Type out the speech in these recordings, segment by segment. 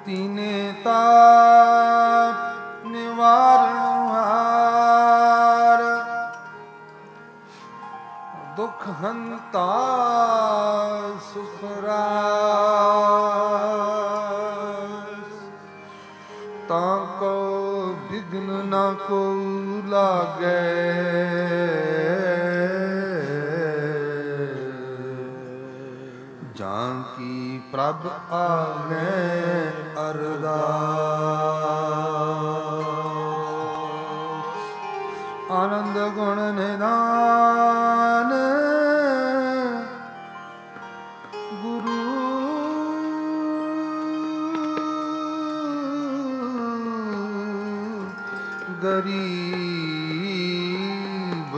तीने ताप निवारण हार, दुख हंता सुख रास, ताको विघ्न न को लागे, जाकी प्रभ आगे अरदास। आनंद गुण निधान गुरु गरीब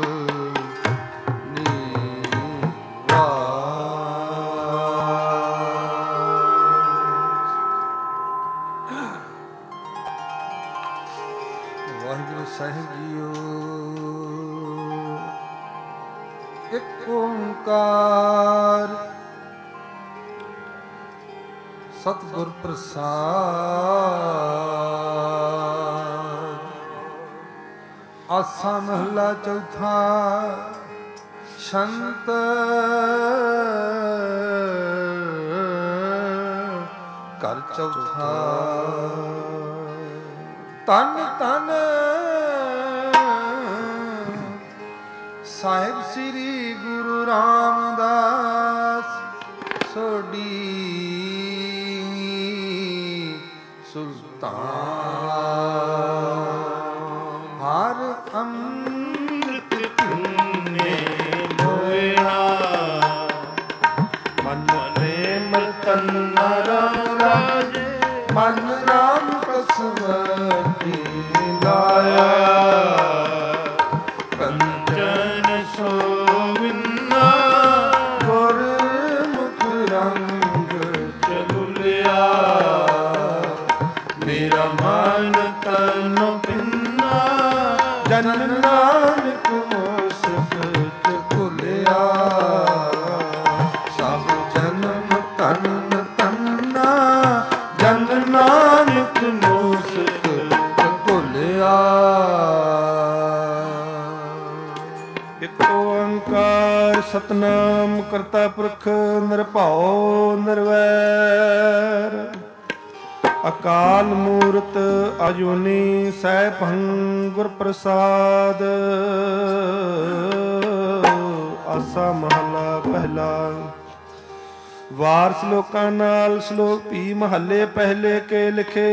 ਸਾਹਿਬ ਜੀਓ। ਇੱਕ ਓੰਕਾਰ ਸਤਿਗੁਰ ਪ੍ਰਸਾਦ। ਆਸਾ ਮਹਲਾ ਚੌਥਾ। ਸ਼ੰਤ ਘਰ ਚੌਥਾ। ਤਨ ਤਨ ਸਾਹਿਬ ਸ੍ਰੀ ਗੁਰੂ ਰਾਮਦਾਸ ਸੋਢੀ ਸੁਲਤਾਨ। ਹਰ ਅੰਮ੍ਰਿਤ ਪੀਨੇ ਹੋਇਆ ਮਨ ਪ੍ਰੇਮ ਤਨ ਰਾਮ ਰਾਜੇ। ਮਨ ਰਾਮ ਕਸਵਤੀ ਲਾਇਆ ਕੰਚਨ ਸੋਵਿੰਨਾ। ਗੁਰਮੁਖ ਰੰਗ ਚਲੁਲਿਆ ਮੇਰਾ ਮਨ ਤਨ ਪਿੰਨਾ। ਜਨ ਨਾਨਕ ਮੁਸਕਤ ਭੁਲਿਆ ਸਭ ਜਨਮ ਤਨ ਤੰਨਾ। ਜਨ ਨਾਨਕ ਮੁਸਕਤ ਭੁਲਿਆ। ਇੱਕ ਓੰਕਾਰ ਸਤਨਾਮ ਕਰਤਾ ਪੁਰਖ ਨਿਰਭਉ ਨਿਰਵੈਰ। ਅਕਾਲ ਮੂਰਤ ਅਜੂਨੀ ਸੈਭੰ ਗੁਰ ਪ੍ਰਸਾਦ। ਆਸਾ ਮਹਲਾ ਪਹਿਲਾ। ਵਾਰ ਸ਼ਲੋਕਾਂ ਨਾਲ ਸ਼ਲੋਕ ਵੀ ਮਹੱਲੇ ਪਹਿਲੇ ਕੇ ਲਿਖੇ।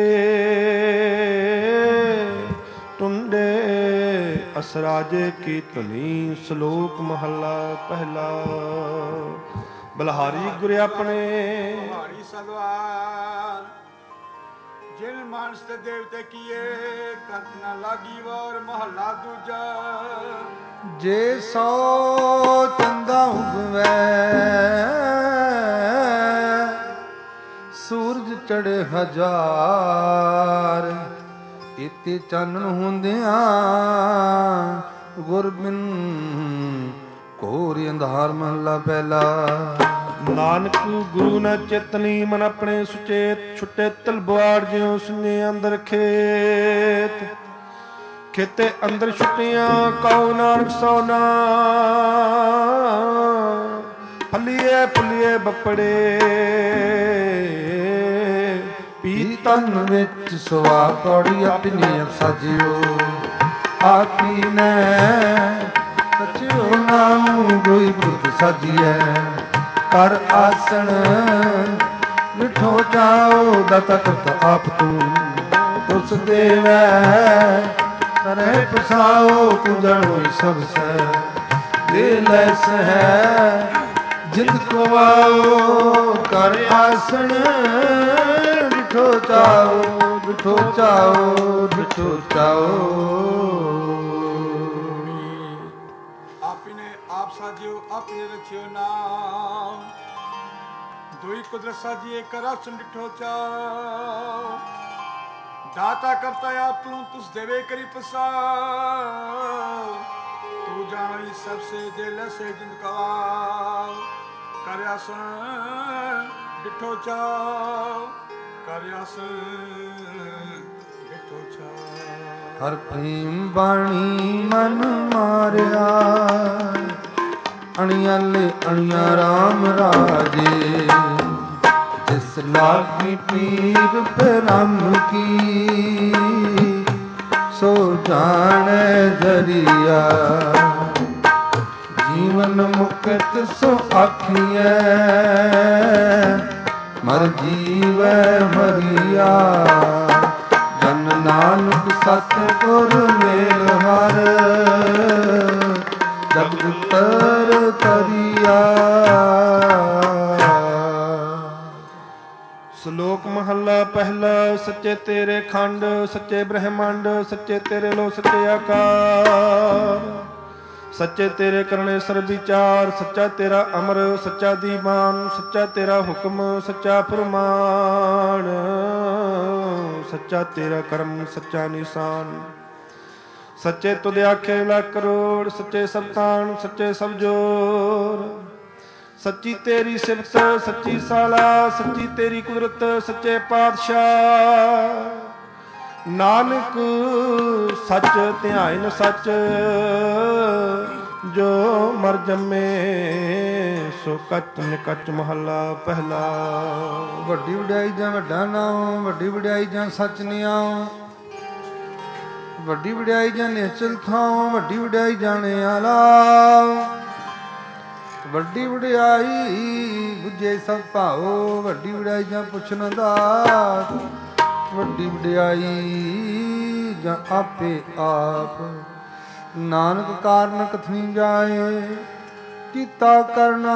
ਟੁੰਡੇ ਅਸਰਾਜੇ ਕੀ ਧੁਨੀ। ਸ਼ਲੋਕ ਮਹੱਲਾ ਪਹਿਲਾ। ਬਲਹਾਰੀ ਗੁਰ ਆਪਣੇ ਬਲਹਾਰੀ ਸਦਵਾਰ। ਜਿਨ ਮਾਨਸ ਤੇ ਦੇਵਤੇ ਕੀਏ ਕਰਤ ਨ ਲਾਗੀ ਵਾਰ। ਮਹੱਲਾ ਦੂਜਾ। ਜੇ ਸੋ ਚੰਦਾ ਉਗਵੈ ਸੂਰਜ ਚੜ੍ਹੇ ਹਜ਼ਾਰ। ਇਤੇ ਚਾਨਣ ਹੁੰਦਿਆਂ ਗੁਰ ਬਿਨ ਘੋਰ ਅੰਧਾਰ। ਮਹਲਾ ਪਹਿਲਾ। ਨਾਨਕ ਗੁਰੂ ਨ ਚੇਤਨੀ ਮਨ ਆਪਣੇ ਸੁਚੇਤ। ਛੁੱਟੇ ਤਲਵਾਰ ਜਿਉ ਸੁਨੇ ਅੰਦਰ ਖੇਤ। ਖੇਤੇ ਅੰਦਰ ਛੁੱਟੀਆਂ ਕਉ ਨਾਨਕ ਸੋਨਾ। ਫਲੀਏ ਫੁਲੀਏ ਬੱਪੜੇ ਪੀਤਨ ਵਿੱਚ ਸੁਆ। ਕੌੜੀ ਆਪਣੀ ਸਾਜਿਓ ਆਖੀ ਨੇ ਸਚਿਓ ਨਾਮ ਕੋਈ ਬੁੱਧ ਸਾਜੀਐ। ਕਰ ਆਸਣ ਮਿਠੋ ਜਾਓ ਦਾਤਾ ਕਰਤ ਆਪ ਤੂੰ। ਉਸ ਦੇਵੈ ਕਰੇ ਪਸਾਓ ਤੂੰ ਜਾਣੋ ਸਭ ਸੈ। ਦੇ ਲੈ ਸਹਿ ਜਿੰਦ ਕੋ ਆਓ ਕਰ ਆਸਣ। ਡਿਠੋ ਚਾਓ ਡਿਠੋ ਚਾਓ ਡਿਠੋ ਚਾਓ। ਆਪਨੇ ਆਪ ਸਾਜਿਓ ਆਪਣੇ ਰਚਿਓ ਨਾਮ। ਦੁਈ ਕੁਦਰਤ ਸਾਜੀਏ ਕਰ ਆਸਣ ਡਿਠੋ ਚਾਓ। ਦਾਤਾ ਕਰਤਾ ਆਪ ਤੂੰ ਤੁਸ ਦੇਵੇ ਕਰੀ ਪਸਾਓ। ਤੂੰ ਜਾਣੀ ਸਭ ਸੇ ਦੇ ਲਸੇ ਜਿੰਦ ਕਵਾਓ। ਕਰ ਆਸਣ ਡਿਠੋ ਚਾਓ। ਹਰ ਪ੍ਰੇਮ ਬਾਣੀ ਮਨ ਮਾਰਿਆ, ਅਣਿਆਲੇ ਅਣਿਆ ਰਾਮ ਰਾਜੇ, ਜਿਸ ਲਾਗੀ ਪੀਰ ਬ੍ਰਹਮ ਕੀ, ਸੋ ਜਾਣੈ ਜਰੀਆ, ਜੀਵਨ ਮੁਕਤ ਸੋ ਆਖੀਐ, ਮਰ ਜੀਵੈ ਮਰੀਆ, ਜਨ ਨਾਨਕ ਸਤਿਗੁਰ ਮੇਲ ਹਰ, ਜਗ ਉਤਰ ਤਰੀਆ। ਸ਼ਲੋਕ ਮਹੱਲਾ ਪਹਿਲਾ। ਸੱਚੇ ਤੇਰੇ ਖੰਡ, ਸੱਚੇ ਬ੍ਰਹਮੰਡ, ਸੱਚੇ ਤੇਰੇ ਲੋ, ਸੱਚੇ ਆਕਾਰ, ਸੱਚੇ ਤੇਰੇ ਕਰਨੇ ਸਰਬ ਵਿਚਾਰ, ਸੱਚਾ ਤੇਰਾ ਅਮਰ, ਸੱਚਾ ਦੀਵਾਨ, ਸੱਚਾ ਤੇਰਾ ਹੁਕਮ, ਸੱਚਾ ਫਰਮਾਨ, ਸੱਚਾ ਤੇਰਾ ਕਰਮ, ਸੱਚਾ ਨਿਸ਼ਾਨ, ਸੱਚੇ ਤੁਧ ਆਖੇ ਲੱਖ ਕਰੋੜ, ਸੱਚੇ ਸਭ ਤਾਣ, ਸੱਚੇ ਸਭ ਜੋਰ, ਸੱਚੀ ਤੇਰੀ ਸਿਫਤ, ਸੱਚੀ ਸਾਲਾ, ਸੱਚੀ ਤੇਰੀ ਕੁਦਰਤ, ਸੱਚੇ ਪਾਤਸ਼ਾਹ, ਨਾਨਕ ਸੱਚ ਧਿਆਇਨ ਸੱਚ, ਜੋ ਮਰ ਜੰਮੇ ਸੋ ਕੱਚ ਨਿਕਚ। ਮਹੱਲਾ ਪਹਿਲਾ। ਵੱਡੀ ਵਡਿਆਈ ਜਾਂ ਵੱਡਾ ਨਾਮ, ਵੱਡੀ ਵਡਿਆਈ ਜਾਂ ਸੱਚ ਨਿਆਉ, ਵੱਡੀ ਵਡਿਆਈ ਜਾਂ ਨਿਸ਼ਚਲ ਥਾਂ, ਵੱਡੀ ਵਡਿਆਈ ਜਾਣੇ ਆਲਾ, ਵੱਡੀ ਵਡਿਆਈ ਬੁਝੇ ਸਭ ਭਾਉ, ਵੱਡੀ ਵਡਿਆਈ ਜਾਂ ਪੁੱਛਣ ਦਾ, ਵੱਡੀ ਵਡਿਆਈ ਜਾਂ ਆਪੇ ਆਪ, ਨਾਨਕ ਕਾਰਨ ਕਥਨੀ ਜਾਏ, ਕੀਤਾ ਕਰਨਾ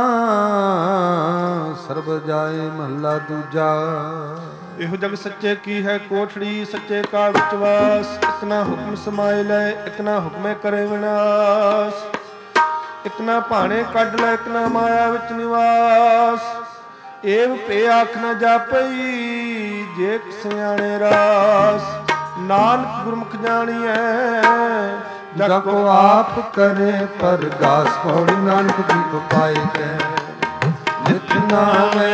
ਸਰਬ ਜਾਏ। ਮਹੱਲਾ ਦੂਜਾ। ਇਹੋ ਜਗ ਸੱਚੇ ਕੀ ਹੈ ਕੋਠੜੀ, ਸੱਚੇ ਕਾਲ ਵਿੱਚ ਵਾਸ, ਇਕ ਨਾ ਹੁਕਮ ਸਮਾਏ ਲੈ, ਇਕ ਨਾ ਹੁਕਮੇ ਕਰੇ ਵਿਨਾਸ਼, ਇਕ ਨਾ ਭਾਣੇ ਕੱਢ ਲੈ, ਇਕ ਨਾ ਮਾਇਆ ਵਿੱਚ ਨਿਵਾਸ, ਏਵ ਭੇ ਆਖ ਨ ਜਾਪਈ, ਜੇ ਸਿਆਣੇ ਰਾਸ, ਨਾਨਕ ਗੁਰਮੁਖ ਜਾਣੀਐ, ਜਗ ਕੋ ਆਪ ਕਰੇ ਪਰਗਾਸ, ਪੌੜੀ ਨਾਨਕ ਜੀ ਉਪਾਇ ਕੈ, ਨਿਤ ਨਾਮੈ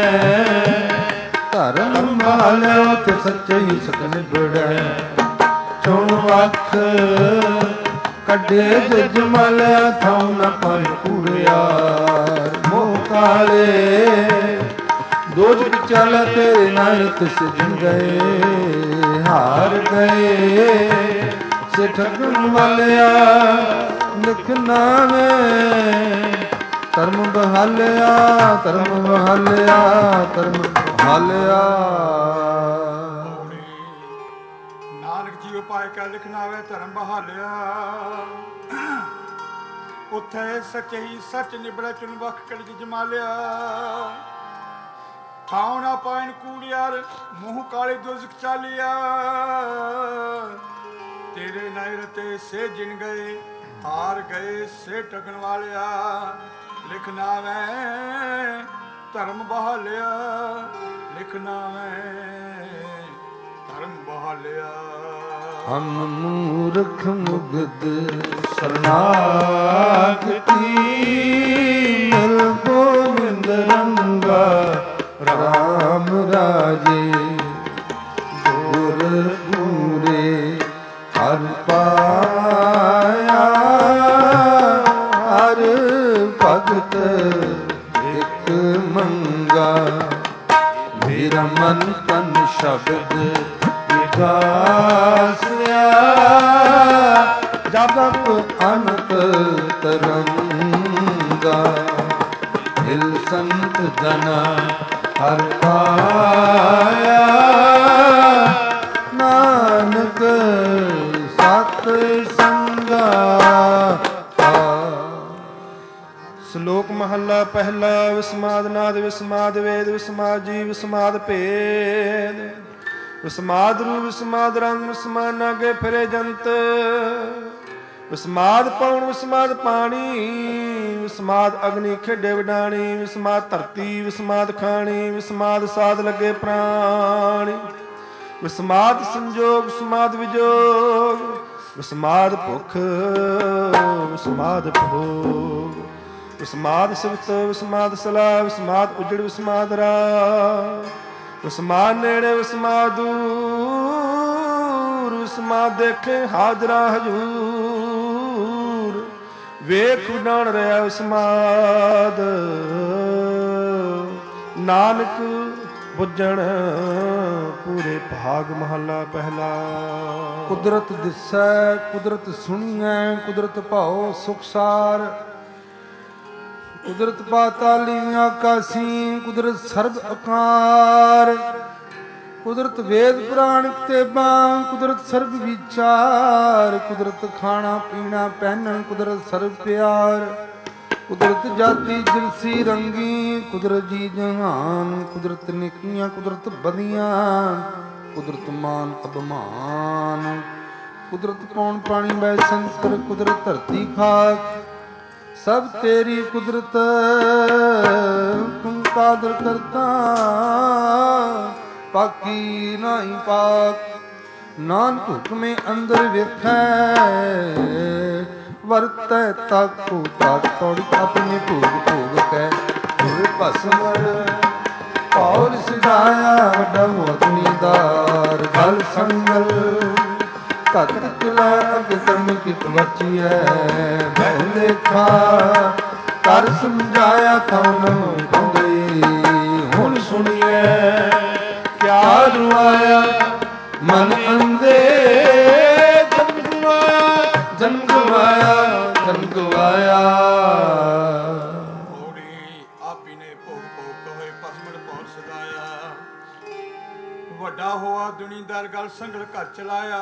ਧਰਮ ਵਾਲਿਓ, ਤੇ ਸੱਚੇ ਹੀ ਸਤ ਨਿਬੜੈ, ਚੁਣ ਵਖ ਕੱਢੇ ਜਜ ਮਲਿਆ, ਥਾਉ ਨ ਪਰ ਕੂੜਿਆਰ, ਮੋਹ ਕਾਲੇ ਦੋਜ ਚੱਲ ਤੇਰੇ ਨਾਲ ਤਿਸ ਜਿਨ ਗਏ, ਹਾਰ ਗਏ ਸੇ ਠਗਨ ਵਾਲਿਆ, ਲਿਖ ਨਾਵੇਂ ਧਰਮ ਬਹਾਲਿਆ, ਧਰਮ ਬਹਾਲਿਆ, ਧਰਮ ਬਹਾਲਿਆ। ਨਾਨਕ ਜੀ ਉਪਾਇ ਕਾ ਲਿਖਨਾਵੇ, ਧਰਮ ਬਹਾਲਿਆ, ਉੱਥੇ ਸੱਚੇ ਹੀ ਸੱਚ ਨਿਬੜੈ, ਚੁਨ ਵਖ ਕਲਜ ਜਮਾਲਿਆ, ਥਾਉ ਨਾ ਪਾਇਨ ਕੂੜਿਆਰ, ਮੂੰਹ ਕਾਲੇ ਦੁਜ਼ਕ ਚਾਲਿਆ, ਤੇਰੇ ਨਾਇ ਰਤੇ ਸੇ ਜਿਨ ਗਏ, ਹਾਰ ਗਏ ਸੇ ਠਗਣ ਵਾਲਿਆ, ਲਿਖ ਨਾਵੇਂ ਧਰਮ ਬਹਾਲਿਆ, ਲਿਖ ਨਾਵੇਂ ਧਰਮ ਬਹਾਲਿਆ। ਹਮ ਮੂਰਖ ਮੁਗਧ ਸਰਨਾਗਤੀ, ਮਿਲ ਗੋਬਿੰਦ ਰੰਗਾ ਰਾਮ ਰਾਜੇ, ਗੁਰ ਪੂਰੇ ਹਰ ਪਾਇਆ, ਹਰ ਭਗਤ ਇਕ ਮੰਗਾ, ਮੇਰਾ ਮਨ ਤਨ ਸ਼ਬਦ ਵਿਗਾਸਿਆ, ਜਪ ਅਨੰਤ ਤਰੰਗਾ, ਹਿਲ ਸੰਤ ਜਨਾ ਹਰ ਪਾਇਆ, ਨਾਨਕ ਸਤ ਸੰਗਾ। ਸ਼ਲੋਕ ਮਹੱਲਾ ਪਹਿਲਾ। ਵਿਸਮਾਦ ਨਾਦ, ਵਿਸਮਾਦ ਵੇਦ, ਵਿਸਮਾਦ ਜੀ, ਵਿਸਮਾਦ ਭੇਦ, ਵਿਸਮਾਦ ਰੂ, ਵਿਸਮਾਦ ਰੰਗ, ਵਿਸਮਾਦ ਨਾਗੇ ਫਿਰੇ ਜੰਤ, ਵਿਸਮਾਦ ਪੌਣ, ਵਿਸਮਾਦ ਪਾਣੀ, ਵਿਸਮਾਦ ਅਗਨੀ ਖੇਡੇ ਵਡਾਣੀ, ਵਿਸਮਾਦ ਧਰਤੀ, ਵਿਸਮਾਦ ਖਾਣੀ, ਵਿਸਮਾਦ ਸਾਧ ਲੱਗੇ ਪ੍ਰਾਣੀ, ਵਿਸਮਾਦ ਸੰਜੋਗ, ਵਿਸਮਾਦ ਵਿਜੋਗ, ਵਿਸਮਾਦ ਭੁੱਖ, ਵਿਸਮਾਦ ਭੋਗ, ਵਿਸਮਾਦ ਸਿਫਤ, ਵਿਸਮਾਦ ਸਲਾਹ, ਵਿਸਮਾਦ ਉਜੜ, ਵਿਸਮਾਦ ਰਾਹ, ਵਸਮਾ ਨੇੜੇ ਵਸਮਾ ਦੂਰ, ਵਸਮਾ ਦੇਖੇ ਹਾਜ਼ਰਾ ਹਜੂਰ, ਵੇਖ ਉਡਾਣ ਰਿਹਾ ਵਸਮਾਦ, ਨਾਨਕ ਬੁੱਝਣ ਪੂਰੇ ਭਾਗ। ਮਹੱਲਾ ਪਹਿਲਾ। ਕੁਦਰਤ ਦਿਸੈ ਕੁਦਰਤ ਸੁਣੀਐ, ਕੁਦਰਤ ਭਾਉ ਸੁਖਸਾਰ, ਕੁਦਰਤ ਪਾਤਾਲੀ ਆਕਾਸੀ, ਕੁਦਰਤ ਸਰਬ ਅਕਾਰ, ਕੁਦਰਤ ਵੇਦ ਪੁਰਾਣ ਕਿਤਾਬਾਂ, ਕੁਦਰਤ ਸਰਬ ਵਿਚਾਰ, ਕੁਦਰਤ ਖਾਣਾ ਪੀਣਾ ਪਹਿਨਣ, ਕੁਦਰਤ ਸਰਬ ਪਿਆਰ, ਕੁਦਰਤ ਜਾਤੀ ਜਿਲਸੀ ਰੰਗੀ, ਕੁਦਰਤ ਜੀ ਜਹਾਨ, ਕੁਦਰਤ ਨਿਕੀਆਂ ਕੁਦਰਤ ਬਦੀਆਂ, ਕੁਦਰਤ ਮਾਨ ਅਭਮਾਨ, ਕੁਦਰਤ ਪੌਣ ਪਾਣੀ ਬੈ ਸੰਤਰ, ਕੁਦਰਤ ਧਰਤੀ ਖਾਕ, ਸਭ ਤੇਰੀ ਕੁਦਰਤ ਤੂੰ ਕਾਦਰ ਕਰਤਾ, ਪਾਕੀ ਨਾਹੀ ਪਾਕ, ਨਾਨਕ ਹੁਕਮੇ ਅੰਦਰ ਵੇਖੈ, ਵਰਤੈ ਤਾਕੂ ਤਾਕ ਤੋੜੀ, ਆਪਣੇ ਭੋਗ ਭੋਗ ਕੈ ਹੋਏ ਭਸਮਰ, ਪੌਰ ਸਿਧਾਇਆ ਵੱਡਾ ਮੋਤਨੀਦਾਰ, ਗਲ ਸੰਗਲ ਘਤ ਕਿਲਾ ਅਗਤਮ ਕਿਤ ਵਚੀਐ, ਬਹਿ ਲੇਖਾ ਕਰ ਸਮਝਾਇਆ ਕੌਣ ਗਈ, ਹੁਣ ਸੁਣੀਐ ਕਿਆ ਰੁਆਇਆ, ਮਨ ਅੰਦੇ ਜਨ ਗਵਾਇਆ, ਜਨ ਗਵਾਇਆ, ਜਨ ਗਵਾਇਆ। ਹੋੜੀ ਆਪੀ ਨੇ ਭੋਗ ਭੋਗ ਹੋਏ ਭਸਮੜ ਪੌਰ ਸਦਾਇਆ, ਵੱਡਾ ਹੋਆ ਦੁਨੀਦਾਰ ਗਲ ਸੰਗਲ ਘਰ ਚਲਾਇਆ,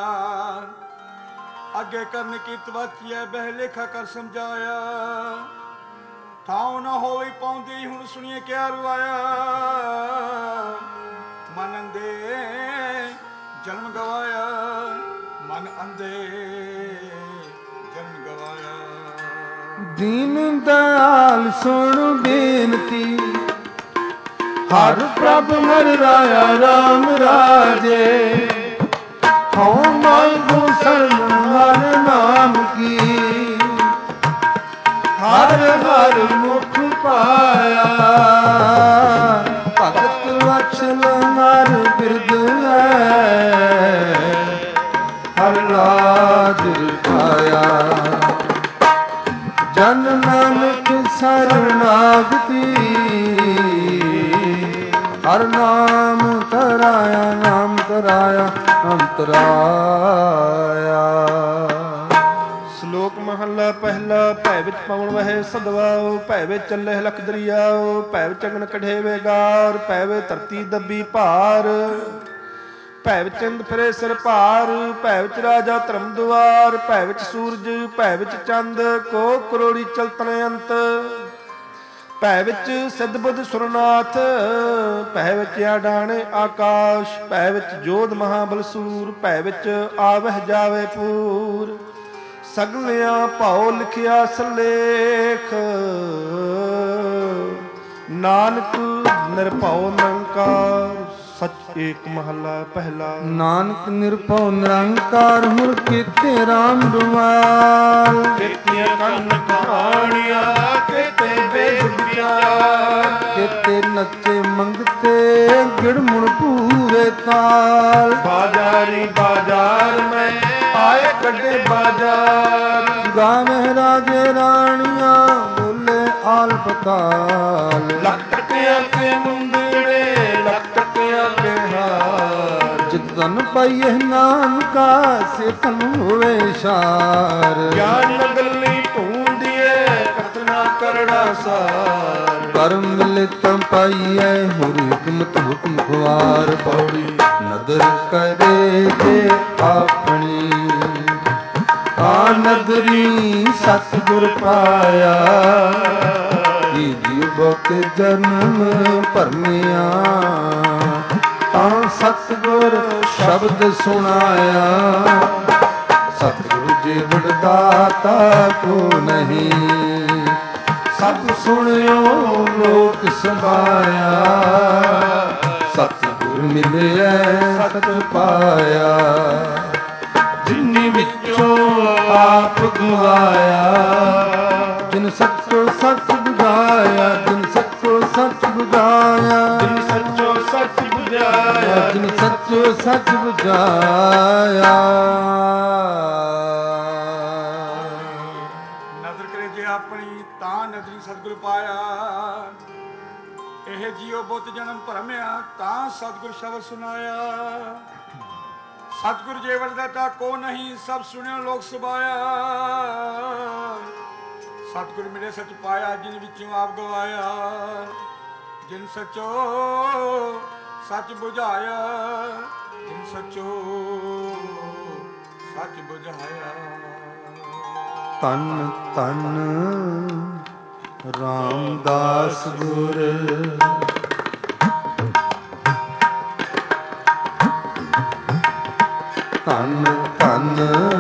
ਅੱਗੇ ਕਰਨ ਕੀਰਤ ਵਾਚੀਐ, ਬਹਿ ਲੇਖਾ ਕਰ ਸਮਝਾਇਆ, ਠਾਉ ਨਾ ਹੋਈ ਪਾਉਂਦੀ ਹੁਣ ਸੁਣੀਏ ਕਿਆ ਰਵਾਇਆ, ਮਨ ਅੰਦੇ ਜਨਮ ਗਵਾਇਆ, ਮਨ ਅੰਦੇ ਜਨਮ ਗਵਾਇਆ। ਦੀਨ ਦਇਆਲ ਸੁਣ ਬੇਨਤੀ, ਹਰ ਪ੍ਰਭ ਹਰ ਰਾਇਆ ਰਾਮ ਰਾਜੇ, ਹਉ ਮੰਗੂ ਸਰਨ ਹਰ ਨਾਮ ਕੀ, ਹਰ ਹਰ ਮੁਖ ਪਾਇਆ, ਭਗਤ ਵਛਲ ਹਰ ਬਿਰਦ ਹੈ, ਹਰ ਲਾਜ ਪਾਇਆ, ਜਨ ਨਾਨਕ ਸਰਨਾਗਤੀ, ਹਰ ਨਾਮ ਤਰਾਇਆ, ਨਾਮ ਤਰਾਇਆ, ਨਾਮ ਤਰਾਇਆ। ਸ਼ਲੋਕ ਮਹੱਲਾ ਪਹਿਲਾ। ਭੈ ਵਿੱਚ ਪਵਨ ਵਹੇ ਸਦਵਾਓ, ਭੈ ਵਿੱਚ ਚੱਲੇ ਲਖ ਦਰਿਆਓ, ਭੈ ਵਿੱਚ ਅਗਨ ਕਢੇ ਵੇਗਾਰ, ਭੈ ਵਿੱਚ ਧਰਤੀ ਦੱਬੀ ਭਾਰ, ਭੈ ਵਿੱਚ ਚੰਦ ਫਿਰੇ ਸਿਰ ਭਾਰ, ਭੈ ਵਿੱਚ ਰਾਜਾ ਧਰਮ ਦੁਆਰ, ਭੈ ਵਿੱਚ ਸੂਰਜ, ਭੈ ਵਿੱਚ ਚੰਦ, ਕੋ ਕਰੋੜੀ ਚਲਤਨ ਅੰਤ, ਭੈ ਵਿੱਚ ਸਿੱਧ ਬੁੱਧ ਸੁਰਨਾਥ, ਭੈ ਵਿੱਚ ਆਡਾਣੇ ਆਕਾਸ਼, ਭੈ ਵਿੱਚ ਜੋਧ ਮਹਾਬਲ ਸੂਰ, ਭੈ ਵਿੱਚ ਆਵਹਿ ਜਾਵੇ ਪੂਰ, ਸਗਲਿਆਂ ਭਾਉ ਲਿਖਿਆ ਸਲੇਖ, ਨਾਨਕ ਨਿਰਭਉ ਨਿਰੰਕਾਰ। ਸਚ ਏਕ ਮਹੱਲਾ ਪਹਿਲਾ। ਨਾਨਕ ਨਿਰਭਉ ਨਿਰੰਕਾਰ, ਮੁਰ ਕੀਤੇ ਰਾਮ ਰੁਮਾਲ, ਕੀਤੀਆਂ ਕੰਨ ਕਹਾਣੀਆਂ, ਕੀਤੇ ਵੇਦ ਵਿਚਾਰ, ਕੀਤੇ ਨੱਚੇ ਮੰਗਤੇ ਗਿੜਮੁੜ ਪੂਰੇ ਤਾਲ, ਬਾਜ਼ਾਰੀ ਬਾਜ਼ਾਰ ਮੈਂ ਆਏ ਕੱਢੇ ਬਾਜ਼ਾਰ, ਗਾਵੇਂ ਰਾਜੇ ਰਾਣੀਆਂ ਬੋਲੇ ਆਲ ਪਤਾਲ, ਲੱਖ ਟਕਿਆਂ ਕੇ ਮੁੰਦੜੇ, ਲੱਖ ਟਕਿਆਂ ਕੇ ਹਾਰ, ਜਿਤ ਧਨ ਪਾਈਏ ਨਾਨਕਾ ਸੇ ਧਨ ਹੋਵੇ ਸ਼ਾਰ, ਗਿਆਨ ਨਗਲੀ ਢੂੰਡੀਏ ਕਤਨਾ ਕਰੜਾ ਸਾਰ, ਕਰਮ ਮਿਲੇ ਤਾਂ ਪਾਈਏ ਹੁਰ ਹਕਮਤ ਹੁਕਮ ਖੁਆਰ, ਪੌੜੀ ਨਦਰ ਕਰੇ ਜੇ ਆਪਣੀ, ਆ ਨਦਰੀ ਸਤਿਗੁਰ ਪਾਇਆ, ਇਹ ਜੀਵ ਕੇ ਜਨਮ ਭਰਮਿਆ, ਤਾਂ ਸਤਿਗੁਰ ਸ਼ਬਦ ਸੁਣਾਇਆ, ਸਤਿਗੁਰ ਜੀ ਵਡਦਾਤਾ ਕੋ ਨਹੀਂ, ਸਭ ਸੁਣਿਓ ਲੋਕ ਸਭਾਇਆ, ਸਤਿਗੁਰ ਮਿਲਿਆ ਸਤ ਪਾਇਆ, ਜਿਨੀ ਵਿੱਚੋਂ ਆਪ ਗਵਾਇਆ, ਜਿਨ ਸੱਚੋ ਸੱਚ ਬੁਝਾਇਆ, ਜਿਨ ਸੱਚੋ ਸੱਚ ਬੁਝਾਇਆ, ਜਿਨ ਸੱਚੋ ਸੱਚ ਬੁਝਾਇਆ, ਜਿਨ ਸੱਚੋ ਸੱਚ ਬੁਝਾਇਆ। ਨਦਰ ਕਰੇ ਜੇ ਆਪਣੀ ਤਾਂ ਨਦਰੀ ਸਤਿਗੁਰ ਪਾਇਆ। ਇਹ ਜੀਉ ਬੁੱਤ ਜਨਮ ਭਰਮਿਆ ਤਾਂ ਸਤਿਗੁਰ ਸ਼ਬਦ ਸੁਨਾਇਆ। ਸਤਿਗੁਰ ਜੇ ਵਰਦਾ ਤਾ ਕੋ ਨਹੀਂ, ਸਭ ਸੁਣਿਓ ਲੋਕ ਸੁਭਾਇਆ। ਸਤਿਗੁਰ ਮਿਲੇ ਸੱਚ ਪਾਇਆ, ਜਿਨ ਵਿੱਚੋਂ ਆਪ ਗਵਾਇਆ। ਜਿਨ ਸੱਚੋ ਸੱਚ ਬੁਝਾਇਆ, ਜਿਨ ਸੱਚੋ ਸੱਚ ਬੁਝਾਇਆ। ਤਨ ਤਨ ਰਾਮਦਾਸ ਗੁਰ, ਧੰਨ ਧੰਨ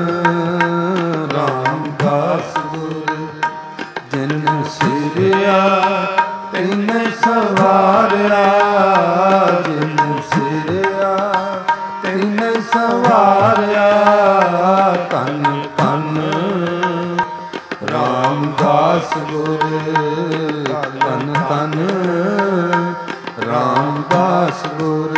ਰਾਮਦਾਸ ਗੁਰ। ਜਿਨ ਸਿਰਿਆ ਤਿਨ ਸਵਾਰਿਆ, ਜਿਨ ਸਿਰਿਆ ਤਿਨ ਸਵਾਰਿਆ। ਧੰਨ ਧੰਨ ਰਾਮਦਾਸ ਗੁਰ, ਧੰਨ ਧੰਨ ਰਾਮਦਾਸ ਗੁਰ।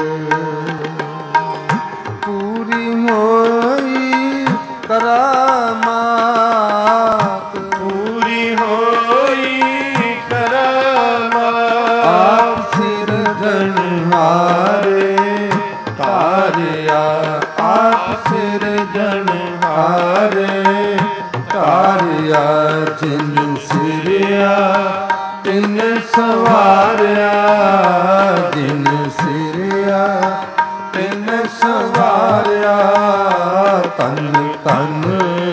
ਪੂਰੀ ਹੋਈ ਕਰਾਮਾਤ, ਪੂਰੀ ਹੋਈ ਕਰਾਮਾਤ। ਆਪ ਸਿਰਜਣਹਾਰੇ ਤਾਰਿਆ, ਆਪ ਸਿਰਜਣਹਾਰੇ ਤਾਰਿਆ। ਜਿਨ ਸਿਰਿਆ ਤਿਨ ਸਵਾਰਿਆ, ਜਿਨ ਸਿਰਿਆ ਤਿਨ ਸਵਾਰਿਆ। ਧੰਨ ਧੰਨ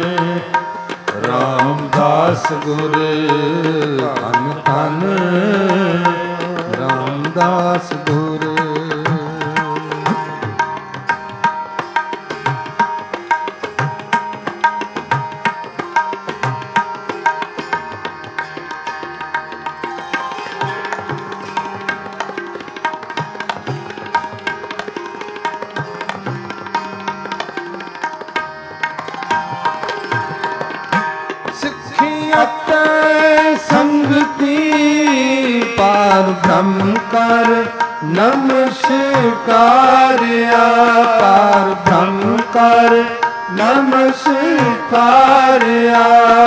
ਰਾਮਦਾਸ ਗੁਰ, ਧੰਨ ਧੰਨ ਰਾਮਦਾਸ ਗੁਰ। ਸੰਗਤੀ ਪਾਰ ਬ੍ਰਹਮ ਕਰ ਨਮਸਕਾਰਿਆ, ਪਾਰ ਬ੍ਰਹਮ ਕਰ ਨਮਸਕਾਰਿਆ।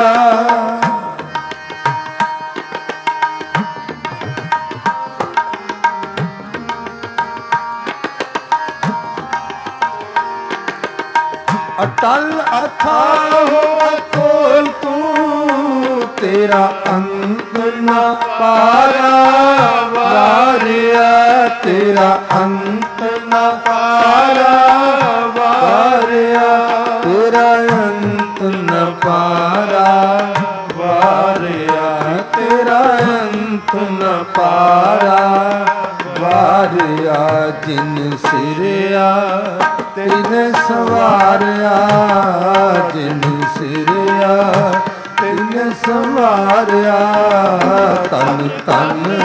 ਅਟਲ ਅਥਾਹ ਅਤੁਲ ਤੂੰ, ਤੇਰਾ ਅੰਤ ਨਾ ਪਾਰਾ ਵਾਰਿਆ। ਤੇਰਾ ਅੰਤ ਨਾ ਪਾਰਾ ਵਾਰਿਆ, ਤੇਰਾ ਅੰਤ ਨਾ ਪਾਰਾ ਵਾਰਿਆ। ਤੇਰਾ ਅੰਤ ਨਾ ਪਾਰਾ ਵਾਰਿਆ। ਜਿਨ ਸਿਰਿਆ ਤਿਨ ਸਵਾਰਿਆ, ਜਿਨ ਸਿਰਿਆ ਤਿਨ ਸਵਾਰਿਆ। ਧੰਨ ਧੰਨ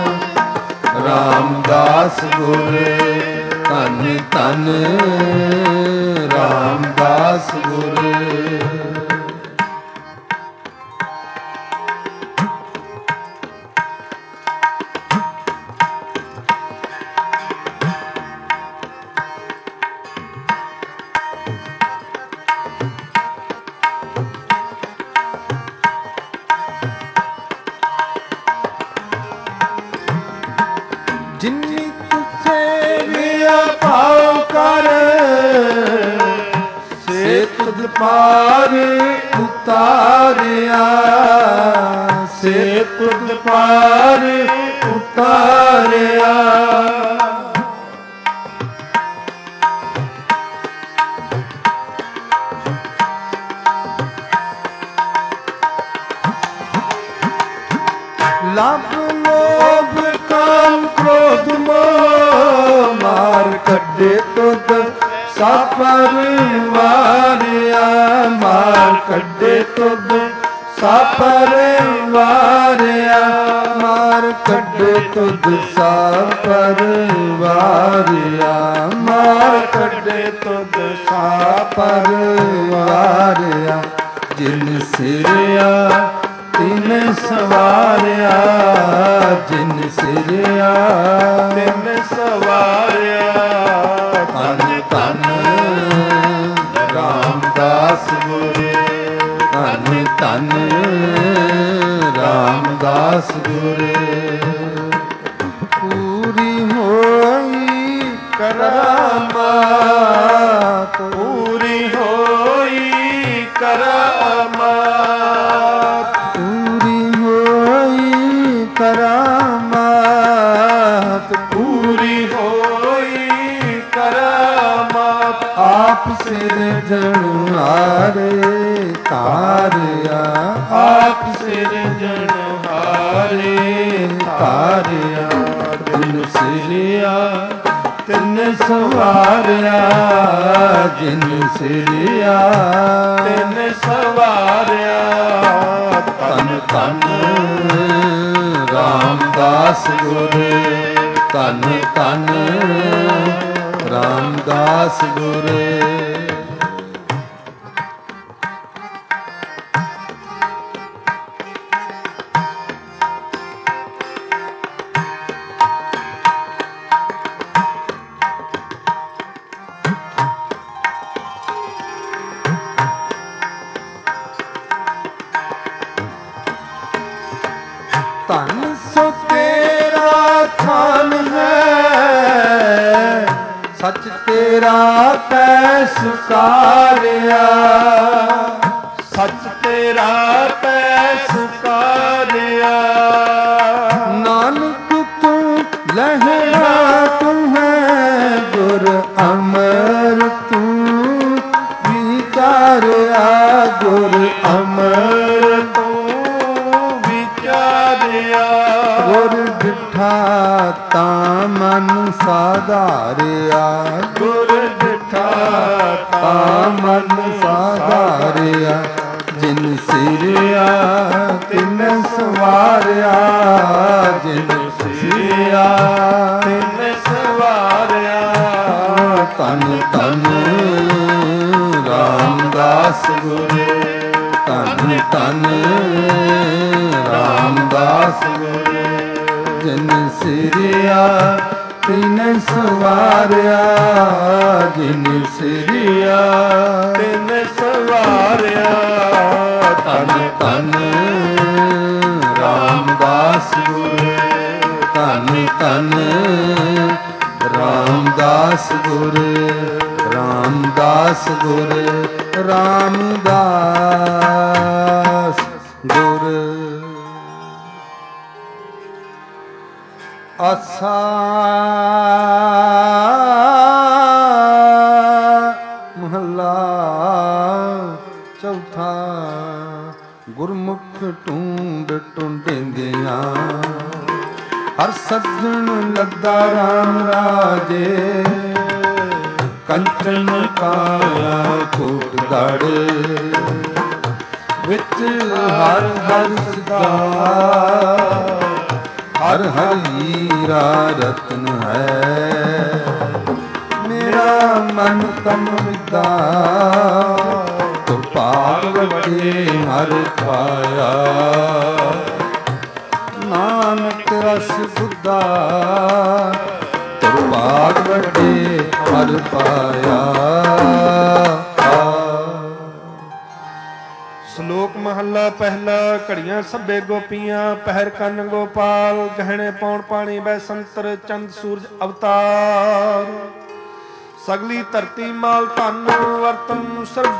ਰਾਮਦਾਸ ਗੁਰ, ਧੰਨ ਧੰਨ ਰਾਮਦਾਸ ਗੁਰ। ਜਿਨੀ ਤੁਸੇ ਵਿਆ ਭਾਉ ਕਰ, ਸੇ ਤੁਧ ਪਾਰ ਉਤਾਰਿਆ। ਸੇ ਤੁਧ ਪਾਰ ਉਤਾਰਿਆ। ਲਭ ਲੋਭ ਕਾਮ ਕ੍ਰੋਧ ਮੋਹ, ਮਾਰ ਕੱਢੇ ਤੁਧ ਸਾਪਰ ਵਾਰਿਆ। ਮਾਰ ਕੱਢੇ ਤੁਧ ਸਾਪਰ ਵਾਰਿਆ। ਮਾਰ ਕੱਢੇ ਤੁਧ ਸਾਪਰ ਵਾਰਿਆ। ਮਾਰ ਕੱਢੇ ਤੁਧ ਸਾਪਰ ਵਾਰਿਆ। ਜਿਨ ਸਿਰਿਆ ਤਿਨ ਸਵਾਰਿਆ, ਜਿਨ ਸਿਰਿਆ ਤਿਨ ਸਵਾਰਿਆ। दास गुर पूरी होई करामात पूरी होई करामात पूरी होई करामात पूरी होई करामात आप सिर जनहारे तारिया आप सिर जनहारे तारिया तिन सिरिया तिन सवारिया जिन सिरिया तिन सवारिया तन तन रामदास गुर तन तन रामदास गुर धन सो तेरा थान है सच तेरा पै सुकारिया सच तेरा पै सुकारिया नानक तू लहरा तू है गुर अमर तू विचारिया गुर अमर तू विचारिया गुर डिठा ता मन साधारिया गुर डिठा ता मन साधारिया जिन सिरिया तिन सवारिया जिन सिरिया तिन सवारिया तन तन रामदास गुर तन तन रामदास गुर जिन सिरिया तिन सवारिया जिन सिरिया तिन सवारिया तन तन रामदास गुर तन तन रामदास गुर रामदास गुर रामदास गुर आसा महला चौथा गुरमुख टूंड टूंडेंदिया हर सज्जन लद्दा राम राजे कंचन काया कोट दड़ विच हर हर सदा हर हर हीरा रतन है मेरा मन तन विदा तो पार्वती हर पाया नानक रस बुद्धा तो पार्वती हर पाया। ਸ਼ਲੋਕ ਮਹੱਲਾ ਪਹਿਲਾ ਘੜੀਆਂ ਸਭੇ ਗੋਪੀਆਂ ਪਹਿਰ ਕੰਨ ਗੋਪਾਲ ਗਹਿਣੇ ਪੌਣ ਪਾਣੀ ਬੈ ਸੰਤਰ ਚੰਦ ਸੂਰਜ ਅਵਤਾਰ ਸਗਲੀ ਧਰਤੀ ਮਾਲ ਧਨ ਵਰਤਨ ਸਰਬ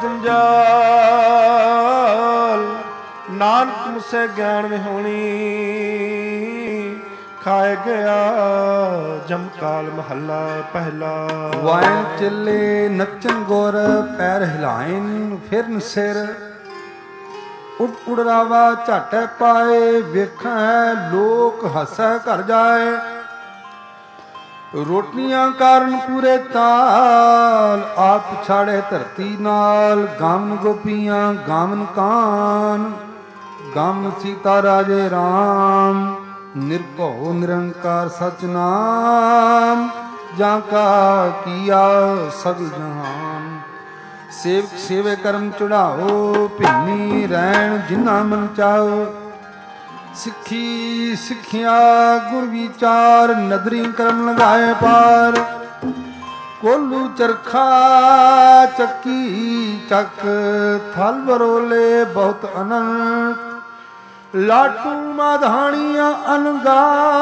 ਜੰਜਾਲ ਨਾਨਕ ਮੁਸੇ ਗਿਆਨ ਵਿਹੋਣੀ ਖਾਏ ਗਿਆ ਜਮਕਾਲ ਮਹੱਲਾ ਪਹਿਲਾ। ਵਾਇਨ ਚੱਲੇ ਨੱਚਨ ਗੁਰ ਪੈਰ ਹਿਲਾਇਨ ਫਿਰਨ ਸਿਰ ਉੱਡ ਉਡਰਾਵਾ ਝਾਟੇ ਪਾਏ ਵੇਖੈ ਲੋਕ ਹੱਸੈ ਘਰ ਜਾਏ ਰੋਟੀਆਂ ਕਾਰਨ ਪੂਰੇ ਤਾਲ ਆਪ ਛਾੜੇ ਧਰਤੀ ਨਾਲ ਗਾਮਨ ਗੋਪੀਆਂ ਗਾਮਨ ਕਾਨ ਗਾਮਨ ਸੀਤਾ ਰਾਜੇ ਰਾਮ ਨਿਰਭਉ ਨਿਰੰਕਾਰ ਸਚ ਨਾਮ ਜਾਂ ਕਾ ਕੀਆ ਸਗਲ ਜਹਾਨ सेवक सेवे कर्म चढ़ाओ भिन्नी रैन जिन्ना मन चाहो सिक्खी सिक्खिया गुर विचार नदरी कर्म लगाए पार कोलू चरखा चक्की चक थल बरोले बहुत अनंत ਲਾਟੂ ਮਾਧਾਣੀਆਂ ਅਨੰਗਾ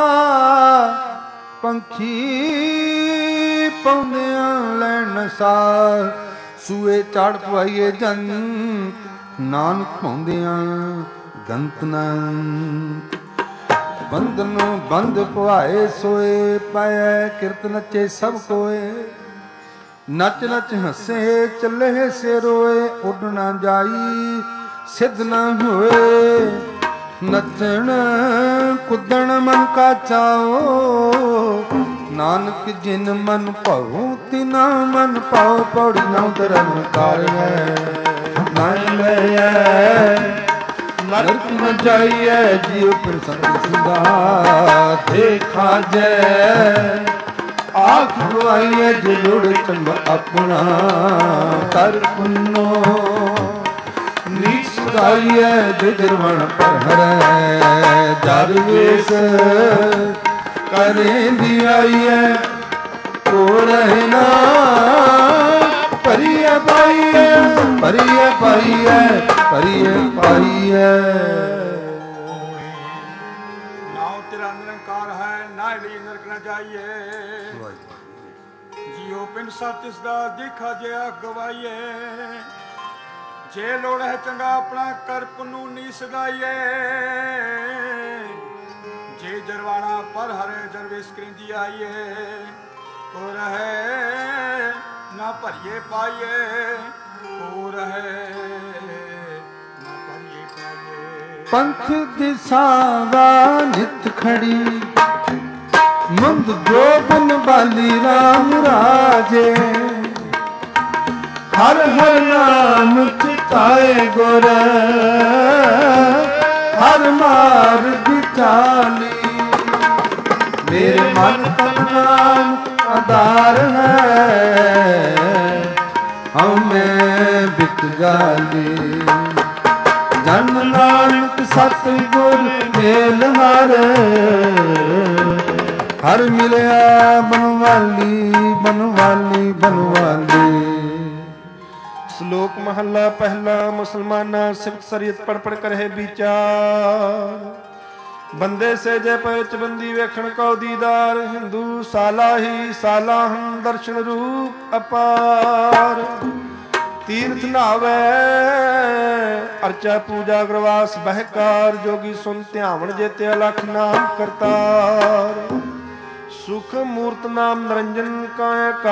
ਪੰਖੀ ਪਾਉਂਦਿਆਂ ਲੈਣ ਸਾਰ ਸੂਏ ਚੜ ਪਵਾਈਏ ਜਨ ਨਾਨਕ ਪਾਉਂਦਿਆਂ ਗੰਤ ਨੰਤ ਬੰਧਨ ਬੰਧ ਪਵਾਏ ਸੋਏ ਪਾਇਐ ਕਿਰਤ ਨੱਚੇ ਸਭ ਕੋਏ ਨੱਚ ਨੱਚ ਹੱਸੇ ਚੱਲੇ ਸੇ ਰੋਏ ਉੱਡ ਨਾ ਜਾਈ ਸਿੱਧ ਨਾ ਹੋਏ ਨੱਚਣ ਕੁੱਦਣ ਮਨ ਕਾ ਚਾਓ ਨਾਨਕ ਜਿਨ ਮਨ ਭਾਉ ਤਿਨਾ ਮਨ ਭਾਉ ਪੌੜੀ ਨਾ ਉਤਰਨ ਕਾਰ ਹੈ ਨਾ ਲਈਐ ਨਰਕ ਨ ਜਾਈਐ ਜੀਉ ਪ੍ਰਸੰਗ ਸਿੰਦਾ ਦੇਖਾ ਜੈ ਆਖ ਗਵਾਈਐ ਜੇ ਲੋੜ ਚੰਗਾ ਆਪਣਾ ਕਰ ਪੁੰਨੋ ਨੀਚ ਗਾਈਐ ਜੇ ਜਰਵਣ ਪਰ ਹਰੈ ਜਦ ਵੇਸ ਕਰੇ ਦੀ ਆਈਐ ਕੋ ਰਹਿ ਨਾ ਭਰੀਐ ਪਾਈਐ ਭਰੀਐ ਪਾਈਐ ਭਰੀਐ ਪਾਈਐ ਨਾਉ ਤੇਰਾ ਨਿਰੰਕਾਰ ਹੈ ਨਾ ਲਈ ਨਰਕ ਨਾ ਜਾਈਏ ਜੀਉ ਪਿੰਡ ਸਤ ਇਸ ਦਾ ਦੇਖਾ ਜਿਆ ਗਵਾਈਏ ਜੇ ਲੋੜ ਹੈ ਚੰਗਾ ਆਪਣਾ ਕਰ ਪੁੰਨੂ ਨੀ ਸਦਾਈਏ ਜੇ ਜਰਵਾਣਾ ਪਰ ਹਰੇ ਜਰਵੇਸ ਕਰਿੰਦੀ ਆਈਏ ਕੋ ਰਹੇ ਨਾ ਭਰੀਏ ਪਾਈਏ ਕੋ ਰਹੇ ਨਾ ਭਰੀਏ ਪਾਈਏ ਪੰਥ ਦਿਸਾਵਾ ਨਿਤ ਖੜੀ ਮੰਦ ਜੋਬਨ ਬਾਲੀ ਰਾਮ ਰਾਜੇ ਹਰ ਹਰ ਨਾਮ ਚਿਤਾਏ ਗੁਰ ਹਰ ਮਾਰਗ ਚਾਲੀ ਮੇਰੇ ਮਨ ਤਨ ਨਾਮ ਆਧਾਰ ਹੈ ਹਮੇ ਬਿਕ ਜਾਲੀ ਜਨ ਨਾਨਕ ਸਤ ਗੁਰ ਮੇਲ ਹਰ ਹਰ ਮਿਲਿਆ ਬਨਵਾਲੀ ਬਨਵਾਲੀ ਬਨਵਾਲੀ। ਸ਼ਲੋਕ ਮਹੱਲਾ ਪਹਿਲਾ। ਮੁਸਲਮਾਨਾ ਸਿਫਤ ਸਰੀਅਤ ਪੜ ਪੜ ਕਰਹਿ ਵਿਚਾਰ ਬੰਦੇ ਸੇ ਜੇ ਪਇਚ ਬੰਦੀ ਵੇਖਣ ਕਉ ਦੀਦਾਰ ਹਿੰਦੂ ਸਾਲਾਹੀ ਸਾਲਾਹਨ ਦਰਸ਼ਨ ਰੂਪ ਅਪਾਰ ਤੀਰਥ ਨਾਵੇ ਅਰਚਾ ਪੂਜਾ ਗਰਵਾਸ ਬਹਿਕਾਰ ਜੋਗੀ ਸੁਨ ਧਿਆਵਣ ਜੇਤੇ ਅਲਖ ਨਾਮ ਕਰਤਾਰ ਸੁਖ ਮੂਰਤ ਨਾਮ ਨਿਰੰਜਨ ਕਾਇਆ ਕਾ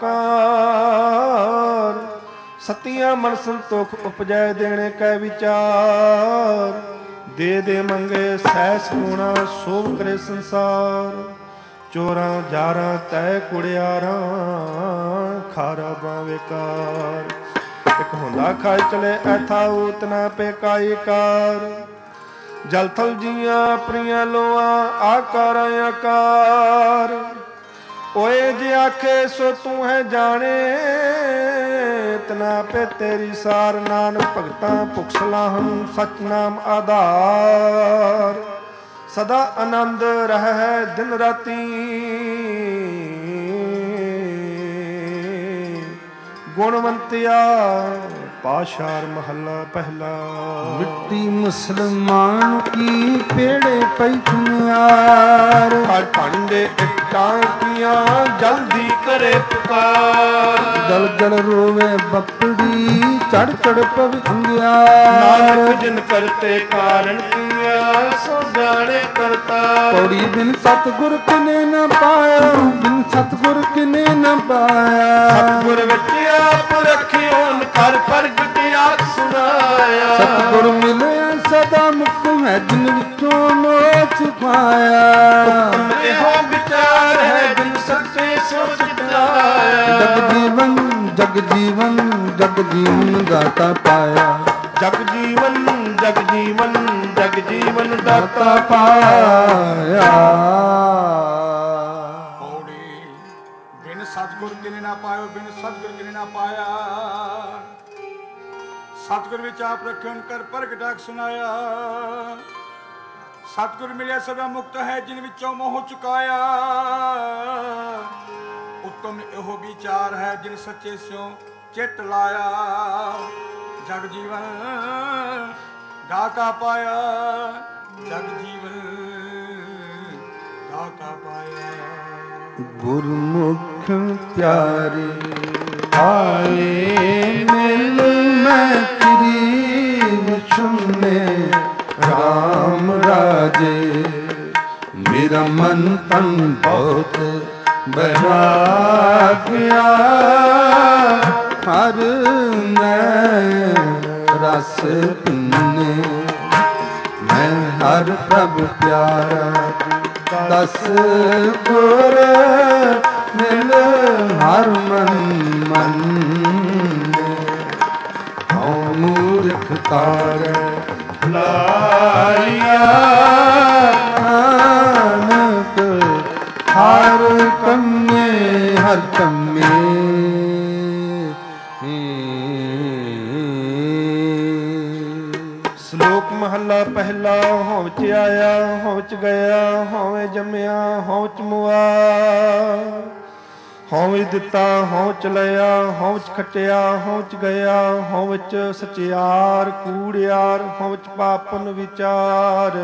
ਆਕਾਰ ਸਤਿਆਂ ਮਨ ਸੰਤੋਖ ਉਪਜੈ ਦੇਣੇ ਕੈ ਵਿਚਾਰ ਦੇ ਦੇ ਮੰਗੇ ਸਹਿਸ ਗੁਣਾ ਸੋਭ ਕਰੇ ਸੰਸਾਰ ਚੋਰਾਂ ਜਾਰਾਂ ਤੈ ਕੁੜਿਆਰਾਂ ਖਾਰਾ ਬਾਵੇਕਾਰ ਇੱਕ ਹੁੰਦਾ ਖਾਇ ਚਲੇ ਐਥਾ ਉਤਨਾ ਪੇਕਾਈ ਕਾਰ ਜਲ ਥਲ ਜੀਆਂ ਆਪਣੀਆਂ ਲੋਆਂ ਆਕਾਰ ਆਕਾਰ ਓਏ ਜੇ ਆਖੇ ਸੋ ਤੂੰ ਹੈ ਜਾਣੇ ਤਨਾ ਪੇ ਤੇਰੀ ਸਾਰ ਨਾਨਕ ਭਗਤਾਂ ਭੁਖ ਸਲਾਹਨ ਸਚ ਨਾਮ ਆਧਾਰ ਸਦਾ ਆਨੰਦ ਰਹਿ ਦਿਨ ਰਾਤੀ ਗੁਣਵੰਤਿਆ ਪਾਸ਼ਾਰ ਮਹੱਲਾ ਪਹਿਲਾ। ਮਿੱਟੀ ਮੁਸਲਮਾਨ ਕੀ ਪੇੜੇ ਪਈ ਚੁਨਿਆਰ ਹਰ ਭਾਂਡੇ ਇੱਟਾਂ ਕੀਆਂ ਜਲਦੀ ਕਰੇ ਪੁਕਾਰ ਦਲ ਦਲ ਰੋਵੇ ਬੱਪੜੀ ਚੜ ਚੜ ਪਵ ਅੰਗਿਆਰ ਨਾਨਕ ਜਿਨ ਕਰਤੇ ਕਾਰਨ ਕੀਆ ਸੋ ਜਾਣੇ ਕਰਤਾ ਪੌੜੀ ਬਿਨ ਸਤਿਗੁਰ ਕਿਨੇ ਨ ਪਾਇਆ ਬਿਨ ਸਤਿਗੁਰ ਕਿਨੇ ਨ ਪਾਇਆ ਸਤਿਗੁਰ ਵਿੱਚ ਆਪ ਰੱਖਿਓ ਕਰ ਪ੍ਰਗਟ ਆਖ ਸੁਣਾਇਆ ਸਤਿਗੁਰ ਮਿਲਿਆ ਸਦਾ ਮੁਕਤ ਹੈ ਜਿਨ ਵਿੱਚੋਂ ਮੋਚ ਪਾਇਆ ਇਹੋ ਵਿਚਾਰ ਹੈ ਬਿਨ ਸੱਚੇ ਸੋਚ ਪਾਇਆ ਜਗ ਜੀਵਨ ਜਗ ਜੀਵਨ ਜਗ ਜੀਵਨ ਦਾਤਾ ਪਾਇਆ ਜਗ ਜੀਵਨ ਜਗ ਜੀਵਨ ਜਗ ਜੀਵਨ ਦਾਤਾ ਪਾਇਆ ਪੌੜੀ ਬਿਨ ਸਤਿਗੁਰ ਕਿਨੇ ਨਾ ਪਾਇਓ ਬਿਨ ਸਤਿਗੁਰ ਕਿਨੇ ਨਾ ਪਾਇਆ ਸਤਿਗੁਰ ਵਿੱਚ ਆਪ ਰੱਖਿਓ ਕਰ ਪ੍ਰਗਟਾਕ ਸੁਨਾਇਆ ਸਤਿਗੁਰ ਮਿਲਿਆ ਸਦਾ ਮੁਕਤ ਹੈ ਜਿਨ ਵਿੱਚੋਂ ਮੋਹ ਚੁਕਾਇਆ ਉੱਤਮ ਇਹੋ ਵਿਚਾਰ ਹੈ ਜਿਨ ਸੱਚੇ ਸਿਉ ਚਿੱਤ ਲਾਇਆ ਜਗ ਜੀਵਨ दाता पाया जग जीवन दाता पाया। गुरमुख प्यारे आए मिल मैं करीब सुनने राम राजे। मेरा मन तन बहुत बहरा गया हर रस पीने। मैं हर प्रभ प्यारा दस गुर मिल हर मन मन। हऊँ मूर्ख कार लाया नानक हर कम्मे हर कम्मे। ਸ਼ਲੋਕ ਮਹੱਲਾ ਪਹਿਲਾ। ਹਉ ਚ ਆਇਆ ਹਉ ਚ ਗਿਆ ਹਉਵੇਂ ਜੰਮਿਆ ਹਉ ਚ ਮੁਆ। ਹਉ ਚ ਦਿੱਤਾ ਹਉ ਚ ਲਿਆ ਹਉ ਚ ਖਟਿਆ ਹਉ ਚ ਗਿਆ ਹਉ ਚ ਸਚਿਆਰ ਕੂੜਿਆਰ ਹਉ ਚ ਪਾਪਨ ਵਿਚਾਰ।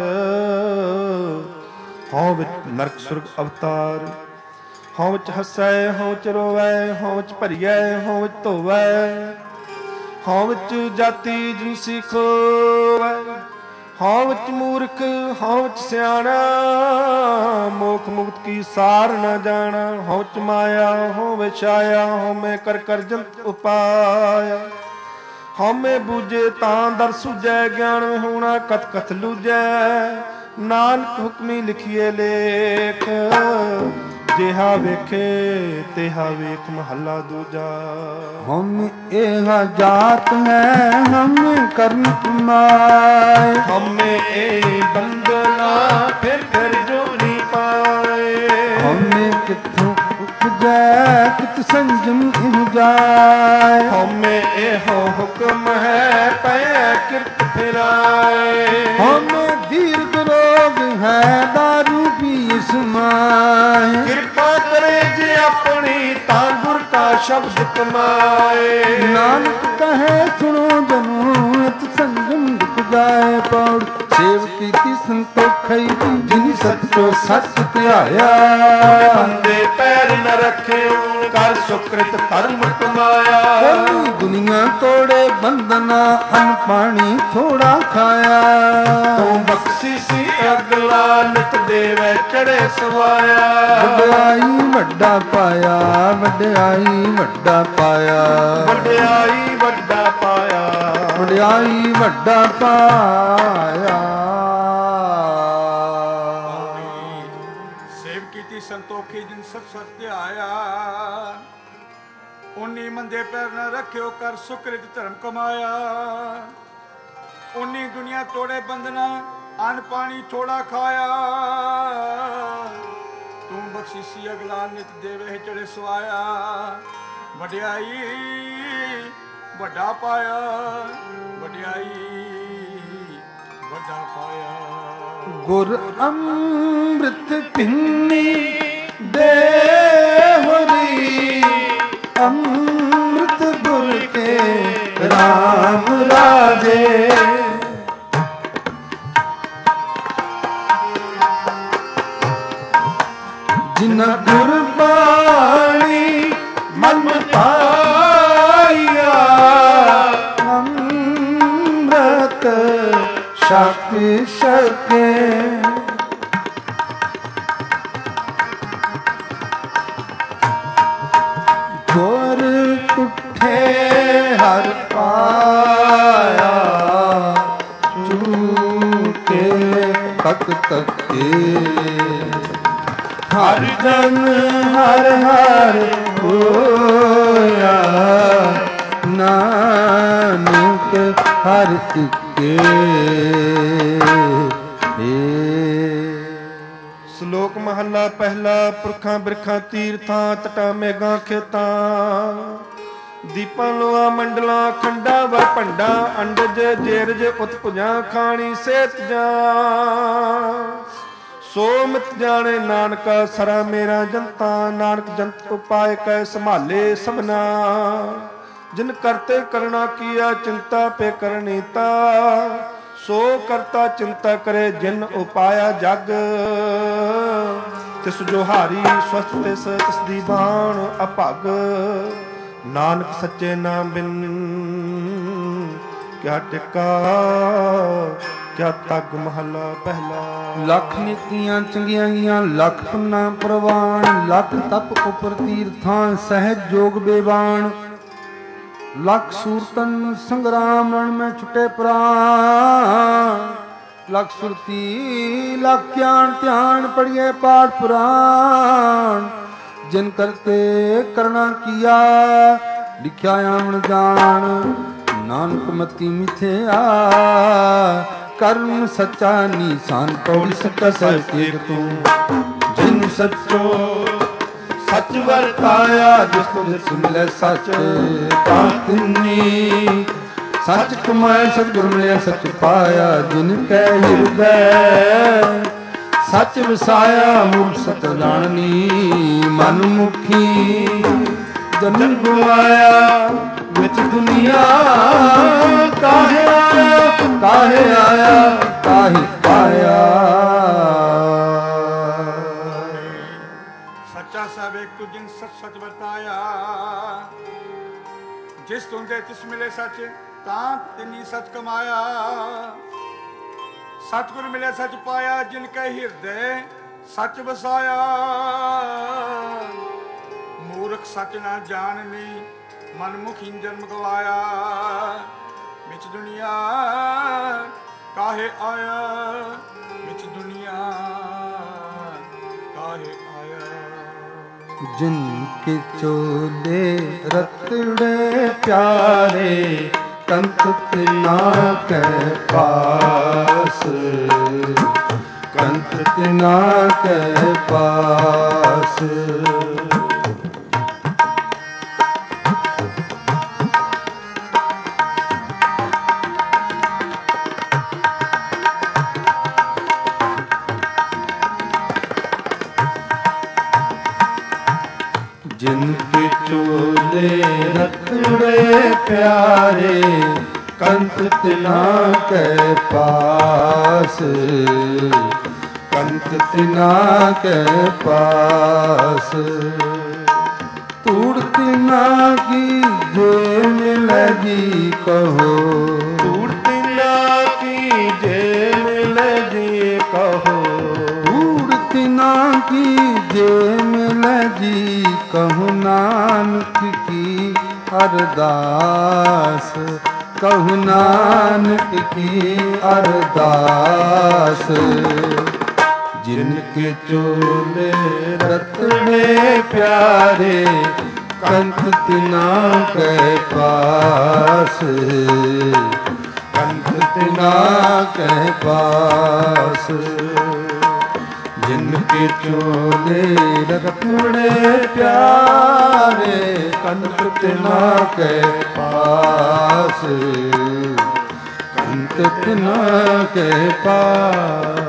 ਹਉ ਵਿੱਚ ਨਰਕ ਸੁਰਗ ਅਵਤਾਰ। ਹਉ ਚ ਹੱਸੈ ਹਉ ਚ ਰੋਵੈ ਹਉ ਚ ਭਰੀਐ ਹਉ ਚ ਧੋਵੈ। ਹਉ ਵਿੱਚ ਜਾਤੀ ਜਿਨਸੀ ਖੋਵੈ ਹਉ ਵਿੱਚ ਮੂਰਖ ਹਉ ਵਿੱਚ ਸਿਆਣਾ। ਮੋਖ ਮੁਕਤ ਕੀ ਸਾਰ ਨ ਜਾਣਾ। ਹਉ ਚ ਮਾਇਆ ਹਉ ਵਿੱਚ ਆਇਆ ਹਉਮੈ ਕਰ ਕਰ ਜੰਤ ਉਪਾਇਆ। ਹਉਮੈ ਬੂਝੇ ਤਾਂ ਦਰ ਸੁਝੈ ਗਿਆਨ ਹੋਣਾ ਕਥ ਕਥ ਲੂਝੈ। ਨਾਨਕ ਹੁਕਮੀ ਲਿਖੀਏ ਲੇਖ ਜਿਹਾ ਵੇਖੇ ਤੇਹਾ ਵੇਖ ਮਹੱਲਾ ਦੂਜਾ। हम एहा जात है हम कर्म कमाए। हमें ए बंदना फिर जो नहीं पाए। हमें किथों उपजै कित संजम इह जाए। हमें एहो हुक्म है पै किरत फिराए। हमें दीर्घ रोग है दारू भी समाए। कृपा करे जे अपनी ता गुर का शब्द कमाए। नानक कहे सुनो जनो इत संगम दुख जाए। पौड़ सेव कीती संतोखई जिनी सचो सच ध्याया। बंदे पैर न रखे कर सुकृत धर्म कमाया। दुनिया तोड़े बंदना अन्न पानी थोड़ा खाया। तू बख्शी सी अगला नित देवे चढ़े सवाया। वड्याई वड्डा पाया वड्याई वड्डा पाया। वड्याई वड्डा पाया वड्याई वड्डा पाया। सेव कीती संतोखी जिन सब सत्य आया। उन्नी मंदे पैर न रखियो कर सुकृत धर्म कमाया। उन्नी दुनिया तोड़े बंधना अन्न पानी थोड़ा खाया। तू बख्शिशी अगला नित देवे चढ़े सवाया। वड्याई वड्डा पाया वड्याई वड्डा पाया। गुर अमृत पिन्नी दे होरी। अमृत गुर के राम राजे। जिन गुर बाणी मन पाया। अमृत छक सके। गुर उठे हर पाया। चूके तक तके। हर जन हर हर होया। नानक हर इके। ਸ਼ਲੋਕ ਮਹੱਲਾ ਪਹਿਲਾ। ਪੁਰਖਾਂ ਬਿਰਖਾਂ ਤੀਰਥਾਂ ਤਟਾਂ ਮੇਘਾਂ ਖੇਤਾਂ। ਦੀਪਾਂ ਲੋਆਂ ਮੰਡਲਾਂ ਖੰਡਾ ਵ ਭੰਡਾ। ਅੰਡਜ ਜੇਰਜ ਉਤਪੁਜਾਂ ਖਾਣੀ ਸੇਤ ਜਾਂ। ਸੋ ਮਿਤ ਜਾਣੇ ਨਾਨਕਾ ਸਰਾ ਮੇਰਾ ਜਨਤਾ। ਨਾਨਕ ਜੰਤ ਉਪਾਇ ਕੈ ਸੰਭਾਲੇ ਸਭਨਾ। ਜਿਨ ਕਰਤੇ ਕਰਣਾ ਕੀਆ ਚਿੰਤਾ ਪੇ ਕਰਨੀਤਾ। ਸੋ ਕਰਤਾ ਚਿੰਤਾ ਕਰੇ ਜਿਨ ਉਪਾਇਆ ਜਗ ਤਿਸ ਜੋ ਹਾਰੀ ਸਵਸਤ ਤਿਸ ਦੀ ਬਾਣ ਅਭਗ ਨਾਨਕ ਸੱਚੇ ਨਾਮ ਬਿਨ ਕਿਆ ਟਿਕਾ ਕਿਆ ਤਗ ਮਹਲਾ ਪਹਿਲਾ। ਲੱਖ ਨੀਤੀਆਂ ਚੰਗਿਆਈਆਂ ਲੱਖ ਪੁੰਨਾ ਪ੍ਰਵਾਨ ਲੱਖ ਤਪ ਉਪਰ ਤੀਰਥਾਂ ਸਹਿਜ ਜੋਗ ਬੇਵਾਨ ਲੱਖ ਸੂਰਤਨ ਸੰਗਰਾਮ ਰਣ ਮੈਂ ਛੁਟੇ ਪ੍ਰਾਨ ਲੱਖ ਸੁਰਤੀ ਲੱਖ ਗਿਆਨ ਧਿਆਨ ਪੜੀਏ ਪਾਠ ਪੁਰਾਣ ਜਿਨ ਕਰਤੇ ਕਰਨਾ ਕੀਆ ਲਿਖਿਆ ਆਵਣ ਜਾਣ ਨਾਨਕ ਮਤੀ ਮਿਥਿਆ ਕਰਮ ਸੱਚਾ ਨੀਸਾਨ ਪੌੜੀ ਸੱਚਾ ਸਹਿ ਤੂੰ ਜਿਨ ਸੱਚੋ ਸੱਚ ਵਰਤਾਇਆ ਜਿਸ ਤੋਂ ਜਿਸ ਮਿਲੇ ਸੱਚ ਤਾਂ ਤਿੰਨੀ ਸੱਚ ਕਮਾਏ ਸਤਿਗੁਰ ਮਿਲਿਆ ਸੱਚ ਪਾਇਆ ਜਿਨ ਕੈ ਹਿਰਦੈ ਸੱਚ ਵਸਾਇਆ ਮੂਲ ਸਤ ਜਾਣਨੀ ਮਨ ਮੁਖੀ ਜਨਮ ਗਵਾਇਆ ਵਿੱਚ ਦੁਨੀਆ ਕਾਹੇ ਆਇਆ ਕਾਹੇ ਪਾਇਆ। ਸੱਚਾ ਸਾਹਿਬ ਇੱਕ ਜਿਨ ਸੱਚ ਵਰਤਾਇਆ ਜਿਸ ਤੁੰਦੇ ਤਿਸ ਮਿਲੇ ਸੱਚ ਤਾਂ ਤਿਨੀ ਸੱਚ ਕਮਾਇਆ ਸਤਿਗੁਰ ਮਿਲਿਆ ਸੱਚ ਪਾਇਆ ਜਿਨ ਕੈ ਹਿਰਦੇ ਸੱਚ ਵਸਾਇਆ ਮੂਰਖ ਸੱਚ ਨਾ ਜਾਣਨੀ ਮਨ ਮੁਖੀ ਜਨਮ ਗਵਾਇਆ ਵਿੱਚ ਦੁਨੀਆ ਕਾਹੇ ਆਇਆ ਵਿੱਚ ਦੁਨੀਆ ਕਾਹੇ ਆਇਆ। ਜਿਨ ਕੇ ਚੋਲੇ ਰਤੜੇ ਪਿਆਰੇ ਕੰਤ ਤਿਨਾ ਕੈ ਪਾਸ ਕੰਤ ਤਿਨਾ ਕੈ ਪਾਸ। जिन के चोले रतड़े प्यारे कंत तिना के पास कंत तिना के पास। तूड़ तिना की जे मिले जी कहो तूड़ तिना की जे मिले जी कहो तूड़ तिना की जे मिले जी कहु नानक की अरदास कहु नानक की अरदास। जिनके चोले रतड़े प्यारे कंत तिना के पास कंत तिना के पास। जिनके चोले रतड़े प्यारे कंत तिना के पास कंत तिना के पास।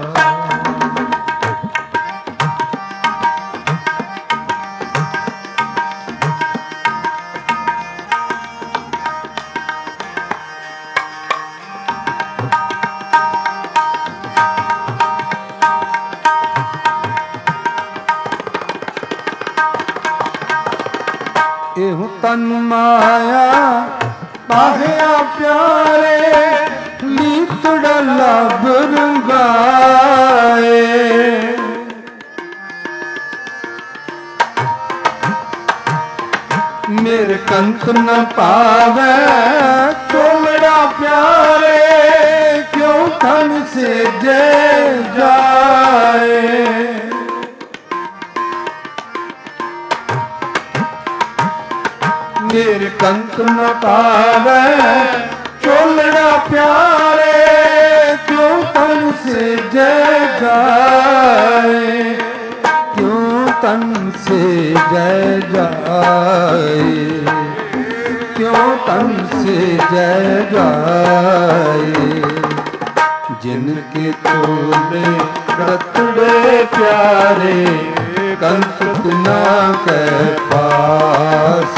एहु तन माया पाहिया प्यारे लीतड़ लब रंगाए। मेरे कंत न पावे चोलड़ा प्यारे क्यों तन से जय जाए। मेरे कंत न पावे चोलड़ा प्यारे क्यों तन से जय जाए क्यों तन से जय जाए क्यों तन से जय जाए। जिनके चोले रतड़े प्यारे कंत तिना के पास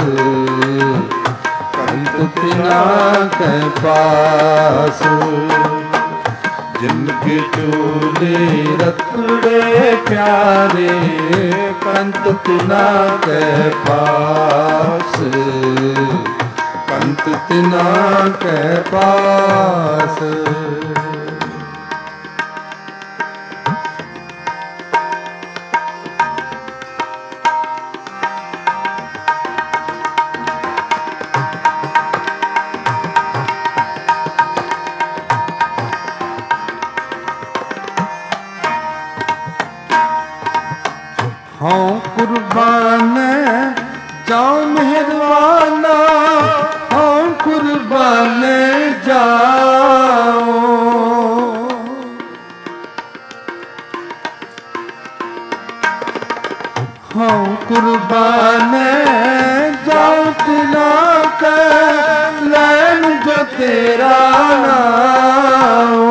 कंत तिना के पास। चोले रतड़े प्यारे, कंत तिना के पास, कंत तिना के पास। हाँ कुर्बान जाओ मेहरबाना, हाँ कुर्बान जाओ, हाँ कुर्बान जाओ तिना के लैन जो तेरा नाम।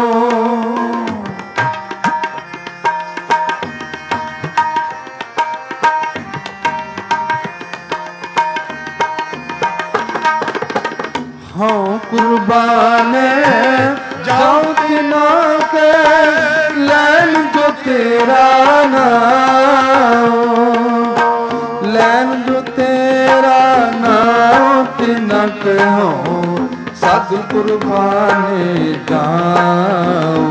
हाँ कुर्बान जाओ तिना के लैन जो तेरा नाम, लैन जो तेरा नाम तिना के हो साधु कुर्बाने जाओ,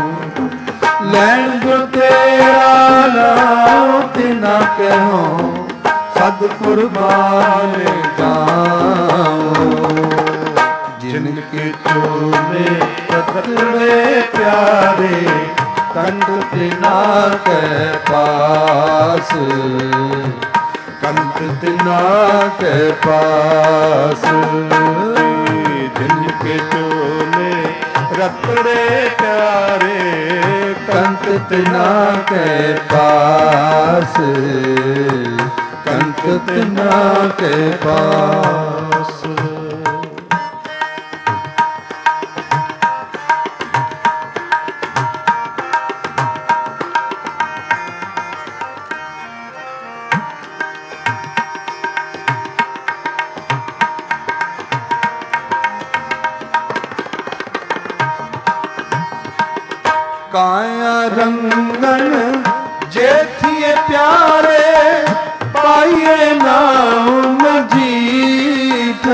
लैन जो तेरा नाम तिना के हो साधु कुर्बाने जाओ। जिनके चोले रतड़े प्यारे, कंत तिना के पास, कंत तिना के पास। जिनके चोले रतड़े प्यारे, कंत तिना के पास, कंत तिना के पास। काया रंगन जेठिए प्यारे, पाइए नाम जीत।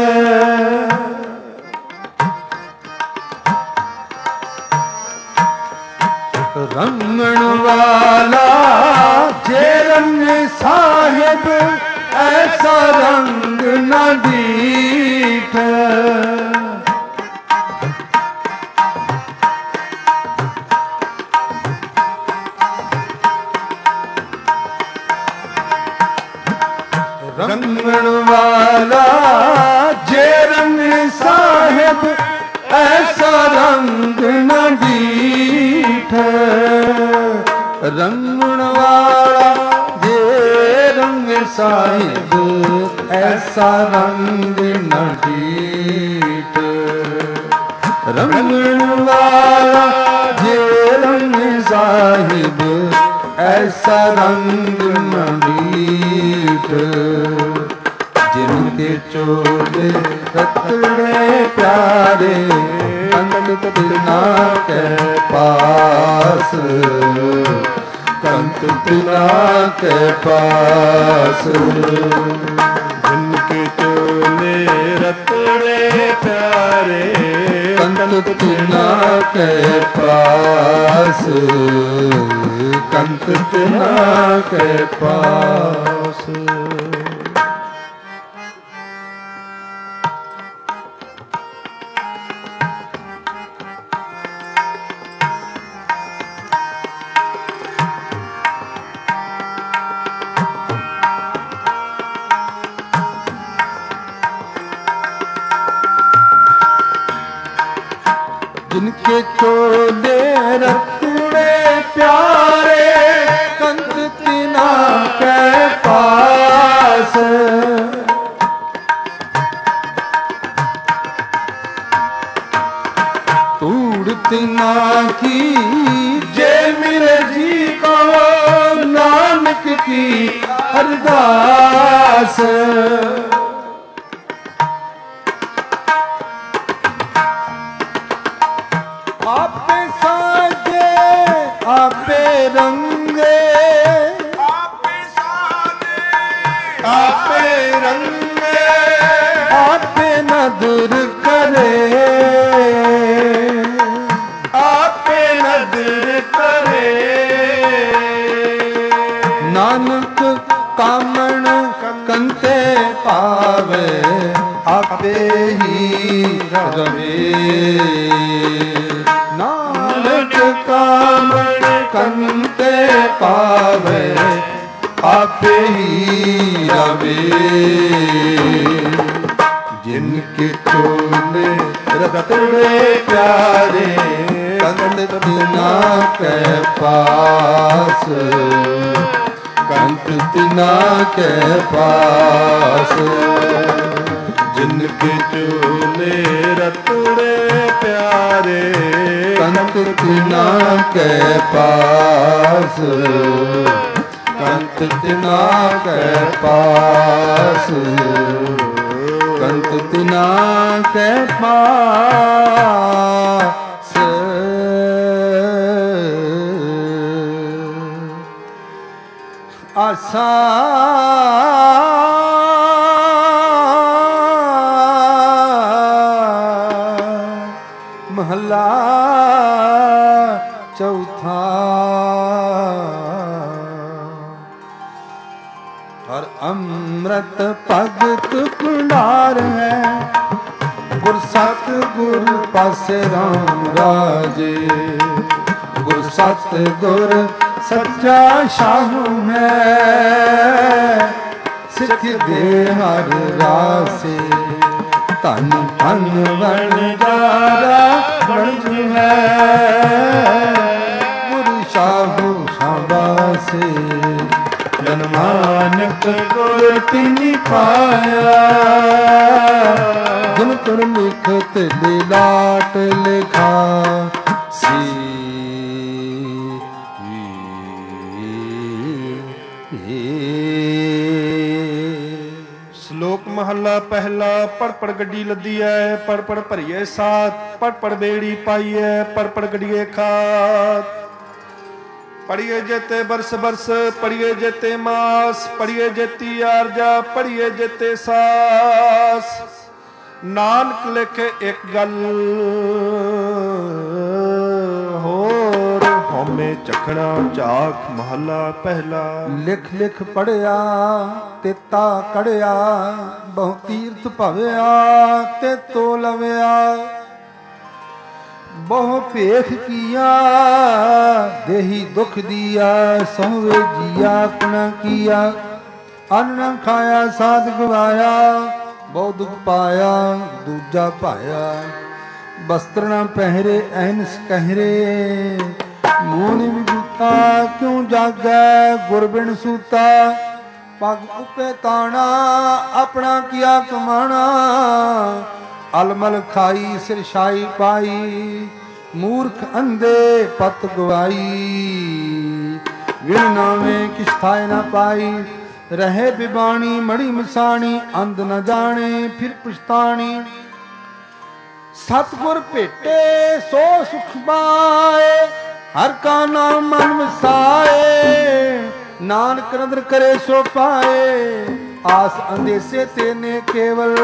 रंगण वाला जे रंग साहिब, ऐसा रंग न दीठ। रंगण वाला जे रंग साहिब, ऐसा रंग न दीठ। रंगण वाला जे रंग साहिब, ऐसा रंग न दीठ। रंगण वाला जे रंग साहिब, ऐसा रंग न दीठ। जिनके चोले रतड़े प्यारे, कंत तिना के पास, कंत तिना के पास। जिनके चोले रतड़े प्यारे, कंत तिना के पास, कंत तिना के पास। जिनके चोले रतड़े प्यारे, कंत तिना के पास। तूड़ तिना की जे मिले जी को, नानक की अरदास। आपे साजे ਆਪੇ ਰੰਗੇ आपे नदर करे, ਆਪੇ ਨਦਰ ਕਰੇ। नानक कामण कंते पावे, आपे ही रवे। नानक कामण कंते पावे, आपे ही रवे। जिनके चोले रतड़े प्यारे, कंत तिना के पास, कंत तिना के पास। जिनके चोले रतड़े प्यारे, कंत तिना के पास, कंत तिना के पास, कंत तिना के पास। आसा महला चौथा। हर अमृत भगत कुंडार है, गुर सत गुर पासे राम राजे। गुर सत गुर सच्चा शाहू है, सिख दे हर रासे। धन धन बन जारा बन है, गुरु शाहू शाबासे। जनमानक गुर तिनि पाया, गुन तुर लिखत लिलाट लिखा सी। ਸ਼ਲੋਕ ਮਹੱਲਾ ਪਹਿਲਾ। ਪੜ ਪੜ ਗੱਡੀ ਲੱਦੀ ਐ, ਪੜ ਪੜ ਭਰੀਏ ਸਾਥ। ਪੜ ਪੜ ਬੇੜੀ ਪਾਈਐ, ਪੜ ਪੜ ਗੱਡੀਏ ਖਾਤ। ਪੜੀਏ ਜੇਤੇ ਬਰਸ ਬਰਸ, ਪੜੀਏ ਜੇਤੇ ਮਾਸ। ਪੜੀਏ ਜੇਤੀ ਆਰਜਾ, ਪੜੀਏ ਜੇਤੇ ਸਾਸ। ਨਾਨਕ ਲਿਖੇ ਇੱਕ ਗੱਲ ਹੋਰ, ਹਉਮੈ ਚਖਣਾ ਝਾਕ ਮਹੱਲਾ ਪਹਿਲਾ। ਲਿਖ ਲਿਖ ਪੜਿਆ ਤੇਤਾ ਕੜਿਆ, ਬਹੁ ਤੀਰਥ ਭਵਿਆ ਤੇ ਤੋ ਲਵਿਆ। ਬਹੁ ਭੇਖ ਕੀਆ ਦੇਹੀ ਦੁਖ ਦੀਆ, ਸੋਵੇ ਜੀਆ ਆਪਣਾ ਕੀਆ। ਅੰਨ ਨ ਖਾਇਆ ਸਾਧ ਗਵਾਇਆ, ਬਹੁ ਦੁਖ ਪਾਇਆ ਦੂਜਾ ਭਾਇਆ। ਬਸਤਰ ਨ ਪਹਿਰੇ ਐਨਸ ਕਹਿਰੇ, ਮੂੰਹ ਨ ਵਿਗੂਤਾ ਕਿਉ ਜਾਗੈ ਗੁਰ ਬਿਨ ਸੂਤਾ। ਪਗ ਉਪੇ ਤਾਣਾ ਆਪਣਾ ਕੀਆ ਕਮਾਣਾ, ਅਲਮਲ ਖਾਈ ਸਿਰ ਛਾਈ ਪਾਈ। ਮੂਰਖ ਅੰਧੇ ਪਤ ਗਵਾਈ, ਵਿਣ ਨਾਵੇਂ ਕਿਛ ਥਾਇ ਨ ਪਾਈ। ਰਹੇ ਬਿਬਾਣੀ ਮੜੀ ਮਸਾਣੀ, ਅੰਧ ਨ ਜਾਣੇ ਫਿਰ ਪਛਤਾਣੀ। ਸਤਿਗੁਰ ਭੇਟੇ ਸੋ ਸੁਖ ਪਾਏ, ਹਰ ਕਾ ਨਾਮ ਮਨ ਵਸਾਏ। ਨਾਨਕ ਨਦਰ ਕਰੇ ਸੋ ਪਾਏ, ਆਸ ਅੰਦੇਸੇ ਤੇਨੇ ਕੇਵਲ।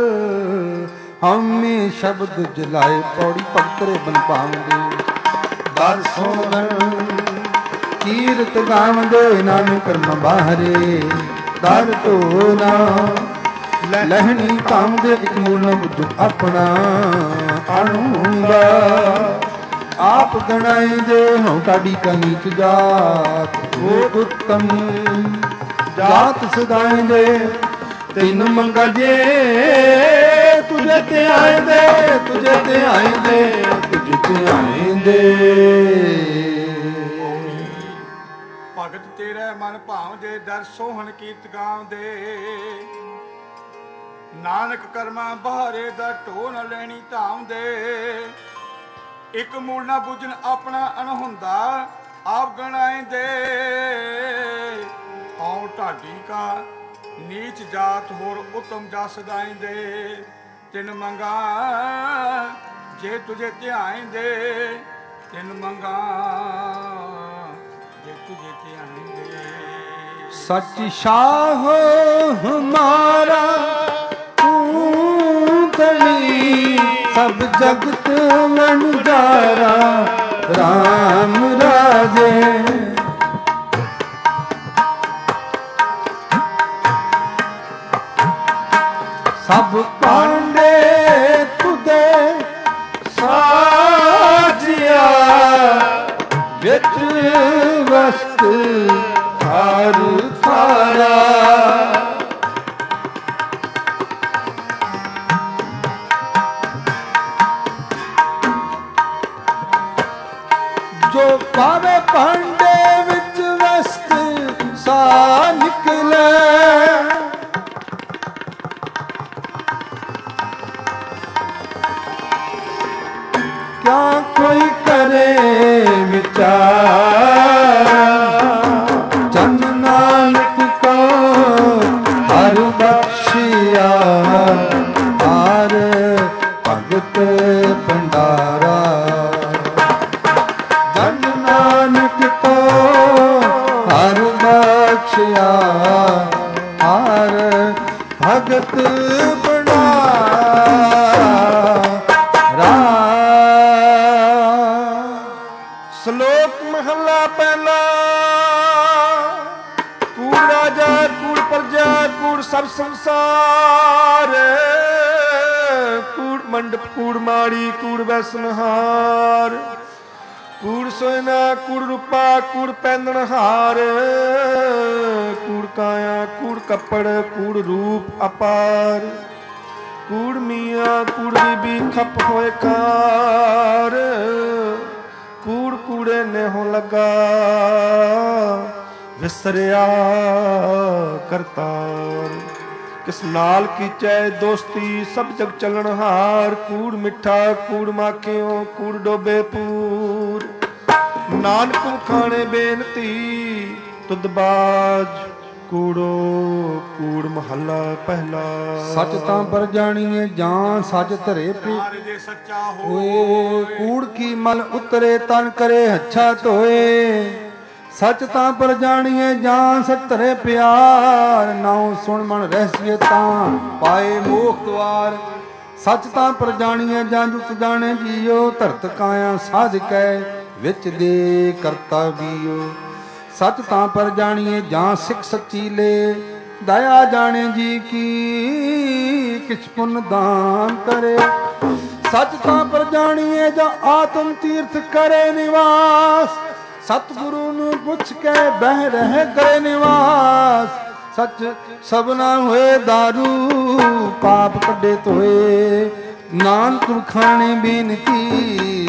ਹਮੇ ਸ਼ਬਦ ਜਲਾਏ, ਪੌੜੀ ਭਗਤਰੇ ਬਨ ਪਾਉਂਦੇ। ਦਰ ਸੋਵਨ ਕੀਰਤ ਗਾਵਦੇ, ਨਾਨਕ ਕਰਮ ਬਾਹਰੇ। ਦਰ ਧੋਨਾ ਲਹਿਣੀ ਕਾਮਦੇ, ਇੱਕ ਮੂਲ ਨ ਬੁੱਝੁ ਆਪਣਾ ਅਣੂੰਗਾ। ਆਪ ਗਣਾਏ ਦੇ ਹਉ ਕਾਢੀ ਕਾ ਨੀਚ ਜਾਤ, ਹੋ ਉੱਤਮ ਜਾਤ ਸਦਾਏ ਦੇ। ਤਿੰਨ ਮੰਗਾ ਜੇ ਤੁਝੇ ਤੇ ਆਏ ਦੇ, ਤੁਝੇ ਤੇ ਆਏ ਦੇ, ਤੁਝੇ ਤੇ ਆਏ ਦੇ। ਭਗਤ ਤੇਰੇ ਮਨ ਭਾਉਂਦੇ, ਦਰ ਸੋਹਣ ਕੀਰਤ ਗਾਉਂਦੇ। ਨਾਨਕ ਕਰਮਾਂ ਬਹਾਰੇ ਦਾ ਢੋ ਨ ਲੈਣੀ ਧਾਉਂਦੇ। ਇੱਕ ਮੂਲ ਨਾ ਬੁੱਝਣ ਆਪਣਾ ਅਣਹੁੰਦਾ, ਆਪ ਗਣਾਏਂਦੇ। ਆਉ ਢਾਡੀ ਕਾ ਨੀਚ ਜਾਤ, ਹੋਰ ਉਤਮ ਜਸ ਗਾਏਂਦੇ। ਤਿੰਨ ਮੰਗਾ ਜੇ ਤੁਝੇ ਧਿਆਏਂਦੇ, ਤਿੰਨ ਮੰਗਾ ਜੇ ਤੁਝੇ ਧਿਆਏਂਦੇ। सच शाह हमारा तू धनी सब जगत मन जारा राम राजे सब पांडे तुदे साजिया विच वस्त थार थारा जो पावे पांडे विच वस्त सा निकले क्या कोई करे विचार जन नानक को हर बख्शिया हर भगत भंडारा जन नानक को हर बख्शिया हर भगत ਸ਼ਲੋਕ ਮਹਲਾ ਪਹਿਲਾ। ਕੂੜ ਰਾਜਾ ਕੂੜ ਪ੍ਰਜਾ ਕੂੜ ਸਭ ਸੰਸਾਰ ਕੂੜ ਮੰਡਪ ਕੂੜ ਮਾੜੀ ਕੂੜ ਵੈਸਨਹਾਰ ਕੂੜ ਸੋਇਨਾ ਕੂੜ ਰੂਪਾ ਕੂੜ ਪੈਂਦਣਹਾਰ ਕੂੜ ਕਾਇਆ ਕੂੜ ਕੱਪੜ ਕੂੜ ਰੂਪ ਅਪਾਰ ਕੂੜ ਮੀਆਂ ਕੂੜ ਬੀਬੀ ਖੱਪ ਹੋਏ ਕਾਰ ਕੂੜ ਕੂੜੇ ਨੇ ਹੋ ਲੱਗਾ ਵਿਸਰਿਆ ਕਰਤਾਰ ਕਿਸ ਨਾਲ ਕੀਚੈ ਦੋਸਤੀ ਸਭ ਜਗ ਚੱਲਣਹਾਰ ਕੂੜ ਮਿੱਠਾ ਕੂੜ ਮਾਖਿਓ ਕੂੜ ਡੋਬੇ ਪੂਰ ਨਾਨਕ ਖਾਣੇ ਬੇਨਤੀ ਤੁਧ ਬਾਜ ਕੂੜੋ ਕੂੜ ਮਹੱਲਾ ਪਹਿਲਾ। ਸੱਚ ਤਾਂ ਪਰ ਜਾਣੀਏ ਜਾਂ ਸੱਚ ਧਰੇ ਪੇ ਜੇ ਸੱਚਾ ਹੋਏ ਕੂੜ ਕੀ ਮਲ ਉਤਰੇ ਤਨ ਕਰੇ ਹੱਛਾ ਧੋਏ ਸੱਚ ਤਾਂ ਪਰ ਜਾਣੀਏ ਜਾਂ ਸੱਚ ਧਰੇ ਪਿਆਰ ਨਾਉ ਸੁਣ ਮਨ ਰਹਿਸੀਏ ਤਾਂ ਪਾਏ ਮੋਖ ਦਵਾਰ ਸੱਚ ਤਾਂ ਪਰ ਜਾਣੀਏ ਜਾਂ ਜੁਤ ਜਾਣੇ ਜੀਓ ਧਰਤ ਕਾਇਆ ਸਾਧਕੈ ਵਿੱਚ ਦੇ ਕਰਤਾ ਬੀਓ ਸੱਚ ਤਾਂ ਪਰ ਜਾਣੀਏ ਜਾਂ ਸਿੱਖ ਸੱਚੀ ਲੈ ਦਇਆ ਜਾਣੇ ਜੀ ਕੀ ਕਿਛ ਪੁੰਨ ਦਾਨ ਕਰੇ ਸੱਚ ਤਾਂ ਪਰ ਜਾਣੀਏ ਜਾਂ ਆਤਮ ਤੀਰਥ ਕਰੇ ਨਿਵਾਸ ਸਤਿਗੁਰੂ ਨੂੰ ਪੁੱਛ ਕੇ ਬਹਿ ਰਹਿ ਕਰੇ ਨਿਵਾਸ ਸੱਚ ਸਭਨਾ ਹੋਏ ਦਾਰੂ ਪਾਪ ਕੱਢੇ ਧੋਏ ਨਾਨਕ ਖਾਣੇ ਬੇਨਤੀ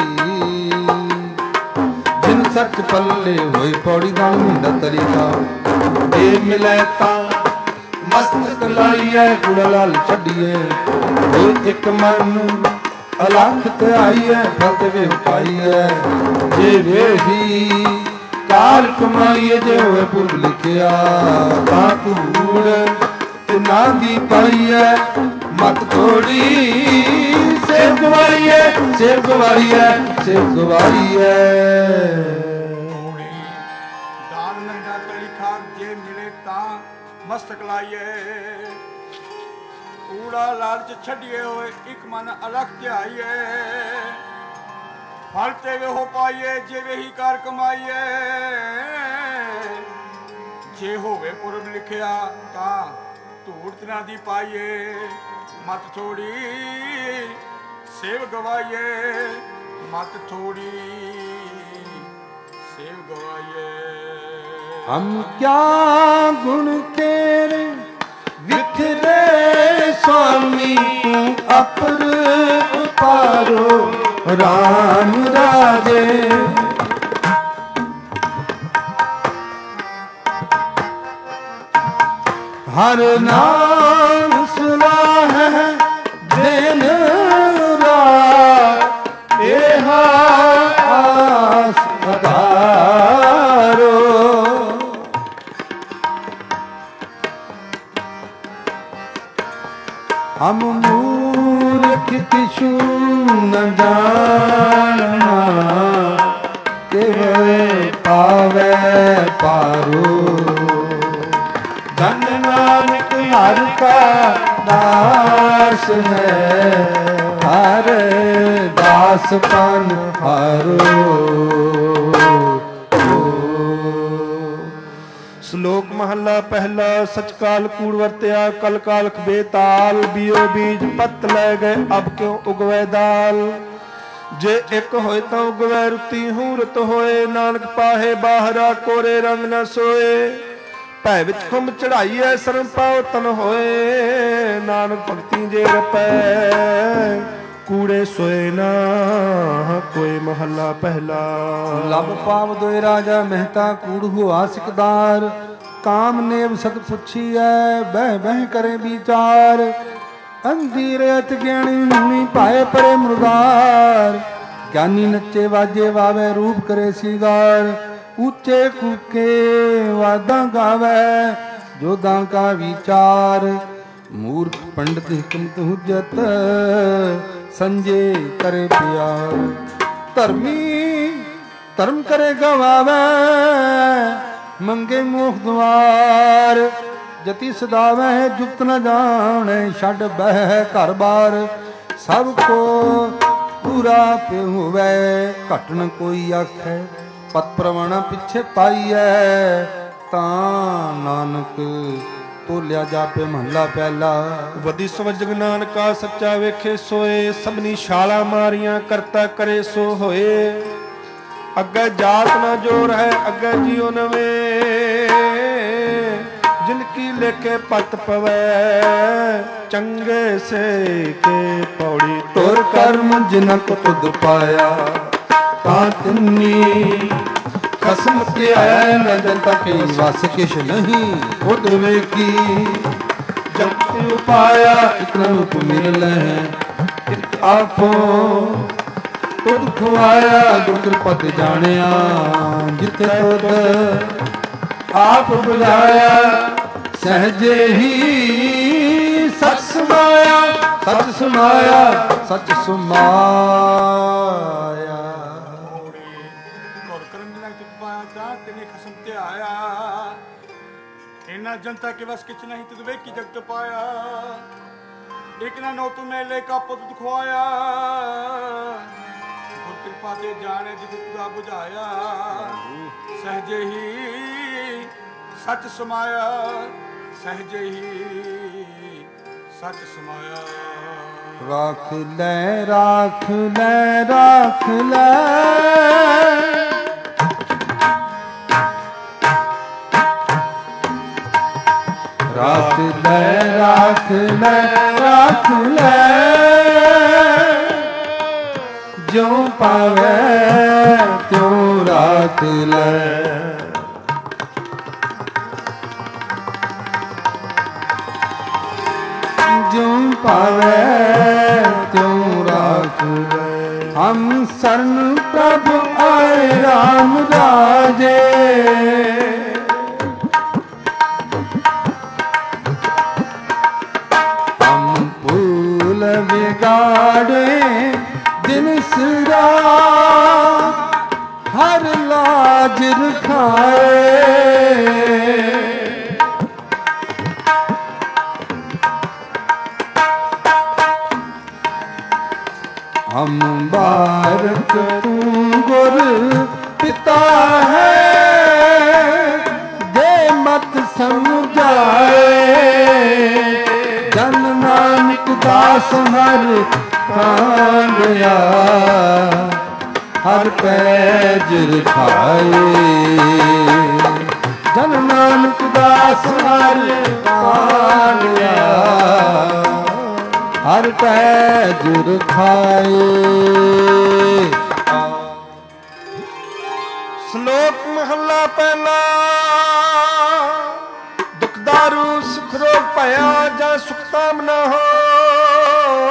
ਜਿਨ ਸੱਚ ਪੱਲੇ ਹੋਏ ਪੌੜੀ ਦਾ ਹੁੰਦਾ ਤਰੀਕਾ ਇਹ ਮਿਲੇ ਤਾਂ ਮਸਤਕ ਲਾਈਏ ਗੁੜ ਲਾਲ ਛੱਡੀਏ ਹੋਏ ਇੱਕ ਮਨ ਅਲੱਖ ਤੇ ਆਈਏ ਫਤ ਵੇ ਪਾਈਏ ਜੇ ਵੇਹੀ ਕਾਲ ਕਮਾਈਏ ਜੇ ਹੋਏ ਪੁਰ ਲਿਖਿਆ ਤਾਂ ਧੂੜ ਤੇ ਨਾ ਦੀ ਪਾਈਏ ਮਤ ਥੋੜੀ ਸੇਵ ਗਵਾਈਏ ਸੇਵ ਗਵਾਈਏ ਸੇਵ ਗਵਾਈਏ ਦਾਨ ਨੰਗਾ ਤਲੀ ਖਾਕ ਜੇ ਮਿਲੇ ਤਾਂ ਮਸਤਕ ਲਾਈਏ ਕੂੜਾ ਲਾਲਚ ਛੱਡੀਏ ਹੋਏ ਇੱਕ ਮਨ ਅਲੱਖ ਧਿਆਈਏ ਫਲ ਤੇ ਵੇ ਹੋ ਪਾਈਏ ਜਿਵੇਂ ਹੀ ਕਰ ਕਮਾਈਏ ਜੇ ਹੋਵੇ ਪੁਰਬ ਲਿਖਿਆ ਤਾਂ ਧੂੜ ਤਨਾ ਦੀ ਪਾਈਏ ਮਤ ਥੋੜੀ ਸੇਵ ਗਵਾਈਏ ਮਤ ਥੋੜੀ ਸੇਵ ਗਵਾਈਏ हम क्या गुण तेरे विखरे स्वामी तू अपर उपारो राम राजे हर नाम सुना है दिन रात एहा आस अधारो हम मूर्ख किछु न जाना के पावे पारो नानक हर का दास है, हर दास पन हारो। ਸ਼ਲੋਕ ਮਹੱਲਾ ਪਹਿਲਾ। ਸਚ ਕਾਲ ਕੂੜ ਵਰਤਿਆ ਕਲ ਕਾਲਖ ਬੇਤਾਲ, ਬੀਓ ਬੀਜ ਪੱਤ ਲੈ ਗਏ ਅਬ ਕਿਉ ਉਗਵੈ ਦਾਲ। ਜੇ ਇੱਕ ਹੋਏ ਤਾਂ ਉਗਵੈ ਰੁੱਤੀ ਹੂਰਤ ਹੋਏ, ਨਾਨਕ ਪਾਹੇ ਬਾਹਰਾ ਕੋਰੇ ਰੰਗ ਨ ਸੋਏ। ਭੈ ਵਿੱਚ ਖੁੰਭ ਚੜਾਈਐ ਸਰਮ ਪਾਉ ਤਨ ਹੋਏ, ਨਾਨਕ ਭਗਤੀ ਜੇ ਰਪੈ ਕੂੜੇ ਸੋਏ ਨਾ ਕੋਈ। ਮਹੱਲਾ ਪਹਿਲਾ। ਲਬ ਪਾਵ ਦੋਇ ਰਾਜਾ ਮਹਿਤਾ ਕੂੜ ਹੁਆ ਸਿਕਦਾਰ, ਕਾਮ ਨੇਵ ਸਤ ਪੁੱਛੀਐ ਬਹਿ ਬਹਿ ਕਰੇ ਵਿਚਾਰ। ਅੰਧੀ ਰਤ ਗਿਆਨੀ ਹੁਣੀ ਭਾਏ ਪਰੇ ਮੁਰਦਾਰ, ਗਿਆਨੀ ਨੱਚੇ ਵਾਜੇ ਵਾਵੇ ਰੂਪ ਕਰੇ ਸਿੰਗਾਰ। ਉੱਚੇ ਕੂਕੇ ਵਾਦਾਂ ਗਾਵੇ ਜੋਦਾਂ ਕਾ ਵਿਚਾਰ, ਮੂਰਖ ਪੰਡਤ ਹਿਕਮਤ ਹੁਜਤ ਸੰਜੇ ਕਰੇ ਪਿਆਰ। ਧਰਮੀ ਧਰਮ ਕਰੇ ਗਵਾਵੇ ਮੰਗੇ ਮੋਖ ਦੁਆਰ, ਜਤੀ ਸਦਾਵੈ ਜੁਗਤ ਨ ਜਾਣੈ ਛੱਡ ਬਹਿ ਘਰ ਬਾਰ। ਸਭ ਕੋ ਪੂਰਾ ਪਿ ਹੋਵੇ ਘਟ ਨ ਕੋਈ ਆਖੈ, ਪਤ ਪ੍ਰਵਣ ਪਿੱਛੇ ਪਾਈਐ ਤਾਂ ਨਾਨਕ ਤੋਲਿਆ ਜਾਪੇ। ਮਹੱਲਾ ਪਹਿਲਾ। ਵਦੀ ਸਵਜਗ ਨਾਨਕਾ ਸੱਚਾ ਵੇਖੇ ਸੋਏ, ਸਭਨੀ ਛਾਲਾ ਮਾਰੀਆਂ ਕਰਤਾ ਕਰੇ ਸੋ ਹੋਏ। ਅੱਗੇ ਜਾਤ ਨਾ ਜੋਰ ਹੈ ਅੱਗੇ ਜੀਉ ਨਵੇਂ, ਜਿਨ ਕੀ ਲੇਖੇ ਪਤ ਪਵੈ ਚੰਗੇ ਸੇ ਕੇ ਪੌੜੀ। ਤੁਰ ਕਰਮ ਜਿਨਕ ਤੁਧ ਪਾਇਆ ਤਾਂ ਤਿੰਨੀ, ਖਸਮ ਧਿਆਇ ਨ ਜਨਤਾ ਕੀ ਵਸ ਕਿਛ ਨਹੀਂ ਖੁਦ ਵੇਖੀ। ਜਪਿ ਉਪਾਇਆ ਇਕ ਰੂਪ ਮਿਲ ਲੈ ਇਕ ਆਪੋ, ਤੁਧ ਖਵਾਇਆ ਗੁਰ ਕਿਰਪਾ ਤੇ ਜਾਣਿਆ। ਜਿੱਥੇ ਤੁਧ ਆਪ ਬੁਝਾਇਆ ਸਹਜੇ ਹੀ ਸਚ ਸਮਾਇਆ, ਸਚ ਸਮਾਇਆ ਸਚ ਸਮਾਇਆ। ਤਿਨੇ ਖਸਮ ਧਿਆਇਆ, ਇਹਨਾਂ ਜਨਤਾ ਕੇ ਵਸ ਕਿਛ ਨਹੀਂ ਤੁਧ ਵੇਖੀ ਜਗਤ ਪਾਇਆ। ਇੱਕ ਨਾ ਨੋ ਤੂੰ ਮੇਲੇ ਕਾ ਪੁੱਤ ਦੁਖਵਾਇਆ, ਗੁਰ ਕਿਰਪਾ ਤੇ ਜਾਣੇ ਜਿਤ ਤੁਧਾ ਬੁਝਾਇਆ। ਸਹਜੇ ਹੀ ਸਚ ਸਮਾਇਆ, ਸਹਜੇ ਹੀ ਸਚ ਸਮਾਇਆ। ਰਾਖ ਲੈ ਰਾਖ ਲੈ ਰਾਖ ਲੈ, ਰਾਖ ਲੈ ਰਾਖ ਲੈ ਰਾਖ ਲੈ। ਜਿਉ ਪਾਵੈ ਤਿਉ ਰਾਖ ਲੈ, ਜਿਉ ਪਾਵੈ ਤਿਉ ਰਾਖ ਲੈ। ਹਮ ਸਰਨ ਪ੍ਰਭ ਆਏ ਰਾਮ ਰਾਜੇ, ਵਿਗਾੜੇ ਦਿਨ ਸਿਰਾ ਹਰ ਲਾਜ ਰਖਾਏ। ਹਮ ਬਾਰਕ ਤੂੰ ਗੁਰ ਪਿਤਾ ਹੈ, ਦੇ ਮਤ ਸਮਝਾਏ। ਜਨ ਨਾਨਕ ਦਾਸ ਹਰ ਕਾਂਗਿਆ, ਹਰ ਪੈਜ ਰਖਾਏ। ਜਨ ਨਾਨਕ ਦਾਸ ਹਰ ਕਾਂਗਿਆ, ਹਰ ਪੈਜ ਰਖਾਏ। ਸ਼ਲੋਕ ਮਹੱਲਾ ਪਹਿਲਾ। ਦੁਖਦਾਰੂ ਸੁਖ ਰੋਗ ਭਇਆ, ਜਾਂ ਸੁਖਤਾਮ ਨਾ ਹੋਇ।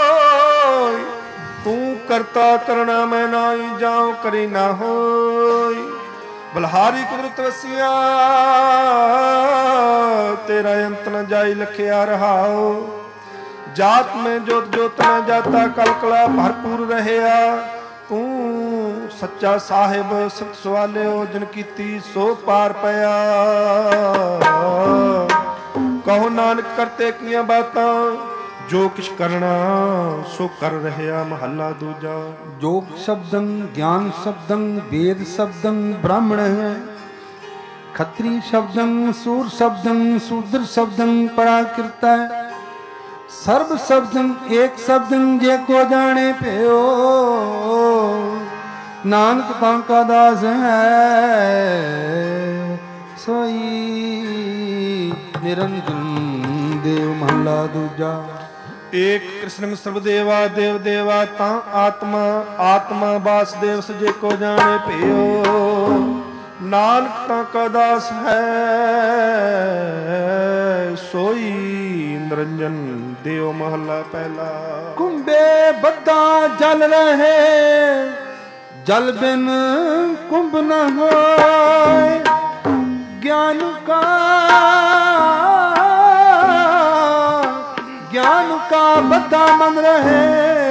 ਤੂੰ ਕਰਤਾ ਕਰਣਾ ਮੈਂ ਨਾਹੀ, ਜਾਉ ਕਰੀ ਨਾ ਹੋਇ। ਬਲਹਾਰੀ ਕੁਦਰਤ ਵਸਿਆ, ਤੇਰਾ ਅੰਤ ਨ ਜਾਈ ਲਖਿਆ ਰਹਾਉ। ਜਾਤ ਮੈਂ ਜੋਤ ਜੋਤ ਨ ਜਾਤਾ, ਕਲ ਕਲਾ ਭਰਪੂਰ ਰਹਿਆ। ਤੂੰ ਸੱਚਾ ਸਾਹਿਬ ਸਿਫਤ ਸਵਾਲਿਓ, ਜਿਨ ਕੀਤੀ ਸੋ ਪਾਰ ਪਿਆ। ਕਹੋ ਨਾਨਕ ਕਰਤੇ ਕੀਆਂ ਬਾਤਾਂ, ਜੋ ਕਿਛ ਕਰਨਾ ਸੋ ਕਰ ਰਹਿਆ। ਮਹੱਲਾ ਦੂਜਾ। ਜੋਗ ਸ਼ਬਦੰ ਗਿਆਨ ਸ਼ਬਦੰ ਵੇਦ ਸ਼ਬਦੰ ਬ੍ਰਾਹਮਣ ਹੈ, ਖੱਤਰੀ ਸ਼ਬਦੰ ਸੂਰ ਸ਼ਬਦੰ ਸ਼ੂਦਰ ਸ਼ਬਦੰ ਪਰਾਕਿਰਤਾ। ਸਰਬ ਸ਼ਬਦੰ ਏਕ ਸ਼ਬਦੰ ਜੇ ਕੋ ਜਾਣੇ ਭਇਓ, ਨਾਨਕ ਤਾਂ ਕਾ ਦਾਸ ਹੈ ਸੋਈ ਨਿਰੰਜਨ ਦੇਵ। ਮਹਲਾ ਦੂਜਾ। ਏਕ ਕ੍ਰਿਸ਼ਨ ਸਰਬ ਦੇਵਾ ਦੇਵ ਦੇਵਾ, ਤਾਂ ਆਤਮਾ ਆਤਮਾ ਵਾਸੁਦੇਵ ਸਜੇ ਕੋ ਜਾਣੇ ਭਇਓ, ਨਾਨਕ ਤਾਂ ਕਾ ਦਾਸ ਹੈ ਸੋਈ ਨਿਰੰਜਨ ਦੇਵ। ਮਹੱਲਾ ਪਹਿਲਾ। ਕੁੰਭੇ ਬੱਧਾ ਜਲ ਰਹੇ, ਜਲ ਬਿਨ ਕੁੰਭ ਨ ਹੋਏ। ਗਿਆਨ ਕਾ ਬੱਧਾ ਮਨ ਰਹੇ,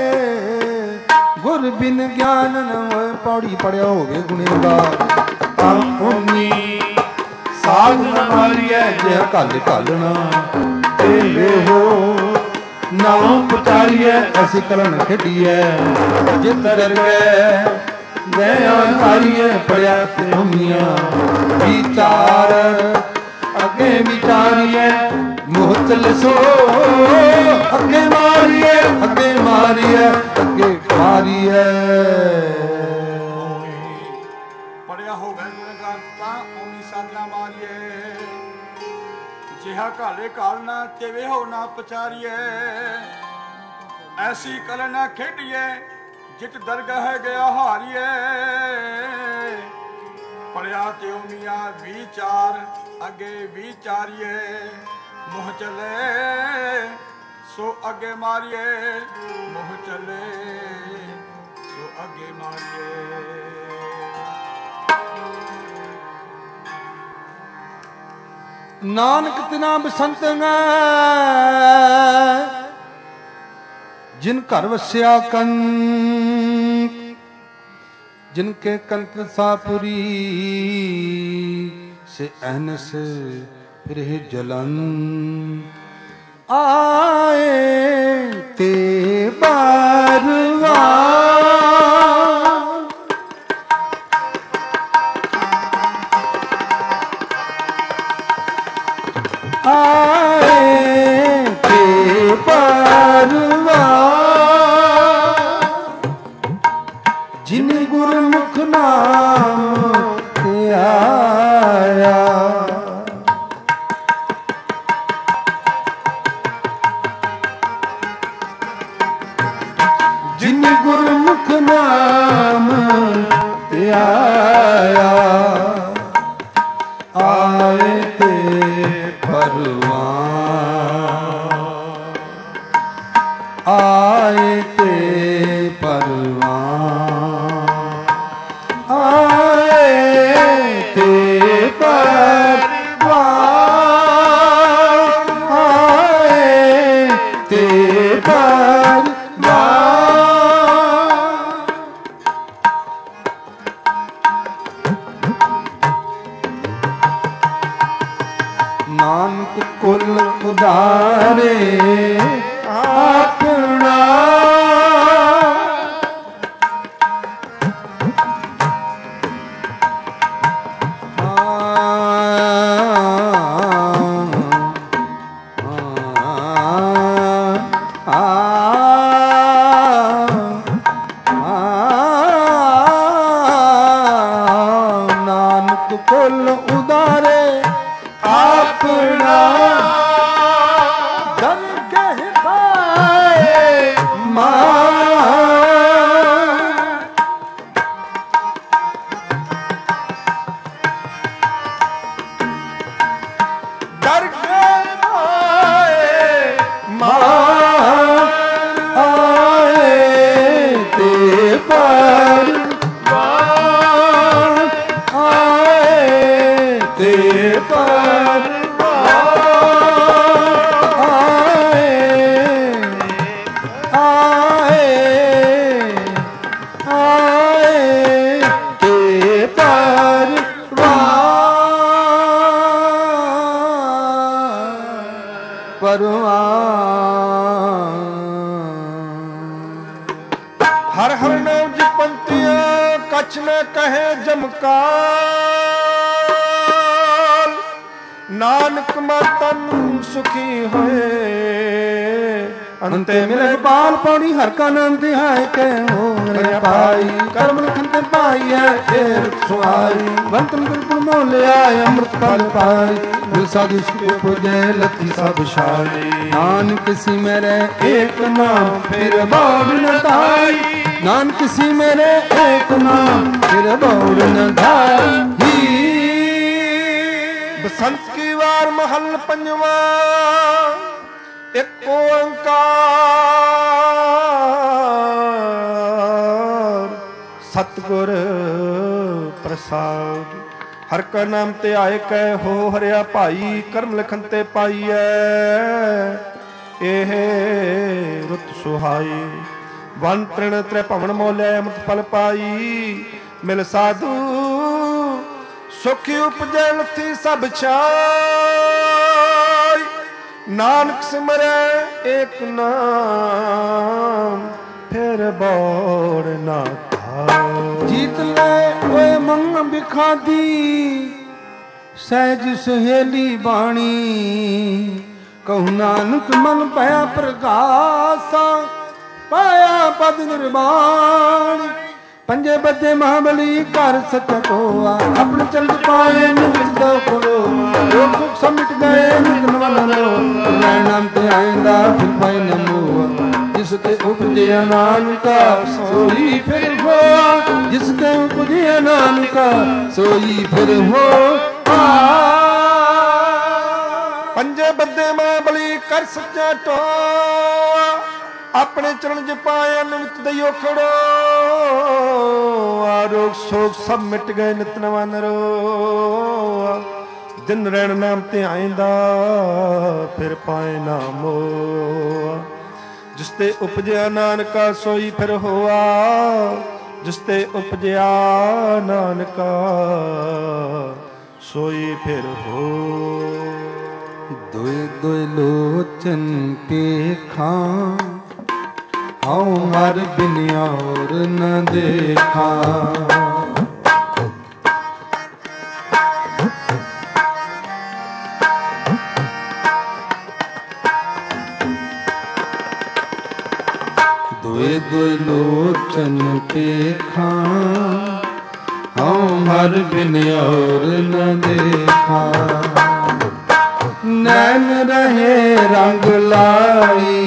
ਗੁਰ ਬਿਨ ਗਿਆਨ ਨ ਹੋਏ। ਪੌੜੀ ਪੜਿਆ ਹੋਵੇ ਗੁਣੇਗਾਰ। ਤਾਂ ਓਨੀ ਸਾਧ ਨ ਮਾਰੀਐ, ਜੇ ਘਲ ਘਾਲਣਾ ਤੇ ਹੋ। ਨਾਮ ਪੁਚਾਰੀਐ ਅਸੀਂ ਕਰਨ ਖੇਡੀਐ, ਜਿਤ ਡਰ ਗਏ ਗਏ ਹਾਰੀਐ। ਪੜਿਆ ਤੇ ਹੋਮੀਆਂ ਵਿਚਾਰ, ਅੱਗੇ ਵਿਚਾਰੀਐ ਮੋਹ ਚਲ ਸੋ। ਅੱਗੇ ਮਾਰੀਐ ਅੱਗੇ ਮਾਰੀਐ ਅੱਗੇ ਮਾਰੀਐ। ਪੜਿਆ ਹੋਵੇ ਗੁਣਗਾਨ ਤਾਂ ਓਨੀ ਸਾਧਨਾ ਮਾਰੀਏ। ਜਿਹਾ ਘਾਲੇ ਘਾਲਣਾ ਤਿਵੇਂ ਹੋ ਨਾ ਪਚਾਰੀਏ। ਐਸੀ ਕਲ ਨਾ ਖੇਡੀਏ, ਜਿਤ ਦਰਗਾਹ ਗਿਆ ਹਾਰੀਏ। ਪੜਿਆ ਤੇ ਮੀਆਂ ਵਿਚਾਰ ਅੱਗੇ ਵਿਚਾਰੀਏ। ਮੋਹ ਚਲੇ ਸੋ ਅੱਗੇ ਮਾਰੀਏ, ਮੋਹ ਚਲੇ ਸੋ ਅੱਗੇ ਮਾਰੀਏ। ਨਾਨਕ ਤਿਨਾ ਬਸੰਤਨ, ਜਿਨ ਘਰ ਵਸਿਆ ਕੰਤ। जिन के कंत सापुरी, से अहनस फिर जलन। आए ते बारवा, आए ते बारवा। जिन गुरमुख नाम आया, जिन गुरमुख नाम आया। आए ते परवान, आए ते परवान। आए ते परवान, आए ते परवान। नानक कुल उदारे अपना, नानक कुल उदारे अपना। धन कहताए मान, दर कहताए मान। आए ते परवान, आए ते परवान। आए ते परवान। ਹਰ ਹਰ ਨਾਮ ਜਪੰਤਿਆਂ ਕਛ ਨ ਕਹੇ ਜਮਕਾਲ। ਨਾਨਕ ਮਨ ਤਨ ਸੁਖੀ ਹੋਏ ਅੰਤੇ ਮਿਲੇ ਗੋਪਾਲ ਪੌੜੀ ਹਰ ਕਾ ਨਾਮ ਧਿਆਏ ਕੇ ਹੋਰੇ ਪਾਈ। ਕਰਮ ਲਖਨ ਤੇ ਪਾਈਐ ਫੇਰ ਸੁਆਈ। ਬੰਤਨ ਗੁਰਪੁਰ ਮੋਲਿਆ ਅੰਮ੍ਰਿਤ ਫਲ ਪਾਈ। ਦਿਲ ਸਾਧੂ ਸੁਖ ਪੁਜੈ ਲਖੀ ਸਭ ਛਾਈ। ਨਾਨਕ ਸਿ ਮੇਰੇ ਏਕ ਨਾਮ ਫਿਰ ਬੌੜ ਨ ਧਾਈ। ਨਾਨਕ ਸਿ ਮੇਰੇ ਏਕ ਨਾਮ ਫਿਰ ਬੌੜ ਨ ਧਾਈ। ਬਸੰਤ ਕੀ ਵਾਰ ਮਹੱਲ ਪੰਜਵਾ ਇੱਕ ਓੰਕਾਰ ਸਤਿਗੁਰ ਪ੍ਰਸਾਦ। ਹਰ ਕਾ ਨਾਮ ਤੇ ਆਏ ਕੈ ਹੋ ਹਰਿਆ ਭਾਈ। ਕਰਮ ਲਖਨ ਤੇ ਪਾਈਐ ਇਹ ਰੁਤ ਸੁਹਾਈ। ਵਨ ਤ੍ਰਿਣ ਤ੍ਰੈ ਭਵਨ ਮੋਲੇ ਅੰਮ੍ਰਿਤ ਫਲ ਪਾਈ। ਮਿਲ ਸਾਧੂ ਸੁਖੀ ਉਪਜੈ ਲਥੀ ਸਭ ਛਾਈ। ਨਾਨਕ ਸਿਮਰੈ ਏਕ ਨਾਮ ਫਿਰ ਬੌੜ ਨਾ ਧਾਇ। ਜੀਤ ਲੈ ਓਏ ਮਨ ਬਿਖਾਦੀ ਸਹਿਜ ਸੁਹੇਲੀ ਬਾਣੀ। ਕਹੂ ਨਾਨਕ ਮਨ ਭਇਆ ਪ੍ਰਗਾਸਾ ਪਾਇਆ ਪਦ ਨਿਰਵਾਣ। ਪੰਜੇ ਬੱਦੇ ਮਹਾਬਲੀ ਘਰ ਸੱਚਾ ਕੋਆ। ਆਪਣੇ ਚਲਤ ਪਾਏ ਨਿਤ ਦੋ ਖੋਲੋ। ਲੋਕ ਸੁਖ ਸਭ ਮਿਟ ਗਏ ਨਿਤ ਨਵਨ ਰੋ। ਨੈਣ ਨਾਮ ਤੇ ਆਇਂਦਾ ਫਿਰ ਪਾਏ ਨ ਮੋਆ। ਜਿਸ ਤੇ ਉਪਜਿਆ ਨਾਨਕਾ ਸੋਈ ਫਿਰ ਹੋਆ। ਜਿਸ ਤੇ ਉਪਜਿਆ ਨਾਨਕਾ ਸੋਈ ਫਿਰ ਹੋਆ। ਪੰਜੇ ਬੱਦੇ ਮਹਾਬਲੀ ਕਰ ਸੱਚਾ ਟੋਆ। ਆਪਣੇ ਚਰਨ ਚ ਪਾਇਆ ਨਿਤ ਦਈਓ ਖੜੋ। ਆਰੋਗ ਸੋਗ ਸਭ ਮਿਟ ਗਏ ਨਿਤ ਨਵਾਂ ਨਰੋ। ਦਿਨ ਰਹਿਣ ਨਾਮ ਤੇ ਆਇਂਦਾ ਫਿਰ ਪਾਏ ਨਾ ਮੋਆ। ਜਿਸ ਤੇ ਉਪਜਿਆ ਨਾਨਕਾ ਸੋਈ ਫਿਰ ਹੋਆ। ਜਿਸ ਤੇ ਉਪਜਿਆ ਨਾਨਕਾ ਸੋਈ ਫਿਰ ਹੋ। ਦੋਏ ਦੋਏ ਲੋਚਨ ਕੇ ਖਾਂ ਹਉ ਹਰ ਬਿਨ ਔਰ ਨ ਦੇਖਾਂ। ਦੋਏ ਦੋਏ ਲੋਚਨ ਕੇ ਖਾਂ ਹਉ ਹਰ ਬਿਨ ਔਰ ਨ ਦੇਖਾਂ। ਨੈਣ ਰਹੇ ਰੰਗ ਲਾਈ।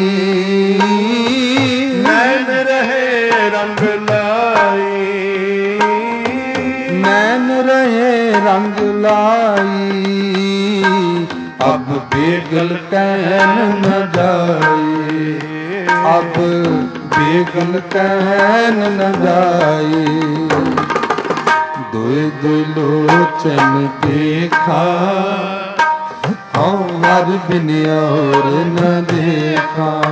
ਨੈਣ ਰਹੇ ਰੰਗ ਲਾਈ। ਨੈਣ ਰਹੇ ਰੰਗ ਲਾਈ। ਅਬ ਬੇਗਲ ਕਹਿਨ ਨ ਜਾਈ। ਅਬ ਬੇਗਲ ਕਹਿਨ ਨ ਜਾਈ। ਦੋਏ ਦੋਏ ਲੋਚਨ ਦੇਖਾ ਹਉ ਹਰ ਬਿਨ ਔਰ ਨ ਦੇਖਾਂ।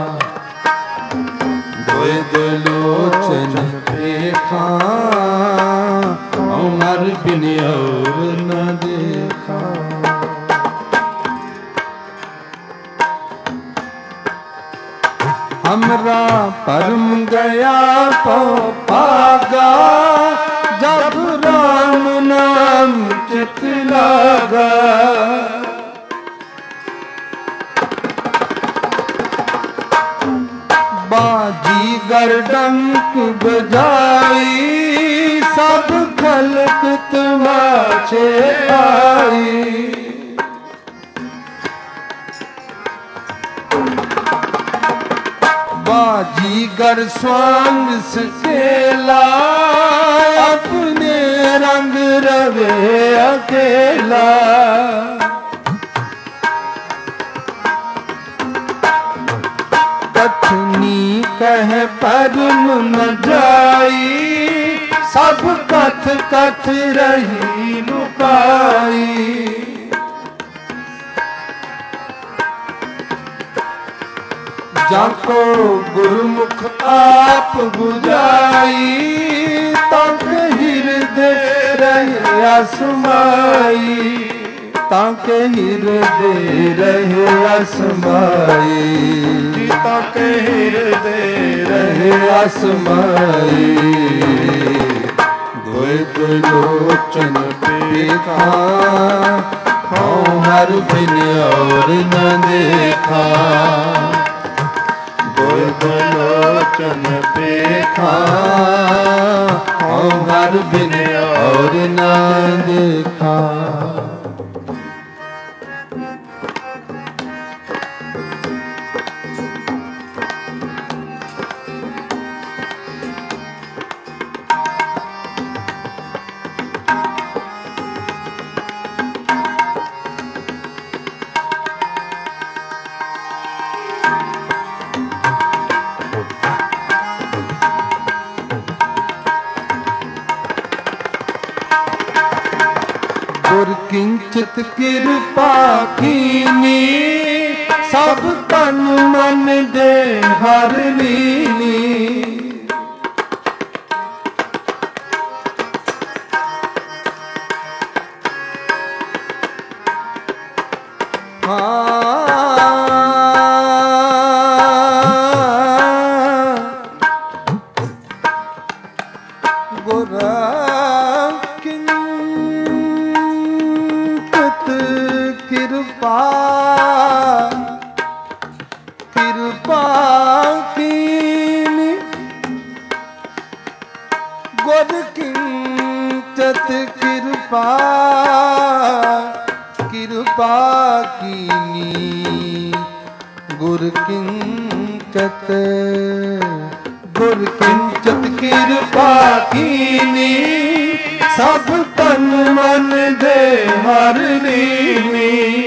ਦੋਏ ਦੋਏ ਲੋਚਨ ਦੇਖਾਂ ਹਉ ਹਰ ਬਿਨ ਔਰ ਨ ਦੇਖਾਂ। हमरा परम गया पौ पागा। जब राम नाम चित लागा। बाजी गरडंक बजाई। सब खलक तमाचे आई। बाजीगर स्वांग सकेला। अपने रंग रवे अकेला। कथनी कह परम न जाई। सब कथ कथ रही लुकाई। जाको गुरमुख आप बुझाई। तक हृदय रहिया समाई। ताके हिरदे रहे असमाई, ताके हिरदे रहे असमाई। दोए दोए लोचन देखा, हाँ हर बिन और न देखा। दोए दोए लोचन देखा, हाँ हर बिन और न देखा। गुर किंचित कृपा कीनी, सब तन मन दे हर लीनी। कृपा कीनी, गुर किंचित कृपा, कृपा कीनी। गुर किंचित, गुर किंचित कृपा कीनी, सब तन मन दे हर लीनी।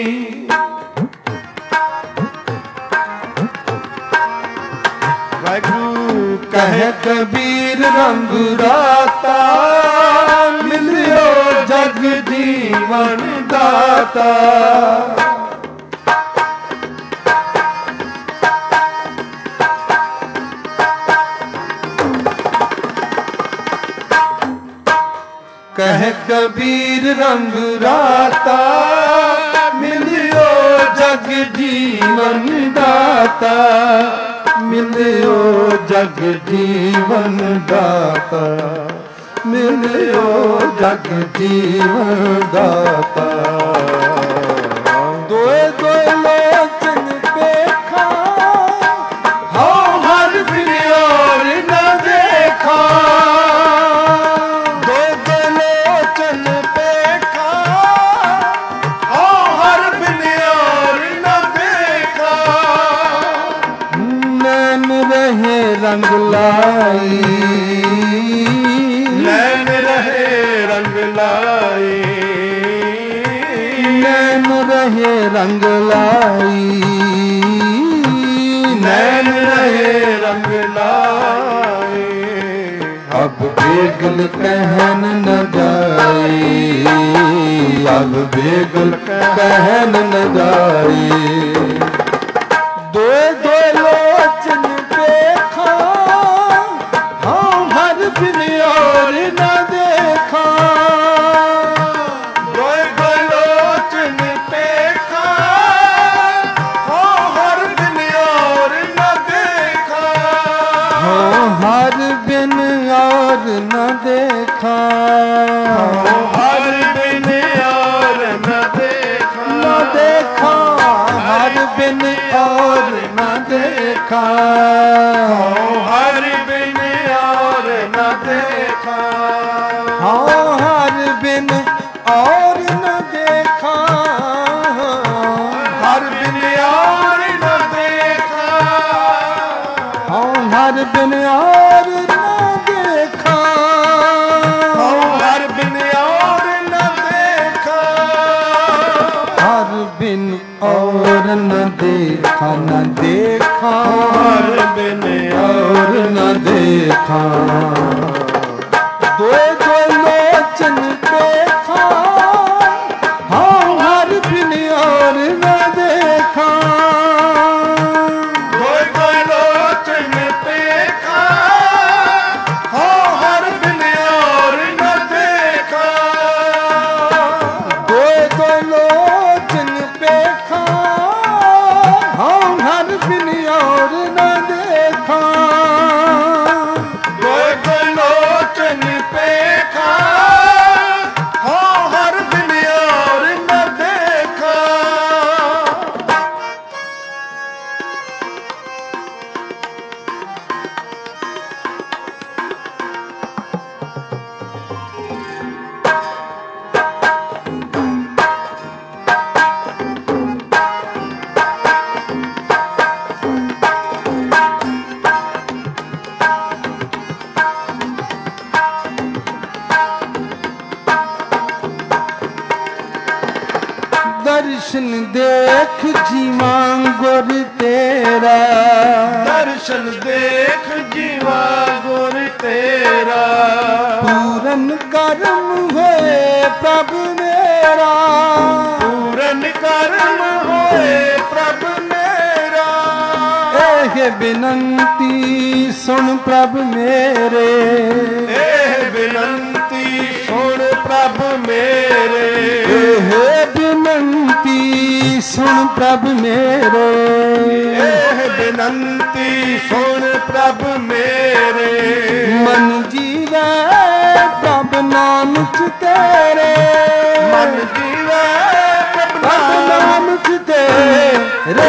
वाहिगुरु कहे कबीर रंग राता, मिलियो जग जीवन दाता। कहे कबीर रंग राता, मिलियो जग जीवन दाता। मिलियो जग जीवन दाता, मिलियो जग जीवन दाता। दोए दोए लोचन देखा, हाँ हर बिन और न देखा। दोए दोए लोचन देखा, हाँ हर बिन और न देखा। नैन रहे रंग लाई, नैन रहे रंग लाई, नैन रहे रंग लाई। नैन रहे रंग लाई। अब बेगल कहन न जाए, अब बेगल कहन न जाए। दोए दोए लोचन देखा, हाँ हर बिन और न देखा। दोए दोए लोचन देखा, हाँ हर बिन और न देखा। हाँ हर बिन और न देखा। हर बिन और न देखा, न देखा, हर बिन और न देखा। हर बिन और न देखा। हाँ हर बिन और न देखा। हर बिन और न देखा। हाँ हर बिन और न देखा। हर बिन और न देखा। हर बिन और न देखा, न देखा। हर बिन और न देखा। दोए दोए लोचन देखा, हाँ हर बिन और न देखा। दोए दोए लोचन देखा, हाँ हर बिन और न देखा। दोए दोए लोचन और न देखा, कोई लोचन पेखा हो हर दिन और न देखा। दर्शन देख जीवा गुर तेरा, दर्शन देख जीवा गुर तेरा। पूरन कर्म होए प्रभु मेरा, पूरन कर्म होए प्रभु मेरा। एह बिनंती सुन प्रभु मेरे, एह बिनंती सुन प्रभु मेरे। एह बिनंती सुन प्रभु मेरे, एह बिनंती सुन प्रभु मेरे। मन जीवे प्रभु नाम च तेरे, मन जीवे प्रभु नाम च तेरे।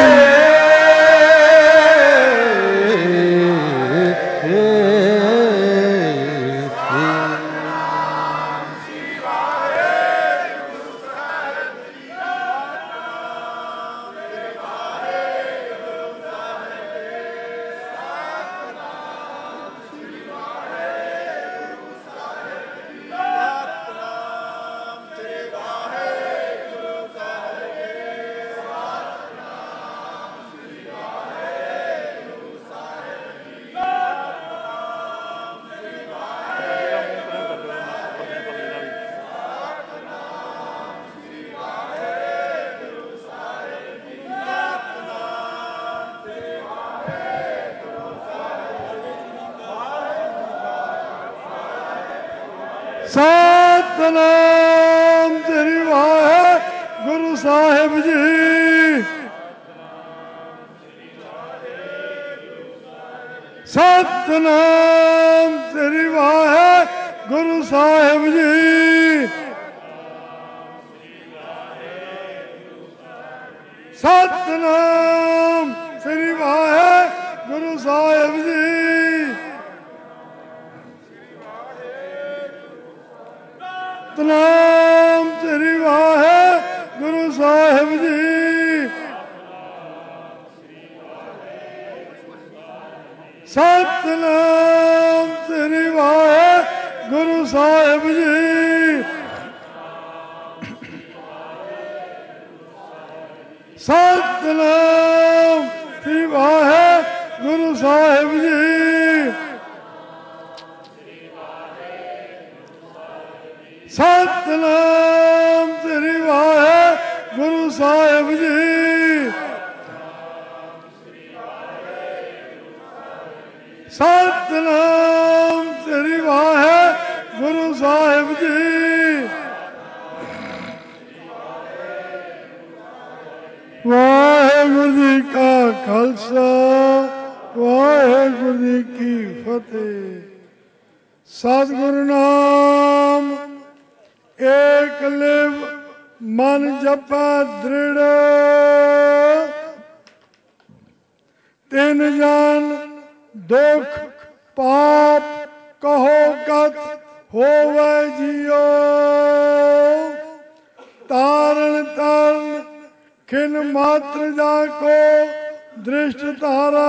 ਸਤਿਨਾਮ ਸ੍ਰੀ ਵਾਹਿਗੁਰੂ ਸਾਹਿਬ ਜੀ। ਸਤਿਨਾਮ ਸ੍ਰੀ ਵਾਹਿਗੁਰੂ ਸਾਹਿਬ ਜੀ। ਸਤਿਨਾਮ ਸ੍ਰੀ ਵਾਹਿਗੁਰੂ ਸਾਹਿਬ ਜੀ। ਸਤਿਨਾਮ ਸ੍ਰੀ ਵਾਹਿਗੁਰੂ ਸਾਹਿਬ ਜੀ। ਸਤਿਨਾਮ ਸ੍ਰੀ ਵਾਹਿਗੁਰੂ ਸਾਹਿਬ ਜੀ। ਸਤਿਨਾਮ ਸ੍ਰੀ ਵਾਹਿਗੁਰੂ ਸਾਹਿਬ ਜੀ। ਸਤਿਨਾਮ ਸ੍ਰੀ ਵਾਹਿਗੁਰੂ ਸਾਹਿਬ ਜੀ। ਸਤਿਨਾਮ ਸ੍ਰੀ ਵਾਹਿਗੁਰੂ ਸਾਹਿਬ ਜੀ। ਵਾਹਿਗੁਰੂ ਜੀ ਕਾ ਖਾਲਸਾ, ਵਾਹਿਗੁਰੂ ਜੀ ਕੀ ਫਤਿਹ। ਸਤਿਗੁਰੂ ਨਾਮ ਏਕ ਲਿਵ ਮਨ ਜਪੈ ਦ੍ਰਿੜ, ਤਿਨ ਜਾਨ ਦੁਖ ਪਾਪ ਕਹੋ ਕਤ ਹੋਵੇ ਜੀਓ। ਤਾਰਨ ਤਰਨ ਖਿਨ ਮਾਤਰ ਜਾ ਕੋ ਦ੍ਰਿਸ਼ਟ ਧਾਰਾ,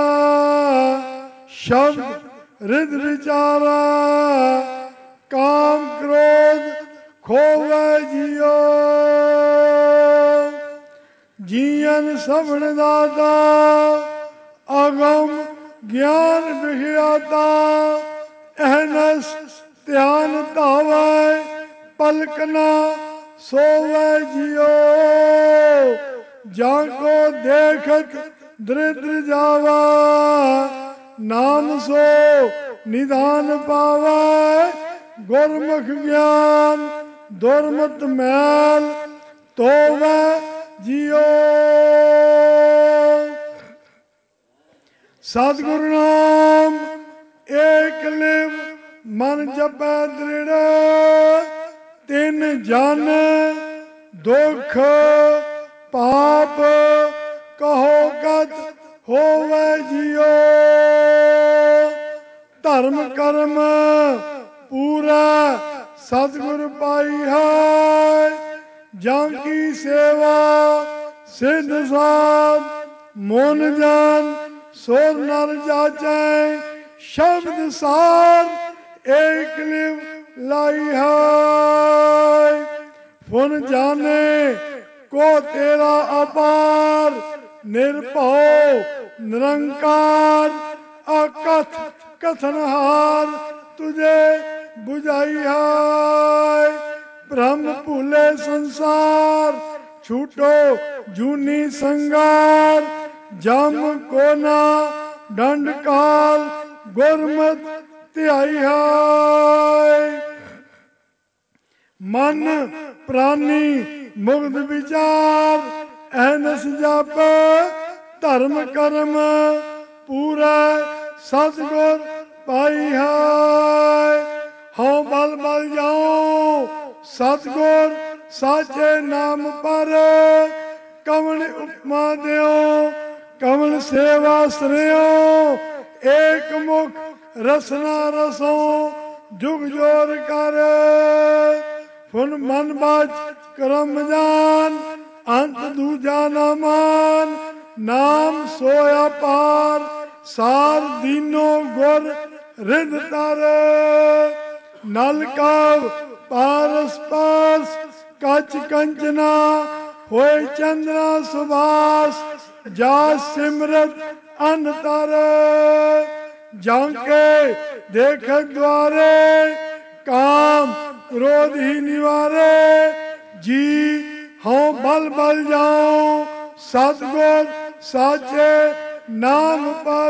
ਸ਼ਬਦ ਰਿਦ ਵਿਚਾਰਾ ਕਾਮ ਕ੍ਰੋਧ ਖੋਵੇ ਜੀਓ। ਜੀਵਨ ਸਭਨ ਦਾਤਾ ਅਗਮ ਗਿਆਨ ਵਿਖਿਆਤਾ, ਅਹਨਸ ਧਿਆਨ ਧਾਵੈ ਪਲਕ ਨਾ ਸੋਵੇ ਜੀਓ। ਜਾਂ ਕੋ ਦੇਖਤ ਦ੍ਰਿਦ੍ਰ ਜਾਵਾ, ਨਾਮ ਸੋ ਨਿਧਾਨ ਪਾਵੈ। ਗੁਰਮੁਖ ਗਿਆਨ ਦੁਰਮਤ ਮੈਲ ਧੋਵੈ ਜੀਓ। ਸਤਿਗੁਰੂ ਨਾਮ ਏਕ ਲਿਵ ਮਨ ਜਪੈ ਦ੍ਰਿੜ, ਤਿਨ ਜਨ ਦੁਖ ਪਾਪ ਕਹੋ ਕਤ ਹੋਵੇ ਜਿਉ। ਧਰਮ ਕਰਮ ਪੂਰਾ ਸਤਿਗੁਰ ਪਾਈ ਹੈ, ਜਾਂ ਕੀ ਸੇਵਾ ਸਿੱਧ ਸਾਧ ਮੋਨ ਜਾਨ ਸੋ ਨਰ ਜਾਚੈ। ਸ਼ਬਦ ਸਾਰ ਏਕ ਲਿਵ ਲਾਈ ਹੈ, ਫੁਨ ਜਾਣੇ ਕੋ ਤੇਰਾ ਅਪਾਰ। ਨਿਰਭਉ ਨਿਰੰਕਾਰ ਅਕਥ ਕਥਨਹਾਰ, ਤੁਝੇ ਬੁਝਾਈ ਹੈ। ਬ੍ਰਹਮ ਭੂਲੇ ਸੰਸਾਰ, ਛੂਟੋ ਜੂਨੀ ਸੰਗਾਰ। ਜਮ ਕੋਨਾ ਡੰਡ ਕਾਲ, ਗੁਰਮਤ ਧਿਆਈ ਹੈ। ਮਨ ਪ੍ਰਾਨੀ ਮੁਗਧ ਵਿਚਾਰ, ਅਹਨਸ ਜਪ ਧਰਮ ਕਰਮ ਪੂਰਾ ਸਤਿਗੁਰ ਪਾਈ ਹੈ। ਹਉ ਬਲ ਬਲ ਜਾਉ ਸਤਿਗੁਰ ਸਾਚੇ ਨਾਮ ਪਰ, ਕਵਣ ਉਪਮਾ ਦਿਓ ਕਵਣ ਸੇਵਾ ਸਰਿਓ। ਏਕ ਮੁਖ ਰਸਨਾ ਰਸੋ ਜੁਗ ਜੋਰ ਕਰ, ਫੁਨ ਮਨ ਬਾਝ ਕਰਮ ਜਾਨ। ਅੰਤ ਦੂਜਾ ਨਾ ਮਾਨ, ਨਾਮ ਸੋਇਆ ਪਾਰ। ਸਾਰ ਦੀਨੋ ਗੁਰ ਰਿਦ ਤਰ, ਨਲ ਕਾਵ ਪਾਰਸ ਪਾਸ। ਕੱਚ ਕੰਚਨਾ ਹੋਏ ਚੰਦਨਾ ਸੁਬਾਸ, ਜਾ ਸਿਮਰਤ ਅੰਤਰ। ਜਾਂਕੇ ਦੇਖ ਦੁਆਰੇ, ਕਾਮ ਕ੍ਰੋਧ ਹੀ ਨਿਵਾਰੇ। ਜੀ ਹਉ ਬਲ ਬਲ ਜਾਉ ਸਤਿਗੁਰ ਸਾਚੇ ਨਾਮ ਪਰ।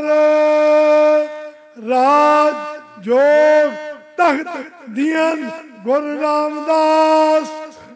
ਰਾਜ ਜੋਗ ਤਖਤ ਦੀਨ ਗੁਰੂ ਰਾਮਦਾਸ,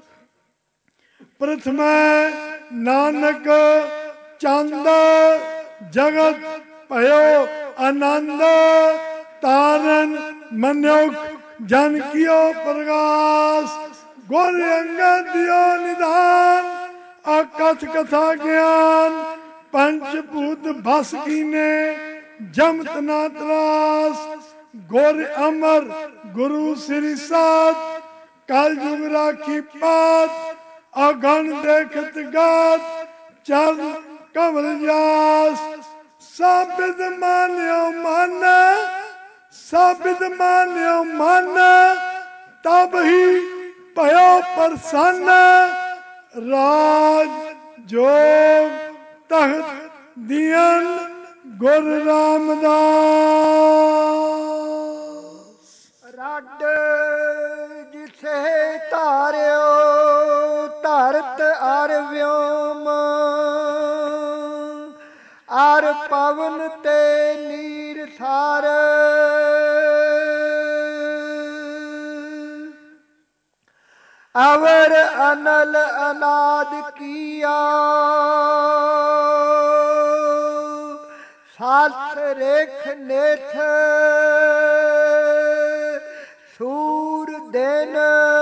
ਪ੍ਰਥਮੈ ਨਾਨਕ ਚੰਦ। ਜਗਤ ਭਇਓ ਆਨੰਦ, ਤਾਰਨ ਮਨੁਖ ਜਨ ਕੀਓ ਪ੍ਰਗਾਸ। ਗੁਰ ਅੰਗਦ ਦਿਓ ਨਿਧਾਨ, ਅਕਥ ਕਥਾ ਗਿਆਨ। ਪੰਚ ਭੂਤ ਬਸ ਕੀਨੇ, ਜਮਤ ਨਾ ਤਰਾਸ। ਗੁਰ ਅਮਰ ਗੁਰੂ ਸ੍ਰੀ ਸਾਧ, ਕਲ ਯੁਗ ਰਾਖੀ ਪਾਤ। ਅਗਨ ਦੇਖਤ ਗਾਤ, ਚਰਨ ਕਮਲ ਜਾਸ। ਸਾਬਿਤ ਮਾਨਿਓ ਮਨ, ਸਾਬਿਤ ਮਾਨਿਓ ਮਨ। ਤਬ ਹੀ ਭਇਓ ਪ੍ਰਸੰਨ, ਰਾਜ ਜੋਗ ਤਖਤ ਦੀਨ ਗੁਰੂ ਰਾਮਦਾਸ। ਰੱਡ ਜਿਥੇ ਧਾਰਿਓ, ਧਰਤ ਅਰ ਵਿਓਮ। ਅਰ ਪਵਨ ਤੇ ਨੀਰ ਥਾਰ। ਅਵਰ ਅਨਲ ਅਨਾਦ ਕੀਆ, ਸਾਥ ਰੇਖ ਨੇਥ। ਸੂਰ ਦਿਨ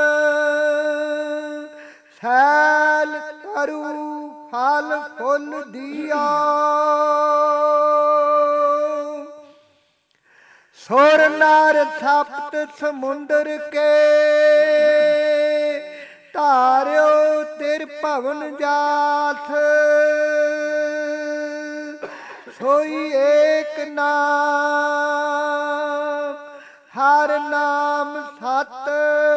ਸੈਲ ਤਰੂ, ਫਲ ਫੁੱਲ ਦੀਆ। ਸੁਰ ਨਰ ਸਪਤ ਸਮੁੰਦਰ ਕੇ, ਧਾਰਿਓ ਤਿਰ ਭਵਨ ਜਾਥ। ਸੋਈ ਏਕ ਨਾਮ, ਹਰ ਨਾਮ ਸਤ।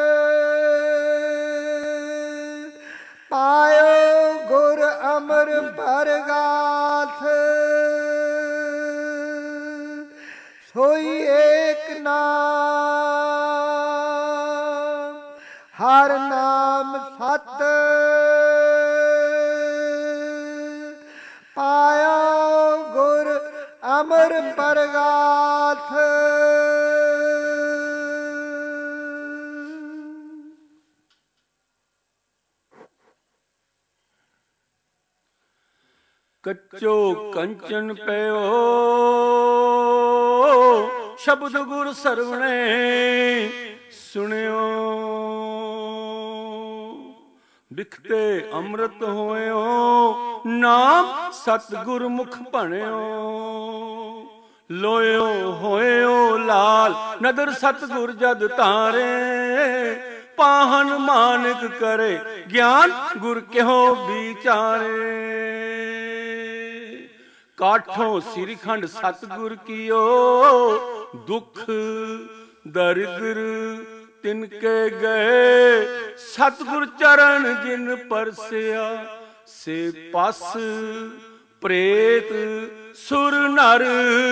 ਪਾਇਓ ਗੁਰ ਅਮਰ ਬਰਗਾਥ। ਸੋਈ ਏਕ ਨਾਮ, ਹਰ ਨਾਮ ਸਤ। ਪਾਇਆ ਗੁਰ ਅਮਰ ਬਰਗਾਥ। ਕੱਚੋ ਕੰਚਨ ਪਇਓ, ਸ਼ਬਦ ਗੁਰ ਸਰਵਣੇ ਸੁਣਿਓ। ਬਿਖਤੇ ਅੰਮ੍ਰਿਤ ਹੋਇਓ ਨਾਮ ਸਤਿਗੁਰ ਮੁਖ ਭਣਿਓ। ਲੋਇਓ ਹੋਇਓ ਲਾਲ ਨਦਰ ਸਤਿਗੁਰ ਜਦ ਧਾਰੇ। ਪਾਹਨ ਮਾਨਿਕ ਕਰੇ ਗਿਆਨ ਗੁਰ ਕਿਹੋ ਵਿਚਾਰੇ। ਕਾਠੋਂ ਸਿਰਖੰਡ ਸਤਿਗੁਰ ਕੀਓ ਦੁਖ ਦਰਿਦਰ ਤਿਨਕੇ ਗਏ। ਸਤਿਗੁਰ ਚਰਨ ਜਿਨ ਪਰਸਿਆ ਸੇ ਪਸ ਪ੍ਰੇਤ ਸੁਰ ਨਰ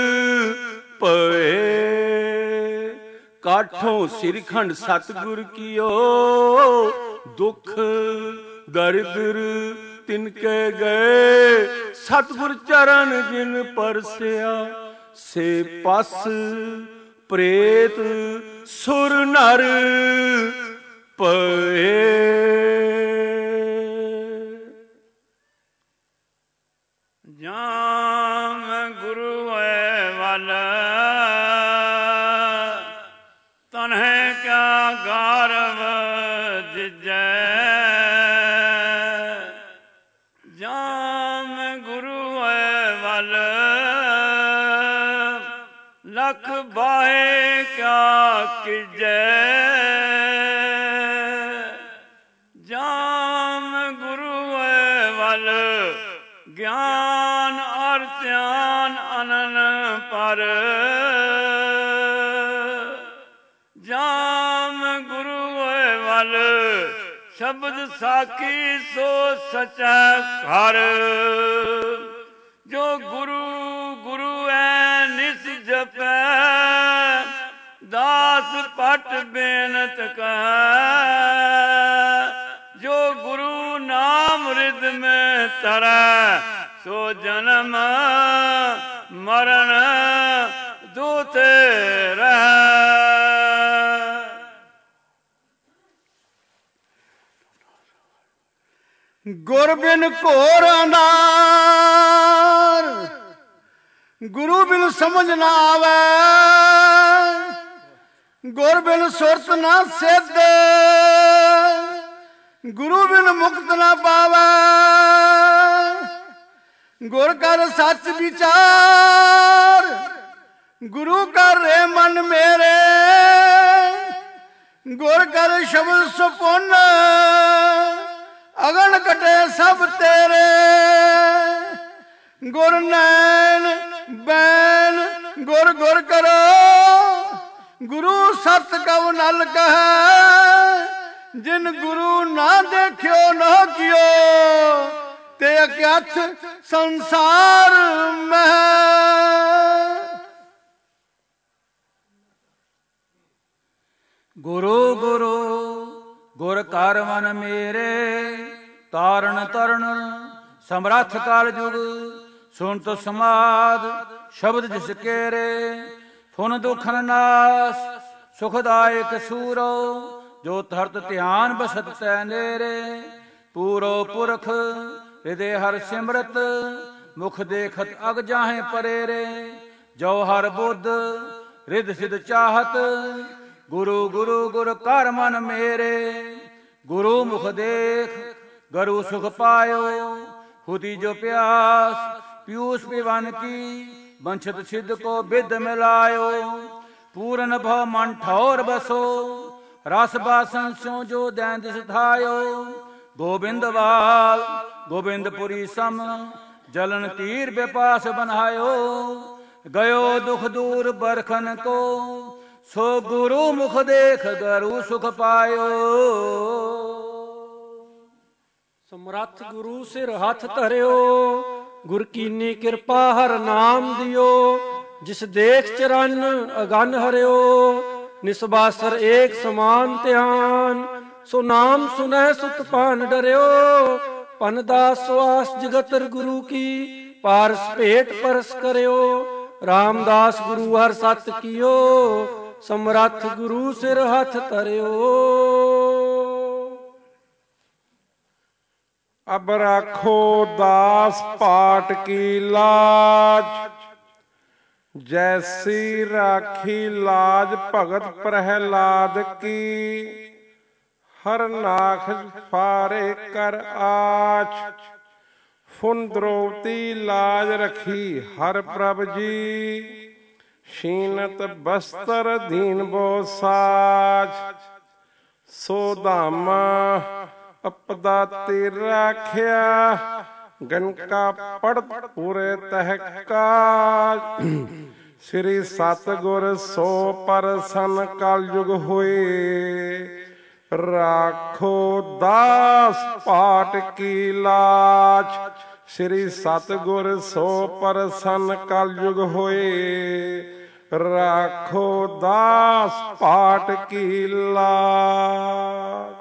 ਪਏ। ਕਾਠੋਂ ਸਿਰਖੰਡ ਸਤਿਗੁਰ ਕੀਓ ਦੁਖ ਦਰਿਦਰ ਤਿਨਕੇ ਗਏ। ਸਤਿਗੁਰ ਚਰਨ ਜਿਨ ਪਰਸਿਆ ਸੇ ਪਸ ਪ੍ਰੇਤ ਸੁਰ ਨਰ ਪਏ। ਜਾਮ ਗੁਰੂ ਹੈ ਵੱਲ ਤਨਹਿ ਕਿਆ ਗਾਰਵ ਜਿਜੈ। ਜਾਮ ਗੁਰੂ ਹੈ ਵੱਲ ਲਖ ਬਾਹੇ ਕਿਆ ਕੀਜੈ। ਜਾਮ ਗੁਰੂ ਹੈ ਵੱਲ ਗਿਆਨ ਅਰ ਧਿਆਨ ਅਨਨ ਪਰ। ਜਾਮ ਗੁਰੂ ਹੈ ਵੱਲ ਸ਼ਬਦ ਸਾਖੀ ਸੋ ਸਚੈ ਘਰ। ਜੋ ਗੁਰੂ ਗੁਰੂ ਐ ਨਿਸ ਜਪੈ ਦਾਸ ਪਟ ਬੇਨਤ ਕਹੈ। ਜੋ ਗੁਰੂ ਨਾਮ ਰਿਦ ਮੈਂ ਤਰੈ ਸੋ ਜਨਮ ਮਰਨ ਦੂਤੇ ਰਹਿ। ਗੁਰ ਬਿਨ ਘੋਰ ਅੰਧਾਰ ਗੁਰੂ ਬਿਨ ਸਮਝ ਨਾ ਆਵੈ। ਗੁਰ ਬਿਨ ਸੁਰਤ ਨਾ ਸਿੱਧ ਗੁਰੂ ਬਿਨ ਮੁਕਤ ਨਾ ਪਾਵੈ। ਗੁਰ ਕਰ ਸੱਚ ਵਿਚਾਰ ਗੁਰੂ ਕਰ ਰੇ ਮਨ ਮੇਰੇ। ਗੁਰ ਕਰ ਸ਼ਬਦ ਸੁਪੁੰਨ ਅਗਨ ਕਟੇ ਸਭ ਤੇਰੇ। ਗੁਰ ਨੈਣ ਬੈਨ ਗੁਰ ਗੁਰ ਕਰੋ ਗੁਰੂ ਸਤ ਕਉ ਨਲ ਕਹੈ। ਜਿਨ ਗੁਰੂ ਨਾ ਦੇਖਿਓ ਨਾ ਕਿਓ ਤੇ ਅਕਿਆਥ ਸੰਸਾਰ ਮਹਿ। ਗੁਰੂ ਗੁਰੂ ਗੁਰ ਕਰ ਮਨ ਮੇਰੇ। ਤਾਰਨ ਤਰਨ ਸਮਰੱਥ ਕਾਲ ਜੁਗ ਸੁਣਤ ਸਮਾਦ ਸ਼ਬਦ ਜਿਸ ਕੇਰੇ। ਫੁਨ ਦੁਖਨ ਨਾਸ ਸੁਖਦਾਇਕ ਸੂਰੋ ਜੋ ਧਰਤ ਧਿਆਨ ਬਸਤ ਤੈ ਨੇਰੇ। ਪੂਰੋ ਪੁਰਖ ਹਿਰਦੇ ਹਰ ਸਿਮਰਤ ਮੁਖ ਦੇਖਤ ਅਗ ਜਾਹੇ ਪਰੇਰੇ। ਜੋ ਹਰ ਬੁੱਧ ਰਿਦ ਸਿਧ ਚਾਹਤ ਗੁਰੂ ਗੁਰੂ ਗੁਰ ਕਰ ਮਨ ਮੇਰੇ। ਗੁਰੂ ਮੁਖ ਦੇਖ ਗਰੂ ਸੁਖ ਪਾਇਓ। ਹੁਦੀ ਜੋ ਪਿਆਸ ਪੀयूष पिवन की वंशत सिद्ध को विद मिलायो। पूरन भव मन ठौर बसो रस बासन स्यो जो दैन दिस थायो। गोबिंद वाल गोबिंदपुरी सम जलन तीर बेपास बनायो। गयो दुख दूर बरखन को सो गुरु मुख देख गरु सुख पायो। ਸਮਰੱਥ ਗੁਰੂ ਸਿਰ ਹੱਥ ਧਰਿਓ ਗੁਰ ਕੀਨੀ ਕਿਰਪਾ ਹਰ ਨਾਮ ਦਿਓ। ਜਿਸ ਦੇਖ ਚਰਨ ਅਗਨ ਹਰਿਓ ਨਿਸਬਾਸਰ ਏਕ ਸਮਾਨ ਧਿਆਨ। ਸੋ ਨਾਮ ਸੁਨੈ ਸੁਤ ਪਾਨ ਡਰਿਓ ਪਨ ਦਾਸ ਸੁਆਸ ਜਗਤਰ ਗੁਰੂ ਕੀ ਪਾਰਸ ਭੇਟ ਪਰਸ ਕਰਿਓ। ਰਾਮਦਾਸ ਗੁਰੂ ਹਰ ਸਤ ਕੀਓ ਸਮਰੱਥ ਗੁਰੂ ਸਿਰ ਹੱਥ ਧਰਿਓ। ਅਬ ਰਾਖੋ ਦਾਸ ਪਾਟ ਕੀ ਲਾਜ ਜੈਸੀ ਰਾਖੀ ਲਾਜ ਭਗਤ ਪ੍ਰਹਿਲਾਦ ਕੀ, ਹਰ ਨਾਖ ਫਾਰੇ ਕਰ ਆਚ। ਫੁਨ ਦ੍ਰੋਪਦੀ ਲਾਜ ਰਖੀ ਹਰ ਪ੍ਰਭ ਜੀ, ਸ਼ੀਨਤ ਬਸਤਰ ਦੀਨ ਬੋ ਸਾਜ। ਸੋ ਧਾਮਾ ਅਪਦਾ ਤੇ ਰਾਖਿਆ, ਗਨਕਾ ਪੜਤ ਪੂਰੇ ਤਹਿ ਕਾਜ। ਸ੍ਰੀ ਸਤਿਗੁਰ ਸੋ ਪਰਸਨ ਕਲਯੁਗ ਹੋਏ, ਰਾਖੋ ਦਾਸ ਪਾਟ ਕੀ ਲਾਜ। ਸ੍ਰੀ ਸਤਿਗੁਰ ਸੋ ਪਰਸਨ ਕਲਯੁਗ ਹੋਏ, ਰਾਖੋ ਦਾਸ ਪਾਟ ਕੀ ਲਾਜ।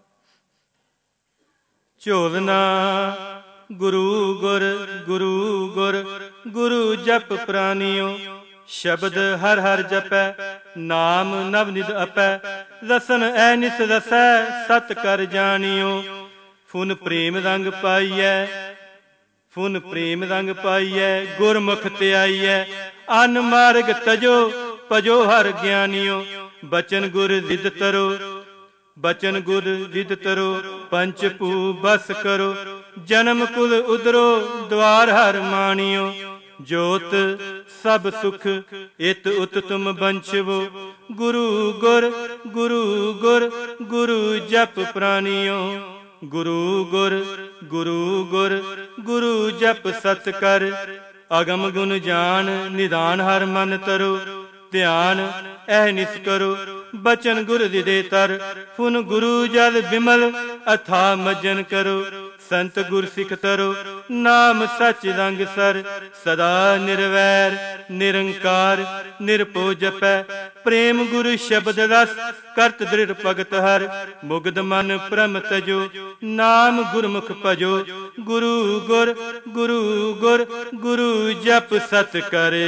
ਝੋਲਨਾ ਗੁਰੂ ਗੁਰ ਗੁਰੂ ਗੁਰ, ਗੁਰੂ ਜਪ ਪ੍ਰਾਨਿਓ। ਸ਼ਬਦ ਹਰ ਹਰ ਜਪੈ, ਨਾਮ ਨਵ ਨਿਧ ਅਪੈ। ਰਸਨ ਐ ਨਿਸ ਰਸੈ, ਸਤ ਕਰ ਜਾਣਿਓ। ਫੁਨ ਪ੍ਰੇਮ ਰੰਗ ਪਾਈਐ, ਫੁਨ ਪ੍ਰੇਮ ਰੰਗ ਪਾਈਐ। ਗੁਰਮੁਖ ਧਿਆਈਐ, ਅਨ ਮਾਰਗ ਤਜੋ। ਭਜੋ ਹਰ ਗਿਆਨਿਓ। ਬਚਨ ਗੁਰ ਰਿਦ ਤਰੋ, ਬਚਨ ਗੁਰ ਰਿਦ ਤਰੋ। ਪੰਚ ਭੂ ਬਸ ਕਰੋ, ਜਨਮ ਕੁਲ ਉਦਰੋ। ਦਵਾਰ ਹਰ ਮਾਣਿਓ। ਜੋਤ ਸਭ ਸੁਖ ਇਤ ਉਤ ਤੁਮ ਬੰਛਵੋ। ਗੁਰੂ ਗੁਰ ਗੁਰੂ ਗੁਰ, ਗੁਰੂ ਜਪ ਪ੍ਰਾਨਿਓ। ਗੁਰੂ ਗੁਰ ਗੁਰੂ ਗੁਰ, ਗੁਰੂ ਜਪ ਸਤ ਕਰ। ਅਗਮ ਗੁਣ ਜਾਨ, ਨਿਦਾਨ ਹਰ ਮਨ ਤਰੋ। ਧਿਆਨ ਐ ਨਿਸ ਕਰੋ, ਬਚਨ ਗੁਰ ਰਿਦੇ ਤਰ। ਫੁਨ ਗੁਰੂ ਜਲ ਬਿਮਲ, ਅਥਾ ਮਜਨ ਕਰੋ। ਸੰਤ ਗੁਰ ਸਿੱਖ ਤਰੋ, ਨਾਮ ਸਚ ਰੰਗ ਸਰ। ਸਦਾ ਨਿਰਵੈਰ ਨਿਰੰਕਾਰ, ਨਿਰਭਉ ਜਪੈ। ਪ੍ਰੇਮ ਗੁਰ ਸ਼ਬਦ ਰਸ, ਕਰਤ ਦ੍ਰਿੜ ਭਗਤ ਹਰ। ਮੁਗਧ ਮਨ ਭ੍ਰਮ ਤਜੋ, ਨਾਮ ਗੁਰਮੁਖ ਭਜੋ। ਗੁਰੂ ਗੁਰ ਗੁਰੂ ਗੁਰ, ਗੁਰੂ ਜਪ ਸਤ ਕਰੇ।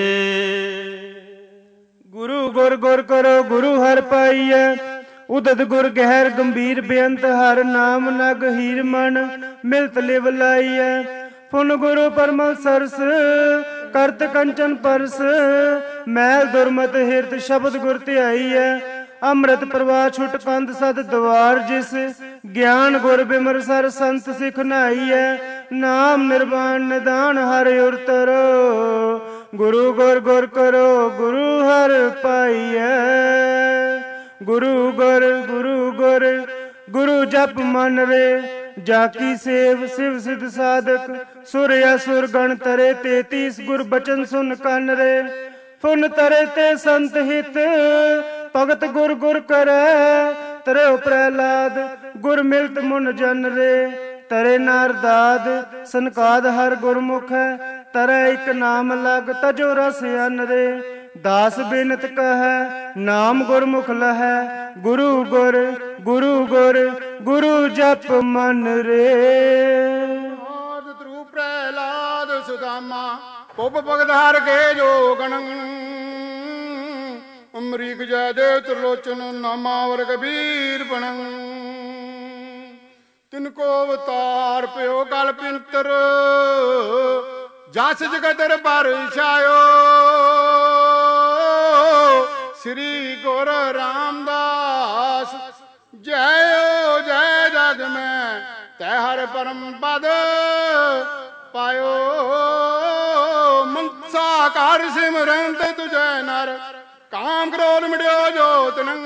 ਗੁਰੂ ਗੁਰ ਗੁਰ ਕਰੋ, ਗੁਰੂ ਹਰਿ ਪਾਈਐ। ਉਦਤ ਗੁਰ ਗਹਿਰ ਗੰਭੀਰ ਬੇਅੰਤ, ਹਰ ਨਾਮ ਨਗ ਹੀਰ ਮਨ। ਮਿਲਤ ਲਿਵ ਲਾਈਐ। ਫੁਨ ਗੁਰੂ ਪਰਮ ਸਰਸ, ਕਰਤ ਕੰਚਨ ਪਰਸ। ਮੈਲ ਦੁਰਮਤ ਹਿਰਤ, ਸ਼ਬਦ ਗੁਰ ਧਿਆਈਐ। ਅੰਮ੍ਰਿਤ ਪ੍ਰਵਾਹ ਛੁਟ ਕੰਧ ਸਦ ਦਵਾਰ ਜਿਸ। ਗਿਆਨ ਗੁਰ ਬਿਮਰ ਸਰ, ਸੰਤ ਸਿਖ ਨਾਈਐ। ਨਾਮ ਨਿਰਵਾਣ ਨਿਦਾਨ ਹਰਿ ਉਰਤਰ। ਗੁਰੂ ਗੁਰ ਗੁਰ ਕਰੋ, ਗੁਰੂ ਹਰਿ ਪਾਈਐ। ਗੁਰੂ ਗੁਰ ਗੁਰੂ ਗੁਰ, ਗੁਰੂ ਜਪ ਮਨ ਰੇ। ਜਾ ਕੀ ਸੇਵ ਸਿਵ ਸਿਧ ਸਾਧਕ, ਸੁਰ ਅਸੁਰ ਗਣ ਤਰੇ। 33 ਗੁਰ ਬਚਨ ਸੁਨ ਕੰਨ ਰੇ। ਫੁਨ ਤਰੇ ਤੇ ਸੰਤ ਹਿਤ, ਭਗਤ ਗੁਰ ਗੁਰ ਕਰੈ। ਤਰੋ ਪ੍ਰਹਿਲਾਦ, ਗੁਰ ਮਿਲਤ ਮੁਨ ਜਨ ਰੇ। ਤਰੇ ਨਾਰਦਾਦ, ਸਨਕਾਦ ਹਰ ਗੁਰਮੁਖ ਹੈ। ਤਰੈ ਇਕ ਨਾਮ ਲਗ, ਤਜੋ ਰਸ ਅਨ ਰੇ। ਦਾਸ ਬਿਨਤ ਕਹੈ, ਨਾਮ ਗੁਰਮੁਖ ਲਹੈ। ਗੁਰੂ ਗੁਰ ਗੁਰੂ ਗੁਰ, ਗੁਰੂ ਜਪ ਮਨ ਰੇ। ਧਰੂ ਪ੍ਰਹਿਲਾਦ ਸੁਦਾਮਾ, ਉਪ ਭਗਤ ਹਰ ਕੇ ਜੋਗਣ। ਅਮਰੀਕ ਜੈ ਦੇਵ ਤ੍ਰਿਲੋਚਨ, ਨਾਮਾ ਵਰ ਕਬੀਰ ਬਣੰ। ਤਿਨ ਕੋ ਅਵਤਾਰ ਪਿਓ ਕਲ ਪਿੰਤਰ, ਜਸ ਜਗਤਰ ਪਰ ਛਾਇਓ। ਸ੍ਰੀ ਗੁਰ ਰਾਮਦਾਸ, ਜੈ ਜੈ ਜਗ ਮੈਂ। ਤੈ ਹਰ ਪਰਮ ਪਦ ਪਾਇਓ। ਮਨਸਾ ਕਰ ਸਿਮਰੰਤ ਤੁਜੈ ਨਰ, ਕਾਮ ਕ੍ਰੋਧ ਮਿਟਿਓ ਜੋਤ ਨੰ।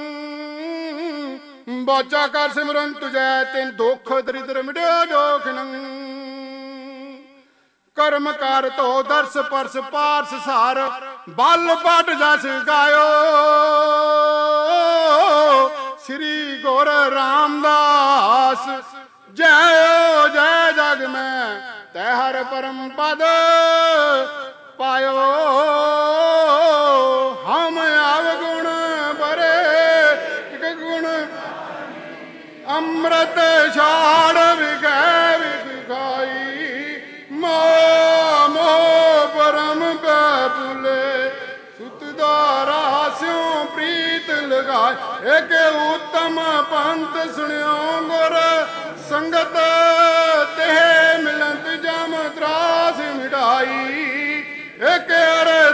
ਬਾਚਾ ਕਰ ਸਿਮਰਨ ਤੁਜੈ, ਤਿਨ ਦੁਖ ਦਰਿਦਰ ਮਿਟਿਓ ਜੋਖ ਨੰ। ਕਰਮ ਕਰ ਧੋ ਦਰਸ ਪਰਸ ਪਾਰਸ ਸਾਰ, ਬਲ ਪਟ ਜਸ ਗਾਇਓ। ਸ੍ਰੀ ਗੁਰ ਰਾਮਦਾਸ, ਜੈ ਜੈ ਜਗ ਮੈਂ। ਤੈ ਹਰ ਪਰਮ ਪਦ ਪਾਇਓ। ਹਮ ਅਵਗੁਣ ਬਰੇ, ਇਕ ਗੁਣ ਅੰਮ੍ਰਿਤ ਛਾੜ ਵਿਗੈ ਵਿਖਾਈ। ਮੋਹ ਮੋਹ ਪਰਮ ਪੈ ਭੁਲੇ, ਸੁਤ ਦਾ ਰਾਸਿਓ ਪ੍ਰੀਤ ਲਗਾਏ। ਏਕ ਉਤਮ ਪੰਥ ਸੁਣਿਓ ਗੁਰ ਸੰਗਤ, ਤੇ ਮਿਲੰਤ ਜਮ ਤਰਾਸ ਮਿਟਾਈ। ਏਕ ਅਰ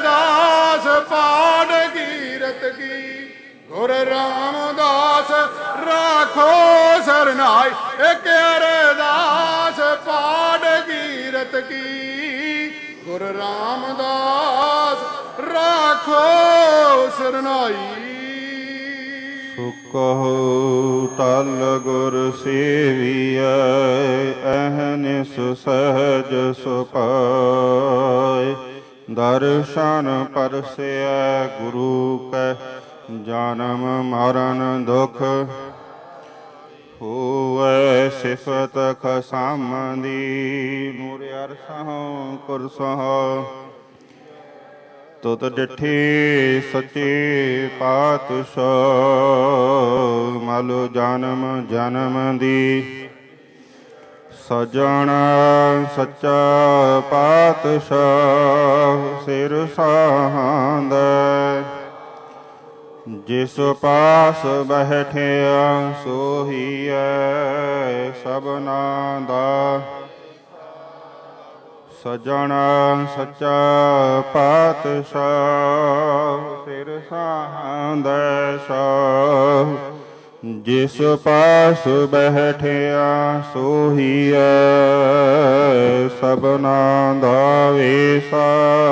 ਜਗਤ ਕੀ। ਗੁਰ ਰਾਮਦਾਸ ਰਾਖੋ ਸਰਨਾਈ। ਕਹੋ ਤਲ ਗੁਰ ਸੇਵੀਐ ਅਹਨਿਸ ਸਹਜ ਸੁਪਾਇ। ਦਰਸ਼ਨ ਪਰਸੈ ਗੁਰੂ ਕੈ ਜਨਮ ਮਰਨ ਦੁਖ। ਹੋਵੈ ਸਿਫਤ ਖਸਮ ਦੀ ਮੁਰਿ ਅਰਸਹੁ ਕੁਰਸਹੁ। ਤੁਧ ਡਿਠੇ ਸੱਚੇ ਪਾਤਸ਼ਾਹ ਮਲ ਜਨਮ ਜਨਮ ਦੀ। ਸਜਣ ਸੱਚਾ ਪਾਤਸ਼ਾਹ ਸਿਰ ਸਾਹਾਂਦੈ। ਜਿਸ ਪਾਸ ਬੈਠਿਆ ਸੋਹੀਐ ਸਭਨਾ ਦਾ। ਸਜਣ ਸੱਚਾ ਪਾਤਸ਼ਾਹ ਸਿਰ ਸਾਹਾਂਦੈ ਸਾਹ। ਜਿਸ ਪਾਸ ਬੈਠਿਆ ਸੋਹੀਐ ਸਭਨਾ ਦਾ ਵੇਸਾ।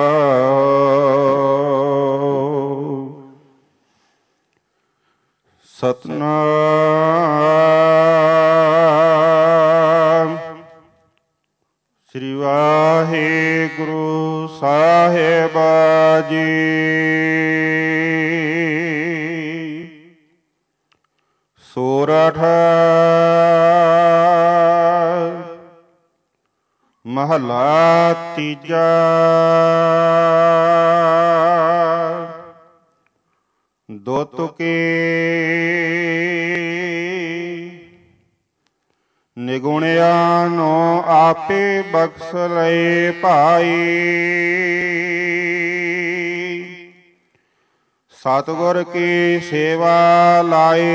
ਸਤਨਾਮ ਸ੍ਰੀ ਵਾਹਿਗੁਰੂ ਸਾਹਿਬ ਜੀ। ਸੋਰਠ ਮਹਲਾ ਤੀਜਾ। ਦੋ ਤੁਕੇ ਨਿਗੁਣਿਆ ਨੂੰ ਆਪੇ ਬਖਸ਼ ਲਏ ਭਾਈ। ਸਤਿਗੁਰ ਕੀ ਸੇਵਾ ਲਾਏ।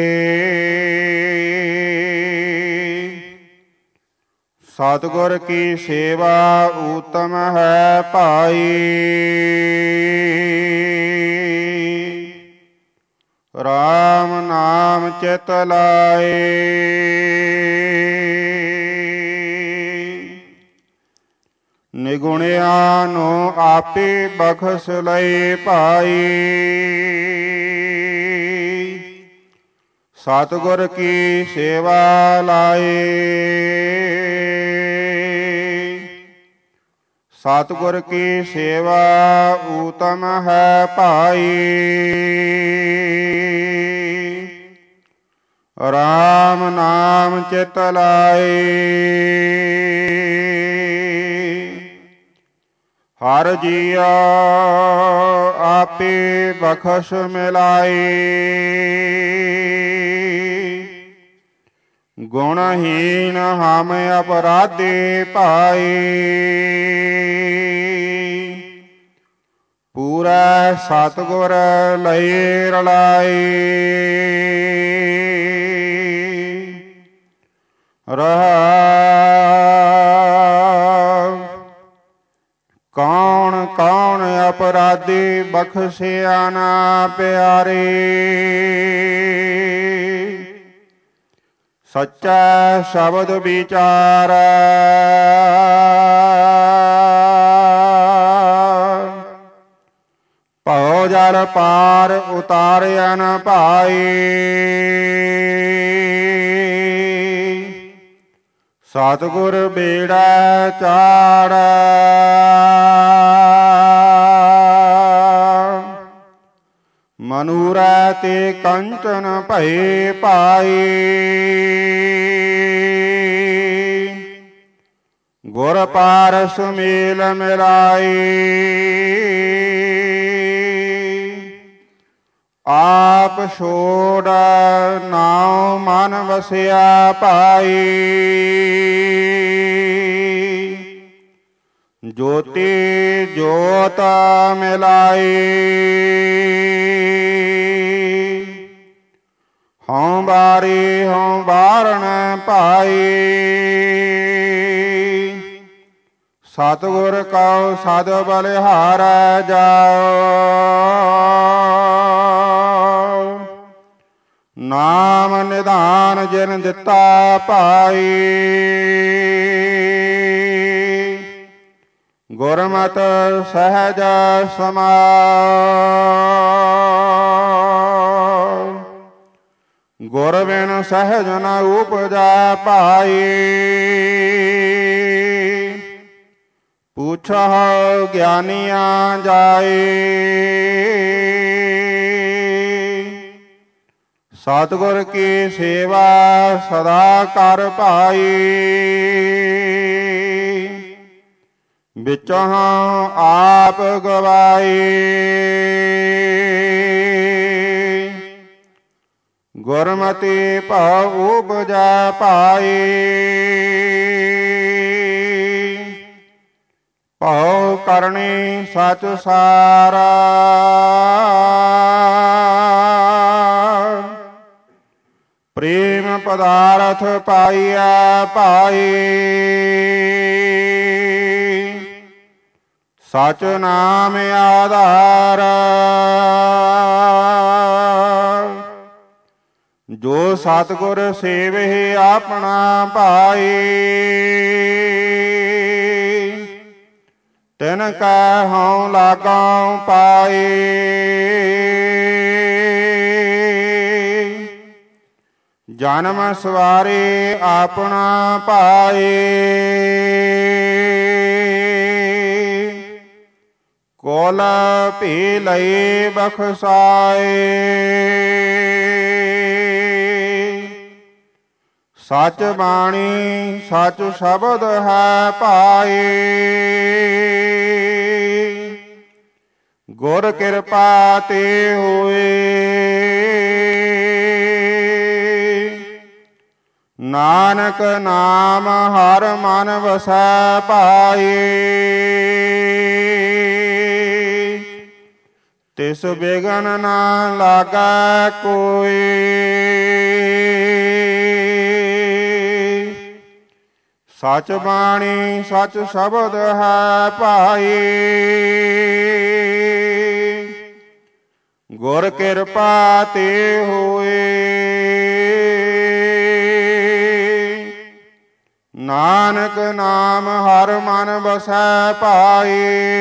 ਸਤਿਗੁਰ ਕੀ ਸੇਵਾ ਊਤਮ ਹੈ ਭਾਈ। ਰਾਮ ਨਾਮ ਚਿਤ ਲਾਏ। ਨਿਗੁਣਿਆ ਨੂੰ ਆਪੇ ਬਖਸ਼ ਲਏ ਭਾਈ। ਸਤਿਗੁਰ ਕੀ ਸੇਵਾ ਲਾਏ। ਸਤਿਗੁਰ ਕੀ ਸੇਵਾ ਊਤਮ ਹੈ ਭਾਈ। ਰਾਮ ਨਾਮ ਚਿਤ ਲਾਏ। ਹਰ ਜੀਆ ਆਪੇ ਬਖਸ਼ ਮਿਲਾਏ। ਗੁਣਹੀਨ ਹਮ ਅਪਰਾਧੀ ਪਾਏ। ਪੂਰਾ ਸਤਿਗੁਰ ਲਏ ਰਲਾਏ। ਕੌਣ ਕੌਣ ਅਪਰਾਧੀ ਬਖਸ਼ਿਆ ਨਾ ਪਿਆਰੇ। ਸੱਚਾ ਸ਼ਬਦ ਵਿਚਾਰ। ਭਉ ਜਲ ਪਾਰ ਉਤਾਰਿਆ ਨ ਭਾਈ। ਸਤਿਗੁਰ ਬੇੜਾ ਚਾੜ। ਮਨੂਰੈ ਤੇ ਕੰਚਨ ਭਏ ਭਾਈ। ਗੁਰ ਪਾਰਸ ਮੇਲ ਮਿਲਾਈ। ਆਪ ਛੋੜ ਨਾਉ ਮਨ ਵਸਿਆ ਭਾਈ। ਜੋਤੀ ਜੋਤ ਮਿਲਾਈ। ਹਉ ਬਾਰੀ ਹਉ ਬਾਰਣ ਭਾਈ। ਸਤਿਗੁਰ ਕਉ ਸਦ ਬਲਿਹਾਰੈ ਜਾਓ। ਨਾਮ ਨਿਧਾਨ ਜਿਨ ਦਿੱਤਾ ਭਾਈ। ਗੁਰਮਤਿ ਸਹਿਜ ਸਮਾਰ। ਗੁਰ ਬਿਨ ਸਹਿਜ ਨ ਉਪਜੈ ਭਾਈ। ਪੁੱਛਹੁ ਗਿਆਨੀਆਂ ਜਾਏ। ਸਤਿਗੁਰ ਕੀ ਸੇਵਾ ਸਦਾ ਕਰ ਭਾਈ। ਵਿੱਚੋਂ ਆਪ ਗਵਾਈ। ਗੁਰਮਤਿ ਭਉ ਉਪਜੈ ਭਾਈ। ਭਉ ਕਰਨੀ ਸਚ ਸਾਰਾ। ਪ੍ਰੇਮ ਪਦਾਰਥ ਪਾਈਐ ਭਾਈ। ਸਚ ਨਾਮ ਆਧਾਰ। ਜੋ ਸਤਿਗੁਰ ਸੇਵਹਿ ਆਪਣਾ ਭਾਈ। ਤਿਨ ਕੈ ਹਉ ਲਾਗਾਂ ਪਾਈ। ਜਨਮ ਸਵਾਰੇ ਆਪਣਾ ਭਾਈ। ਕੋਲ ਭੀ ਲਈ ਬਖਸਾਏ। ਸਚ ਬਾਣੀ ਸਚ ਸ਼ਬਦ ਹੈ ਭਾਈ। ਗੁਰ ਕਿਰਪਾ ਤੇ ਹੋਏ। ਨਾਨਕ ਨਾਮ ਹਰ ਮਨ ਵਸੈ ਭਾਈ। ਤਿਸ ਬਿਗਨ ਨਾ ਲਾਗੈ ਕੋਈ। ਸਚ ਬਾਣੀ ਸਚ ਸ਼ਬਦ ਹੈ ਭਾਈ। ਗੁਰ ਕਿਰਪਾ ਤੇ ਹੋਏ। ਨਾਨਕ ਨਾਮ ਹਰ ਮਨ ਵਸੈ ਭਾਈ।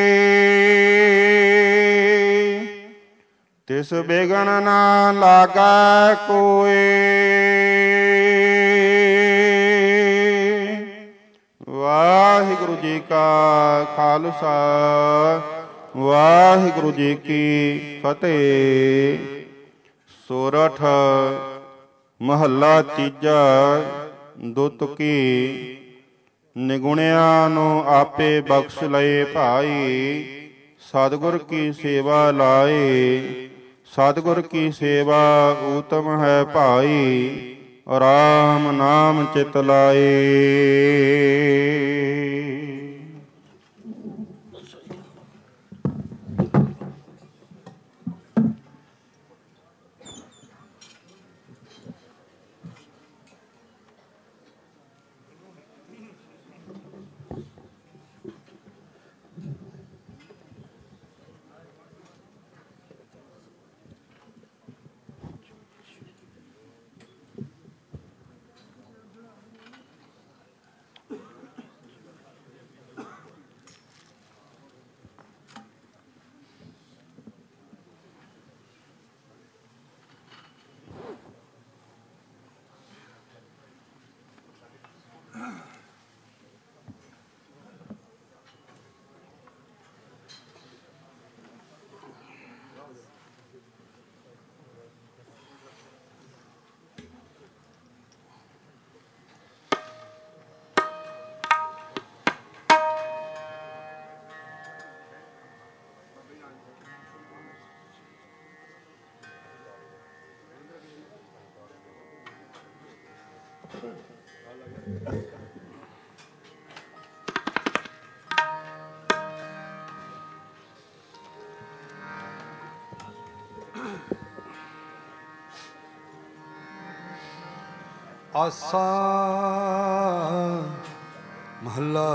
ਤਿਸ ਬਿਗਨ ਨਾ ਲਾਗੈ ਕੋਈ। ਵਾਹਿਗੁਰੂ ਜੀ ਕਾ ਖਾਲਸਾ ਵਾਹਿਗੁਰੂ ਜੀ ਕੀ ਫਤਿਹ। ਸੋਰਠ ਮਹੱਲਾ ਤੀਜਾ। ਦੁੱਤਕੀ ਨਿਗੁਣਿਆਂ ਨੂੰ ਆਪੇ ਬਖਸ਼ ਲਏ ਭਾਈ। ਸਤਿਗੁਰ ਕੀ ਸੇਵਾ ਲਾਏ। ਸਤਿਗੁਰ ਕੀ ਸੇਵਾ ਊਤਮ ਹੈ ਭਾਈ। ਰਾਮ ਨਾਮ ਚਿਤ ਲਾਏ। ਆਸਾ ਮਹੱਲਾ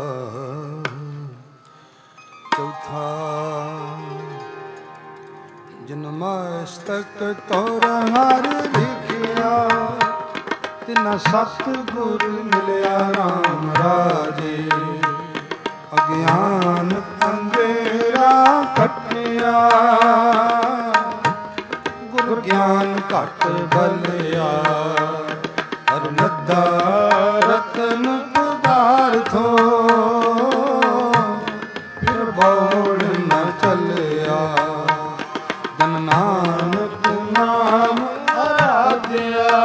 ਚੌਥਾ। ਜਿਨ ਮਸਤਕ ਤੌਰ ਹਰ ਲਿਖਿਆ। ਤਿਨ ਸਤਿਗੁਰ ਮਿਲਿਆ ਰਾਮ ਰਾਜੇ। ਅਗਿਆਨ ਅੰਧੇਰਾ ਕੱਟਿਆ, ਗੁਰ ਗਿਆਨ ਘਟ ਬਲਿਆ, ਹਰ ਨੱਦਾ ਰਤਨ ਪਦਾਰਥੋ, ਫਿਰ ਬੋੜ ਨ ਚੱਲਿਆ, ਜਨ ਨਾਨਕ ਨਾਮ ਆਰਾਧਿਆ,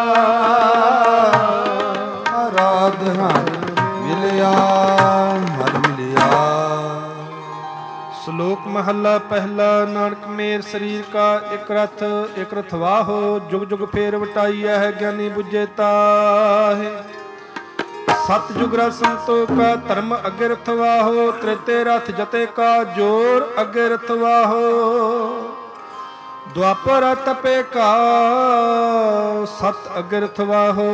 ਆਰਾਧਨਾ ਮਿਲਿਆ, ਹਰ ਮਿਲਿਆ। ਸ਼ਲੋਕ ਮਹੱਲਾ ਪਹਿਲਾ। ਨਾਨਕ ਮੇਰ ਸਰੀਰ ਕਾ ਇਕ ਰਥ ਵਾਹੋ, ਜੁਗ ਜੁਗ ਫੇਰ ਵਟਾਈਐ ਹੈ, ਗਿਆਨੀ ਬੁੱਝੇ ਤਾਹੇ। ਸਤ ਜੁਗ ਰਸ ਸੰਤੋ ਕਾ ਧਰਮ ਅਗੇ ਰਥ ਵਾਹੋ, ਤ੍ਰੇਤੇ ਰਥ ਜਤੇ ਕਾ ਜੋਰ ਅਗੇ ਰਥ ਵਾਹੋ। ਦੁਆਪਰ ਤਪੇ ਕਾ ਸਤ ਅਗੇ ਰਥ ਵਾਹੋ,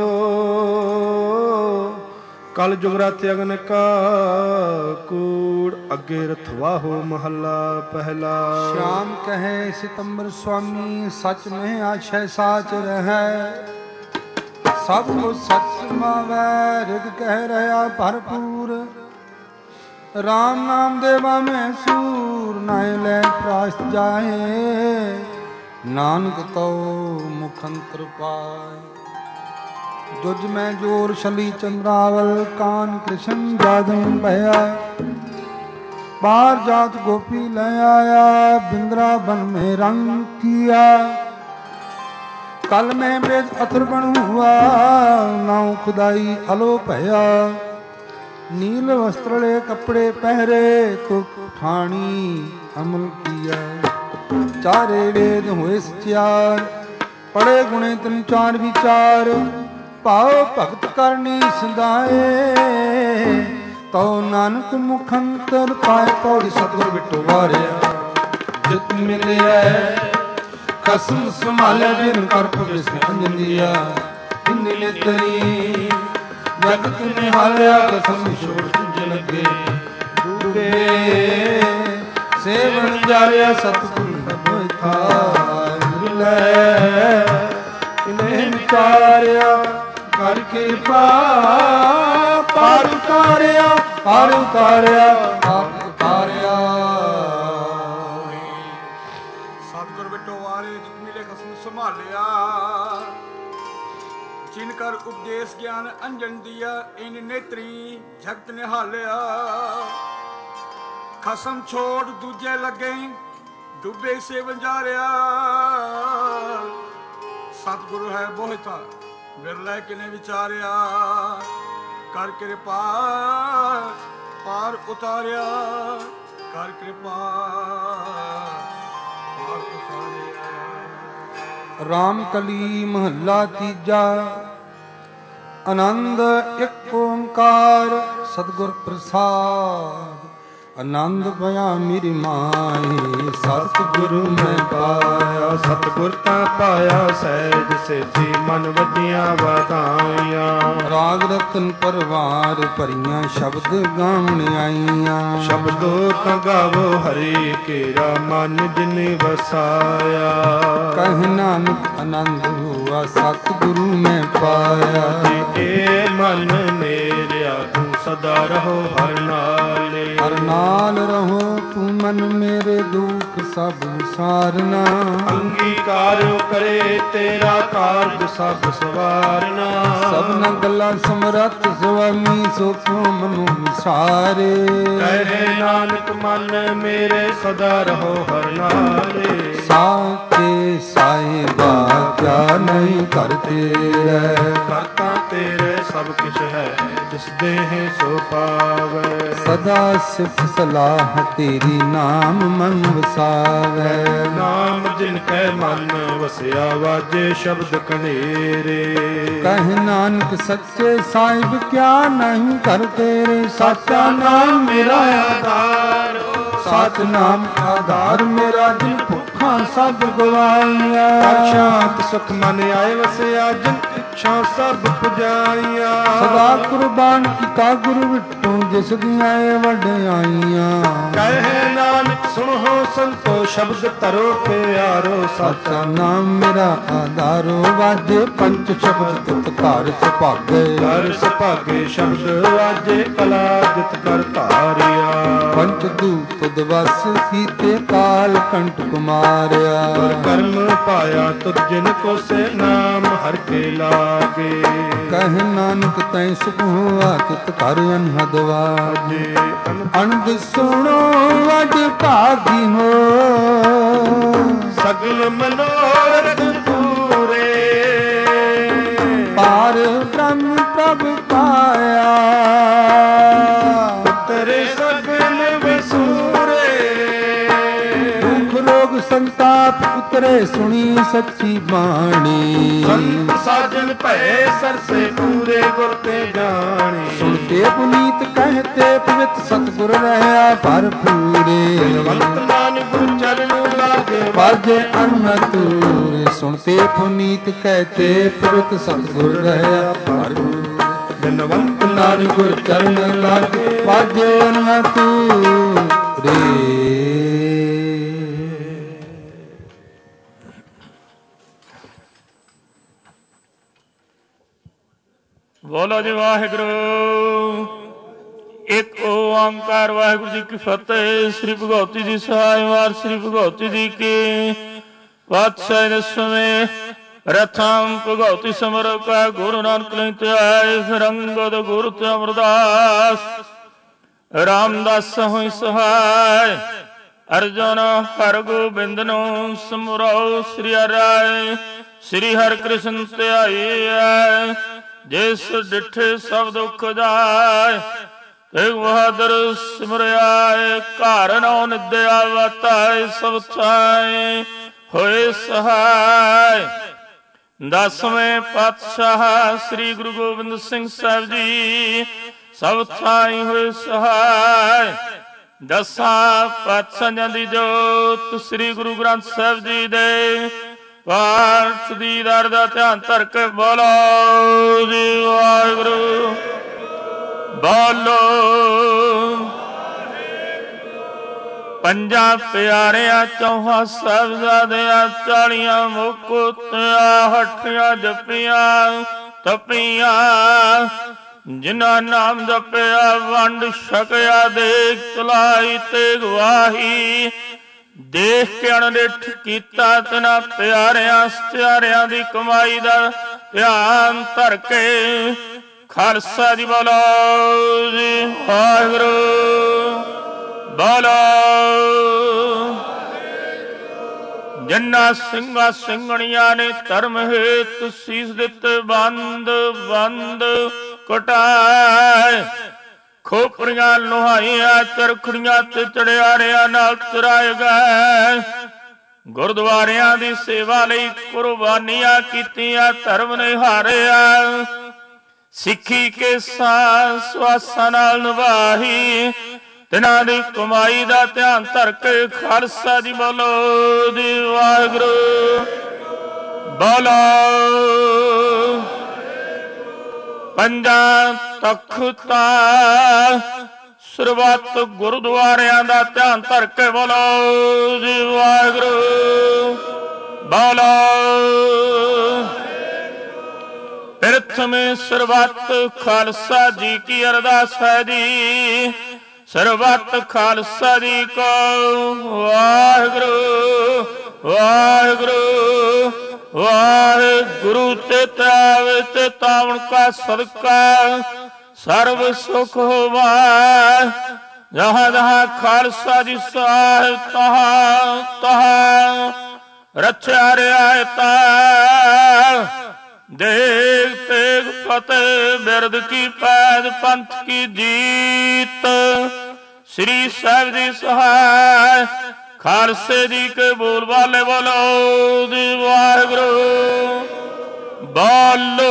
ਕਲ ਜੁਗ ਰਥ ਅਗਨ ਕਾ ਕੂੜ ਅਗੇ ਰਥ ਵਾਹੋ। ਮਹੱਲਾ ਪਹਿਲਾ। श्याम कहे सितंबर स्वामी, सच में आशय साच रहै, सब कुछ सच समावै, रिग कह रहा भरपूर। राम नाम देवा में सूर, नाय लै प्रास्त जाए, नानक तो मुखंतर पाए। जुज में जोर शली चंद्रावल, कान कृष्ण जादम भया, बाहर जात गोपी ले आया, बिंद्रावन में रंग किया। कल में वेद अथर्वण हुआ, नाव खुदाई अलो भया। नील वस्त्र ले कपड़े पहरे, तो ठाणी अमल किया। चारे वेद हुए सचार, पढ़े गुणे तिन चार विचार। भाव भगत करनी सदाए, तो नानक मुखंतर पाए। पौड़ी सतगुर बिटो वारिया, जित मिलिया खसम संभाले, जिन कर पुलिस ने अंजन दिया। इन नेतरी जगत निहालिया, कसम छोड़ तुझ लगे डूबे। सेवन जारिया सतगुर था मिले, इन्हें विचारिया कर कृपा, पार उतारिया, पार उतारिया, पार उतारिया। सतगुर बिटो वारे, जित मिले खसम संभालिया। जिन कर उपदेश ज्ञान अंजन दिया, इन नेत्री जगत निहालिया। खसम छोड़ दूजे लगे, डूबे से वंजारिया। सतगुरु है बोहिता, बिरले किने विचारिया। कर कृपा पार उतारिया, कर कृपा पार उतारिया। राम कली महला तीजा, आनंद एक ओंकार, सतगुर प्रसाद। आनंद पया मेरी माए, सतगुरु मैं पाया। ਸਤਿਗੁਰ ਤਾਂ ਪਾਇਆ ਸਹਿਜ ਸੇਤੀ, ਮਨ ਵਧੀਆਂ ਵਧਾਈਆਂ। ਰਾਗ ਰਤਨ ਪਰਵਾਰ ਭਰੀਆਂ, ਸ਼ਬਦ ਗਾਵਣ ਆਈਆਂ। ਸ਼ਬਦੋ ਤਾਂ ਗਾਵੋ ਹਰੀ ਕੇਰਾ, ਮਨ ਜਿਨੇ ਵਸਾਇਆ। ਕਹਿ ਨਾਨਕ ਆਨੰਦ ਹੁਆ, ਸਤਿਗੁਰੂ ਮੈਂ ਪਾਇਆ। ਏ ਮਨ ਮੇਰਿਆ, ਤੂੰ ਸਦਾ ਰਹੋ ਹਰ ਨਾਲੇ। ਹਰ ਨਾਲ ਰਹੋ ਤੂੰ ਮਨ ਮੇਰੇ, ਦੁੱਖ ਸਭ ਸਾਰਨਾ। ਅੰਗੀਕਾਰ ਕਰੇ ਤੇਰਾ ਕਾਰਜ ਸਭ ਸਵਾਰਨਾ। ਸਭਨਾ ਗੱਲਾਂ ਸਮਰੱਥ ਸੁਆਮੀ, ਸੋ ਕਿਉ ਮਨੁ ਵਿਸਾਰੇ। ਕਹੇ ਨਾਨਕ ਮਨ ਮੇਰੇ, ਸਦਾ ਰਹੋ ਹਰ ਨਾਲੇ। ਸਾਚੇ ਸਾਹਿਬਾ ਕਿਆ ਨਹੀਂ ਕਰ ਤੇਰਾ, ਕਰਤਾ ਤੇਰੇ ਸਭ ਕੁਛ ਹੈ, ਜਿਸ ਦੇਹ ਸੋ ਪਾਵੈ। ਸਦਾ ਸਿਫਤ ਸਲਾਹ ਤੇਰੀ, ਨਾਮ ਮਨ ਵਸਾਵੈ। ਨਾਮ ਜਿਨ ਕੈ ਮਨ ਵਸਿਆ, ਵਾਜੇ ਸ਼ਬਦ ਕਨੇਰੇ। ਕਹਿ ਨਾਨਕ ਸੱਚੇ ਸਾਹਿਬ ਕਿਆ ਨਹੀਂ ਕਰ ਤੇਰੇ। ਸਾਚਾ ਨਾਮ ਮੇਰਾ ਆਧਾਰ, ਸਤ ਨਾਮ ਆਧਾਰ ਮੇਰਾ, ਜਿਨ ਭੁੱਖਾਂ ਸਭ ਗਵਾਈਆਂ। ਕਰ ਸ਼ਾਂਤ ਸੁਖ ਮਨ ਆਏ ਵਸਿਆ, ਜਿਨ ਇੱਛਾ ਸਭ ਪੁਜਾਈਆਂ। ਸਦਾ ਕੁਰਬਾਨ ਕੀਤਾ ਗੁਰੂ ਵਿਟੋ ਜਿਸ ਦੀਆਂ ਇਹ ਵਡਿਆਈਆਂ। ਕਹੇ ਨਾਨਕ ਸੁਣੋ ਸੰਤੋ ਸ਼ਬਦ ਧਰੋ ਪਿਆਰੋ ਸਾਚਾ ਨਾਮ ਮੇਰਾ ਆਧਾਰੋ ਵਾਜੇ ਪੰਚ ਸ਼ਬਦ ਤਿਤ ਘਰ ਸੁਭਾਗੇ। ਘਰ ਸੁਭਾਗੇ ਸ਼ਬਦ ਵਾਜੇ ਕਲਾ ਜਿਤ ਕਰ ਧਾਰਿਆ। ਪੰਚ ਦੂਤ ਦਵਸ ਸੀਤੇ ਕਾਲ ਕੰਟ ਕੁਮਾਰਿਆ। ਗੁਰ ਕਰਮ ਪਾਇਆ ਤੁਧ ਜਿਨ ਕੋ ਸੇ ਨਾਮ ਹਰ ਕੇ ਲਾਗੇ। ਕਹਿ ਨਾਨਕ ਤੈ ਸੁਖ ਹੋਆ ਤਿਤ ਘਰ ਅਨਹਦ ਵਾਜੇ। ਅਨੰਦ ਸੁਣੋ ਵਡ ਭਾਗੀ ਹੋ ਸਗਲ ਮਨੋਰਥ ਪੂਰੇ। ਪਾਰ ਬ੍ਰਹਮ ਪ੍ਰਭ ਪਾਇਆ ਤੇਰੇ ਸਗਲ ਵਸੂਰੇ। ਦੁਖ ਰੋਗ ਸੰਤਾਪ ਉਤਰੇ ਸੁਣੀ ਸੱਚੀ ਬਾਣੀ। ਸੰਤ ਸਾਜਨ ਭਏ ਸਰਸੇ ਪੂਰੇ ਗੁਰ ਤੇ ਜਾਣੀ। ਸੁਣਤੇ ਪੁਨੀਤ ਕਹਤੇ ਪਵਿੱਤ ਸਤਿਗੁਰ ਰਹਿਆ ਭਰਪੂਰੇ। ਬਿਨਵੰਤ ਨਾਨਕ ਗੁਰ ਚਰਨ ਲਾਗੇ ਵਾਜੇ ਅਨਹਤੂਰੇ। ਸੁਣਤੇ ਪੁਨੀਤ ਕਹਤੇ ਪਵਿੱਤ ਸਤਿਗੁਰ ਰਹਿਆ ਭਰਪੂਰੇ। ਬਿਨਵੰਤ ਨਾਨਕ ਗੁਰ ਚਰਨ ਲਾਗੇ ਵਾਜੇ ਅਨਹਤੂਰੇ। ਬੋਲੋ ਜੀ ਵਾਹਿਗੁਰੂ। ਇੱਕ ਓੰਕਾਰ ਵਾਹਿਗੁਰੂ ਜੀ ਕੀ ਫਤਿਹ। ਸ੍ਰੀ ਭਗਵਤੀ ਜੀ ਸਹਾਇ ਵਾਰ ਸ੍ਰੀ ਭਗਵਤੀ ਜੀ ਕੀ ਪਾਤਸ਼ਾਹੀ ਦਸਵੇਂ ਰਥਮ ਭਗਵਤੀ ਸਮਰ ਕਾ ਗੁਰੂ ਨਾਨਕ ਲਈ ਧਿਆਏ। ਫਿਰ ਅੰਗਦ ਗੁਰੂ ਤੇ ਅਮਰਦਾਸ ਰਾਮਦਾਸ ਹੋਈ ਸਹਾਇ। ਅਰਜੁਨ ਹਰ ਗੋਬਿੰਦ ਨੂੰ ਸਮਰੋ ਸ੍ਰੀ ਹਰਿ ਸ੍ਰੀ ਹਰਿ ਕ੍ਰਿਸ਼ਨ ਧਿਆਈਐ। ਜਿਸ ਡਿਠੇ ਸਭ ਦੁਖ ਜਾਏ ਤੇਗ ਬਹਾਦਰ ਸਿਮਰਿਆਏ। ਘਰ ਨੌ ਨਿਦਿਆ ਵਾਤਾਏ ਸਭ ਥਾਏ ਹੋਏ ਸਹਾਇ। ਦਸਵੇਂ ਪਾਤਸ਼ਾਹ ਸ੍ਰੀ ਗੁਰੂ ਗੋਬਿੰਦ ਸਿੰਘ ਸਾਹਿਬ ਜੀ ਸਭ ਥਾਈ ਹੋਏ ਸਹਾਇ। ਦਸਾਂ ਪਾਤਸ਼ਾਹਾਂ ਦੀ ਜੋਤ ਸ੍ਰੀ ਗੁਰੂ ਗ੍ਰੰਥ ਸਾਹਿਬ ਜੀ ਦੇ ਪਾਠ ਦੀ ਦਰ ਦਾ ਧਿਆਨ ਧਰ ਕੇ ਬੋਲੋ ਜੀ ਵਾਹਿਗੁਰੂ। ਬੋਲੋ ਪੰਜਾਂ ਪਿਆਰਿਆਂ ਚੌਹਾਂ ਸਾਹਿਬਜ਼ਾਦਿਆਂ 40 ਮੁਕਤਿਆਂ 8 ਜਪੀਆਂ ਤਪੀਆਂ। ਜਿਨ੍ਹਾਂ ਨਾਮ ਜਪਿਆ ਵੰਡ ਛਕਿਆ ਦੇਖ ਚਲਾਈ ਤੇ ਗਵਾਹੀ। ਦੇਖ ਕੇ ਅਣਡਿੱਠ ਕੀਤਾ ਤਿਨਾਂ ਪਿਆਰਿਆਂ ਸਤਿਆਰਿਆਂ ਦੀ ਕਮਾਈ ਦਾ ਧਿਆਨ ਧਰ ਕੇ ਖਾਲਸਾ ਜੀ ਬੋਲੋ ਜੀ ਵਾਹਿਗੁਰੂ। ਬੋਲੋ ਜਿਨ੍ਹਾਂ ਸਿੰਘਾਂ ਸਿੰਘਣੀਆਂ ਨੇ ਧਰਮ ਹੇਤ ਸੀਸ ਦਿੱਤੇ ਬੰਦ ਬੰਦ ਕਟਾਏ। ਖੋਪਰੀਆਂ ਲੋਹਾਈਆਂ ਚਰਖੜੀਆਂ ਤੇ ਚੜਿਆਰਿਆਂ ਨਾਲ ਤੁਰਾਏ ਗਏ। ਗੁਰਦੁਆਰਿਆਂ ਦੀ ਸੇਵਾ ਲਈ ਕੁਰਬਾਨੀਆਂ ਕੀਤੀਆਂ ਧਰਮ ਨੇ ਹਾਰਿਆ। ਸਿੱਖੀ ਕੇ ਸਵਾਸਾਂ ਨਾਲ ਨਿਭਾਹੀ ਤਿਨਾਂ ਦੀ ਕਮਾਈ ਦਾ ਧਿਆਨ ਧਰ ਕੇ ਖਾਲਸਾ ਜੀ ਬੋਲੋ ਜੀ ਵਾਹਿਗੁਰੂ। ਬੋਲੋ ਪੰਜਾਂ ਤਖਤਾਂ ਸਰਬੱਤ ਗੁਰਦੁਆਰਿਆਂ ਦਾ ਧਿਆਨ ਧਰ ਕੇ ਬੋਲੋ ਜੀ ਵਾਹਿਗੁਰੂ। ਬੋਲੋ ਪ੍ਰਥਮੇ ਸਰਬੱਤ ਖਾਲਸਾ ਜੀ ਕੀ ਅਰਦਾਸ ਹੈ ਜੀ। ਸਰਬੱਤ ਖਾਲਸਾ ਜੀ ਕੋ ਵਾਹਿਗੁਰੂ ਵਾਹਿਗੁਰੂ ਵਾਹਿਗੁਰੂ। ਚੇਤਾਵੇ ਚੇਤਾਵਨ ਕਾ ਸਦਕਾ ਸਰਬ ਸੁਖ ਹੋਵਾ। ਜਹਾਂ ਜਹਾਂ ਖਾਲਸਾ ਜੀ ਸਾਹਿਬ ਤਹਾਂ ਤਹਾਂ ਰਚਿਆ ਰਿਆਇਤਾ। ਦੇਗ ਤੇਗ ਫਤਿਹ ਬਿਰਦ ਕੀ ਪੈਦ ਪੰਥ ਕੀ ਜੀਤ। ਸ੍ਰੀ ਸਾਹਿਬ ਜੀ ਸਹਾਇ ਖਾਲਸੇ ਜੀ ਕੇ ਬੋਲ ਵਾਲੇ ਬੋਲੋ ਜੀ ਵਾਹਿਗੁਰੂ। ਬੋਲੋ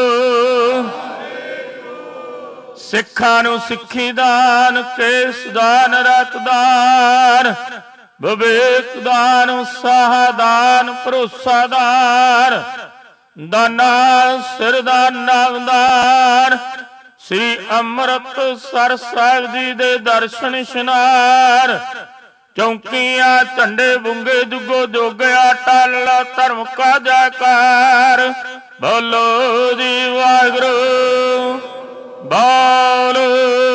ਸਿੱਖਾਂ ਨੂੰ ਸਿੱਖੀ ਦਾਨ ਕੇਸ ਦਾਨ ਰਤ ਦਾਨ ਵਿਵੇਕ ਦਾਨ ਉਤਸਾਹ ਦਾਨ ਭਰੋਸਾ ਦਾਨ ਦਾਨਾ ਸਿਰ ਦਾਨ ਨਾਮ ਦਾਨ ਸ੍ਰੀ ਅੰਮ੍ਰਿਤਸਰ ਸਾਹਿਬ ਜੀ ਦੇ ਦਰਸ਼ਨ ਇਸ਼ਨਾਨ। ਚੌਂਕੀਆਂ ਝੰਡੇ ਬੁੰਗੇ ਦੁੱਗੋ ਜੋਗਿਆ ਟਾਲ ਧਰਮ ਕਾ ਜੈਕਾਰ। ਬੋਲੋ ਜੀ ਵਾਹਿਗੁਰੂ ਬੋਲੋ।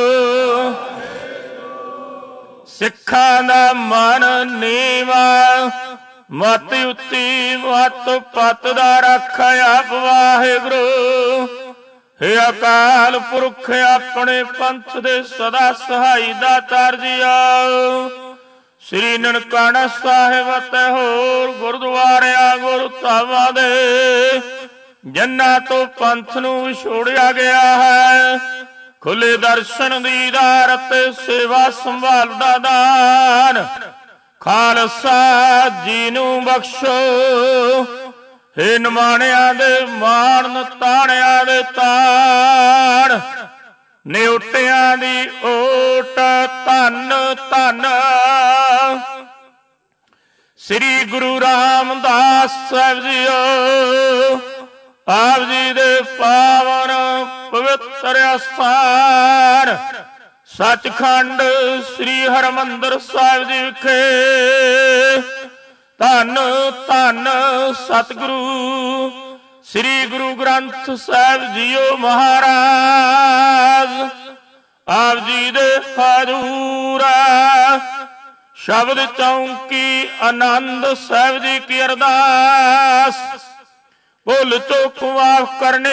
ਸਿੱਖਾਂ ਦਾ ਮਨ ਨੀਵਾ ਮਤ ਉੱਤੀ ਮਤ ਪਤ ਦਾ ਰੱਖ ਆਪ ਵਾਹਿਗੁਰੂ। ਹੇ ਅਕਾਲ ਪੁਰਖ ਆਪਣੇ ਪੰਥ ਦੇ ਸਦਾ ਸਹਾਈ ਦਾਤਾਰ ਜੀਓ। ਸ੍ਰੀ ਨਨਕਾਣਾ ਸਾਹਿਬ ਅਤੇ ਹੋਰ ਗੁਰਦੁਆਰਿਆਂ ਗੁਰਧਾਮਾਂ ਦੇ ਜਿਨ੍ਹਾਂ ਤੋਂ ਪੰਥ ਨੂੰ ਵਿਛੋੜਿਆ ਗਿਆ ਹੈ, ਖੁੱਲੇ ਦਰਸ਼ਨ ਦੀਦਾਰ ਅਤੇ ਸੇਵਾ ਸੰਭਾਲ ਦਾ ਦਾਨ ਖਾਲਸਾ ਜੀ ਨੂੰ ਬਖਸ਼ੋ। ਹੇ ਨਿਮਾਣਿਆਂ ਦੇ ਮਾਣ ਤਾਣਿਆਂ ਦੇ ਤਾਣ ਨਿਉਟਿਆਂ ਦੀ ਓਟ ਧੰਨ ਧੰਨ ਸ੍ਰੀ ਗੁਰੂ ਰਾਮਦਾਸ ਸਾਹਿਬ ਜੀਓ। ਆਪ ਜੀ ਦੇ ਪਾਵਨ ਪਵਿੱਤਰ ਅਸਥਾਨ ਸੱਚਖੰਡ ਸ੍ਰੀ ਹਰਿਮੰਦਰ ਸਾਹਿਬ ਜੀ ਵਿਖੇ ਧੰਨ ਧੰਨ ਸਤਿਗੁਰੂ ਸ੍ਰੀ ਗੁਰੂ ਗ੍ਰੰਥ ਸਾਹਿਬ ਜੀਓ ਮਹਾਰਾਜ। ਆਪ ਜੀ ਦੇ ਹਜ਼ੂਰ ਸ਼ਬਦ ਚੌਂਕੀ ਆਨੰਦ ਸਾਹਿਬ ਜੀ ਕੀ ਅਰਦਾਸ। ਭੁੱਲ ਚੁੱਕ ਮਾਫ਼ ਕਰਨੇ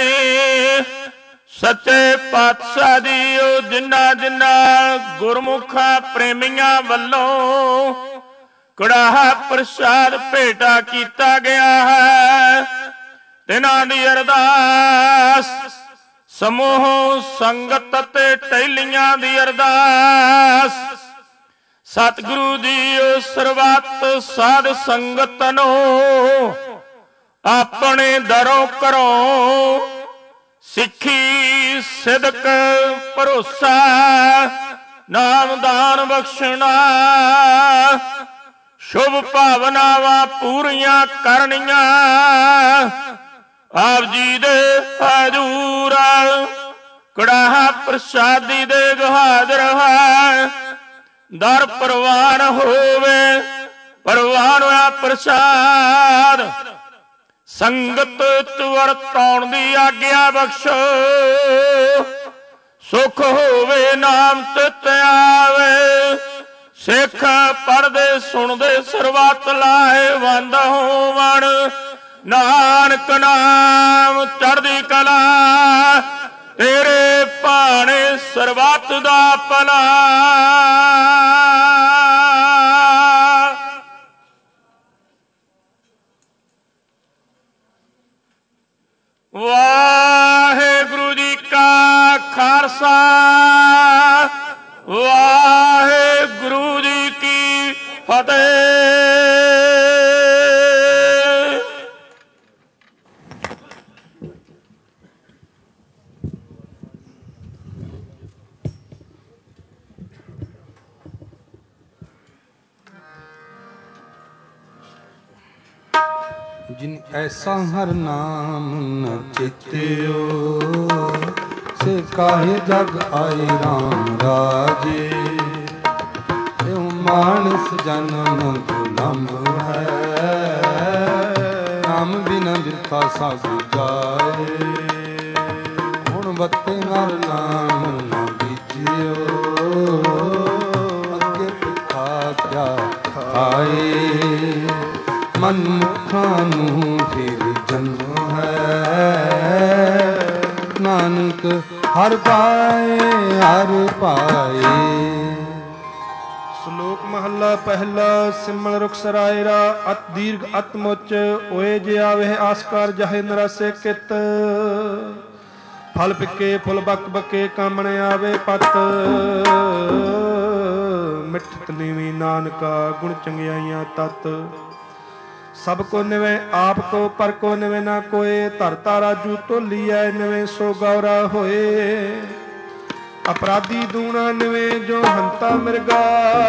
ਸੱਚੇ ਪਾਤਸ਼ਾਹ ਜੀਓ। ਜਿਨ੍ਹਾਂ ਜਿਨ੍ਹਾਂ ਗੁਰਮੁਖਾਂ ਪ੍ਰੇਮੀਆਂ ਵੱਲੋਂ ਕੜਾਹਾ ਪ੍ਰਸ਼ਾਦ ਭੇਟਾ ਕੀਤਾ ਗਿਆ ਹੈ, ਤਿਨਾਂ ਦੀ ਅਰਦਾਸ। ਸਮੂਹ ਸੰਗਤ ਤੇ ਟਹਿਲੀਆਂ ਦੀ ਅਰਦਾਸ। ਸਤਿਗੁਰੂ ਜੀਓ ਸਰਬੱਤ ਸਾਧ ਸੰਗਤ ਨੂੰ ਆਪਣੇ ਦਰੋਂ ਘਰੋਂ ਸਿੱਖੀ ਸਿਦਕ ਭਰੋਸਾ ਨਾਮਦਾਨ ਬਖਸ਼ਣਾ। ਸ਼ੁਭ ਭਾਵਨਾਵਾਂ ਪੂਰੀਆਂ ਕਰਨੀਆਂ। ਆਪ ਜੀ ਦੇ ਹਜ਼ੂਰ ਕੜਾਹਾ ਪ੍ਰਸ਼ਾਦੀ ਦੇ ਹਾਜ਼ਰ ਹੈ। ਦਰ ਪ੍ਰਵਾਨ ਹੋਵੇ ਪ੍ਰਵਾਨ ਹੋਇਆ ਪ੍ਰਸ਼ਾਦ। ਸੰਗਤ ਚ ਵਰਤਾਉਣ ਦੀ ਆਗਿਆ ਬਖਸ਼ੋ। ਸੁਖ ਹੋਵੇ ਨਾਮ ਚਿਤ ਆਵੇ। ਸਿੱਖ ਪੜ੍ਹਦੇ ਸੁਣਦੇ ਸਰਬੱਤ ਲਾਹੇਵੰਦ ਹੋਵਣ। ਨਾਨਕ ਨਾਮ ਚੜ੍ਹਦੀ ਕਲਾ ਤੇਰੇ ਭਾਣੇ ਸਰਬੱਤ ਦਾ ਭਲਾ। ਵਾਹਿਗੁਰੂ ਜੀ ਕਾ ਖਾਲਸਾ ਵਾਹਿਗੁਰੂ ਜੀ ਕੀ ਫਤਿਹ। जिन ऐसा हर नाम न चित्यो से काहे जग आए राम राजे। मानस जन्म दुलंभ है नाम बिना बिरथा सब जाए। हुण बत्ते हर नाम न बीजियो अगे पिता क्या खाए। ਮਨੁੱਖਾਂ ਨੂੰ ਫਿਰ ਜਨਮ ਹੈ ਨਾਨਕ ਹਰ ਪਾਏ ਹਰ ਪਾਏ। ਸ਼ਲੋਕ ਮਹੱਲਾ ਪਹਿਲਾ। ਸਿਮਲ ਰੁਖ ਸਰਾਇਰਾ ਅਤ ਦੀਰਘ ਅਤ ਮੁੱਚ ਓਏ ਜੇ ਆਵੇ ਆਸਕਾਰ ਜਾਹੇ ਨਰਾਸੇ ਕਿਤ। ਫਲ ਪਿੱਕੇ ਫੁੱਲ ਬਕ ਬਕੇ ਕਾਮਣ ਆਵੇ ਪਤ। ਮਿੱਠਤ ਨੀਵੀਂ ਨਾਨਕਾ ਗੁਣ ਚੰਗਿਆਈਆਂ ਤਤ। ਸਭ ਕੋ ਨਿਵੇਂ ਆਪ ਕੋ ਪਰ ਕੋ ਨਿਵੇਂ ਨਾ ਕੋਏ। ਧਰਤਾ ਰਾਜੂ ਢੋਲੀਐ ਨਿਵੇਂ ਸੋ ਗੌਰਾ ਹੋਏ। ਅਪਰਾਧੀ ਦੂਣਾ ਨਿਵੇਂ ਜੋ ਹੰਤਾ ਮਿਰਗਾ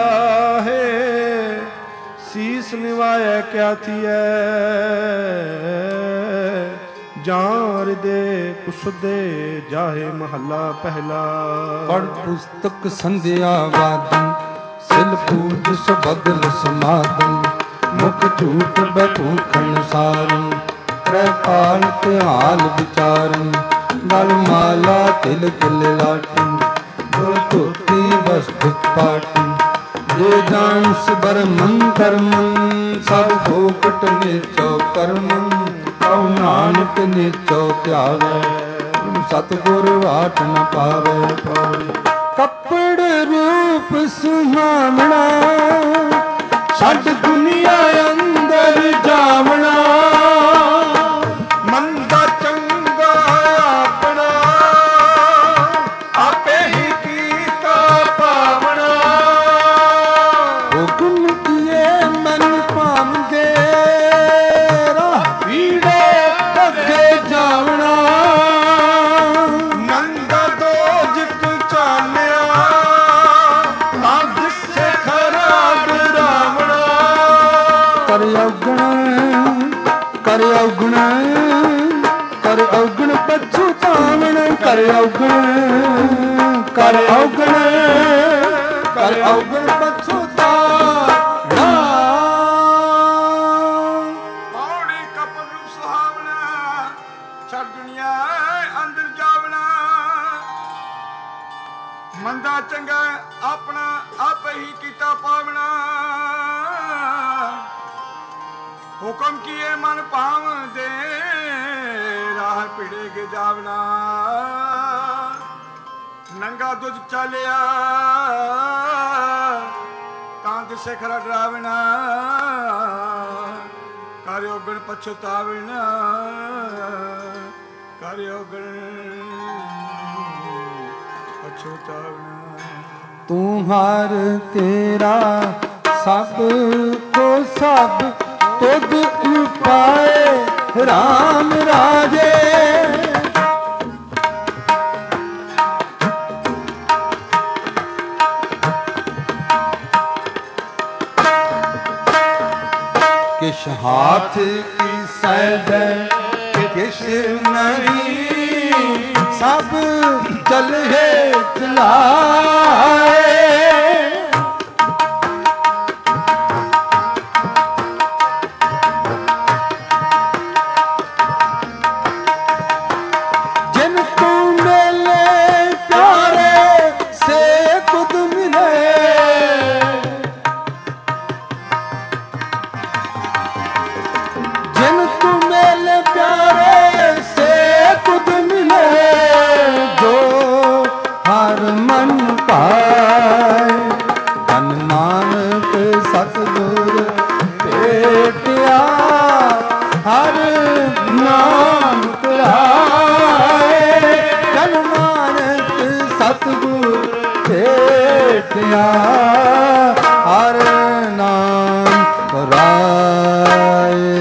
ਹੈ। ਸੀਸ ਨਿਵਾਇਐ ਕਿਆ ਥੀਐ ਜਾਂ ਹਿਰਦੇ ਪੁਸਦੇ ਜਾਹੇ ਮਹੱਲਾ ਪਹਿਲਾ। ਪੜ ਪੁਸਤਕ ਸੰਧਿਆ ਵਾਦਨ ਸਿਲ ਪੂਜ ਸਬਗਲ ਸਮਾਦਨ ਮੁਖ ਝੂਠ ਬਭੂਖਣ ਸਾਰਨ ਰਹਿ ਪਾਲ ਧਿਆਨ ਵਿਚਾਰਨ ਗਲ ਮਾਲਾ ਤਿਲ ਤਿਲ ਲਾਟਨ ਗੁਰ ਧੋਤੀ ਵਸਤੁ ਪਾਟਨ ਜੇ ਜਾਣ ਸਬਰ ਮਨ ਕਰਮਨ ਸਭ ਭੋਗਟ ਨਿਚੋ ਕਰਮਨ ਕਉ ਨਾਨਕ ਨਿਚੋ ਧਿਆਵੇ ਸਤਿਗੁਰ ਵਾਟ ਨ ਪਾਵੇ ਪੌੜੀ। ਕੱਪੜ ਰੂਪ ਸੁਹਾਵਣਾ ਛੱਡ ਦੁਨੀਆ ਅੰਦਰ ਜਾਵਣਾ ਮੰਦਾ ਚੰਗਾ ਆਪਣਾ ਆਪੇ ਹੀ ਕੀਤਾ ਪਾਵਣਾ। ਹੁਕਮ ਕੀਏ ਮਨ ਭਾਵਦੇ ਰਾਹ ਪੀੜੇ ਅੱਗੇ ਜਾਵਣਾ ਨੰਦਾ ਦੋਜਕ ਚਾਲਿਆ ਤਾਂ ਜਿਸੇ ਖਰਾ ਡਰਾਵਣਾ। ਕਰ ਔਗਣ ਕਰ ਔਗਣ ਕਰ ਔਗਣ ਪਛੁਤਾਵਣ ਕਰ ਔਗਣ ਕਰ ਔਗਣ ਕਰ ਔਗਣ ਪਛੁਤਾਵਣਾ। ਪੌੜੀ ਕਪਲ ਰੂਪ ਸੁਹਾਵਣਾ ਛੱਡ ਦੁਨੀਆ ਅੰਦਰ ਜਾਵਣਾ ਮੰਦਾ ਚੰਗਾ ਆਪਣਾ ਆਪੇ ਹੀ ਕੀਤਾ ਪਾਵਣਾ। ਹੁਕਮ ਕੀਏ ਮਨ ਭਾਵਦੇ ਰਾਹ ਪਿੜੇ ਕੇ ਜਾਵਣਾ ਨੰਗਾ ਦੁੱਧ ਚਾਲਿਆ ਤਾਂ ਦਿਸੇ ਖਰਾ ਡਰਾਵਣਾ ਕਰਿਓ ਗਣ ਪਛਤਾਵਣਾ ਕਰਿਓ ਗਣ ਪਛਤਾਵਣਾ। ਤੂੰ ਹਰ ਤੇਰਾ ਸਭ ਕੋ ਸਭ ਤੁਧ ਉਪਾਏ ਰਾਮ ਰਾਜੇ। ਕਿਛ ਹਾਥ ਕੀ ਸੈਦ ਕਿਛ ਨਹੀਂ ਸਭ ਚਲੇ ਚਲਾਏ। ਜਿਨ ਤੂੰ ਮਿਲੇ ਪਿਆਰੇ ਸੇ ਖੁਦ ਮਿਲੇ ਜਿਨ ਤੂੰ ਮਿਲੇ ਪਿਆਰੇ ਸੇ ਖੁਦ ਮਿਲੇ ਜੋ ਹਰ ਮਨ ਭਾਏ ਧਨ ਨਾਨਕ ਸਤਿਗੁਰ ਭੇਟਿਆ ਹਰ ਨਾਮ ਧਿਆਏ ਧਨ ਨਾਨਕ ਸਤਿਗੁਰ ਭੇਟਿਆ ਹਰ ਨਾਮ ਧਿਆਏ।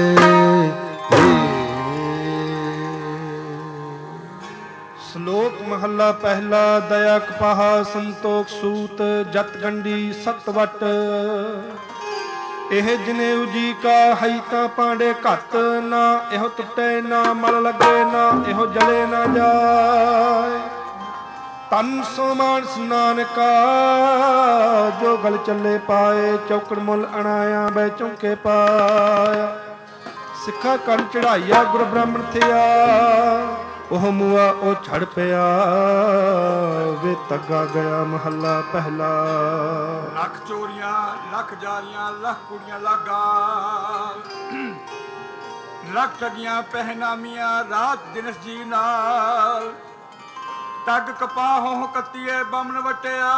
ਸ਼ਲੋਕ ਮਹੱਲਾ ਪਹਿਲਾ। ਦਇਆ ਕਪਾਹਾ ਸੰਤੋਖ ਸੂਤ ਜਤ ਗੰਢੀ ਸਤ ਵਟ। ਇਹ ਜਿਨੇ ਉਜੀ ਕਾ ਹੈ ਤਾਂ ਪਾਂਡੇ ਘੱਤ ਨਾ ਇਹੋ ਟੁੱਟੇ ਨਾ ਮਲ ਲੱਗੇ ਨਾ ਇਹੋ ਜਲੇ ਨਾ ਜਾਏ। ਤਨ ਸੋ ਮਾਨਸ ਨਾਨਕਾ ਜੋ ਗਲ ਚੱਲੇ ਪਾਏ ਚੌਕੜ ਮੁੱਲ ਅਣਾਇਆ ਬੈ ਚੌਂਕੇ ਪਾਇਆ। ਸਿੱਖਾ ਕੰਨ ਚੜਾਈਆ ਗੁਰ ਬ੍ਰਾਹਮਣ ਥਿਆ ਉਹ ਮੂਆ ਉਹ ਛੜ ਪਿਆ ਵੇ ਤੱਗਾ ਗਿਆ ਮਹੱਲਾ ਪਹਿਲਾ। ਲੱਖ ਚੋਰੀਆਂ ਲੱਖ ਜਾਰੀਆਂ ਲੱਖ ਕੁੜੀਆਂ ਲਾਗਾ ਲੱਖ ਠਗੀਆਂ ਪਹਿਨਾਮੀਆਂ ਰਾਤ ਦਿਨ ਜੀ ਨਾਲ ਟੱਗ ਕਪਾਹੋਂ ਕੱਤੀਏ ਬਮਨ ਵਟਿਆ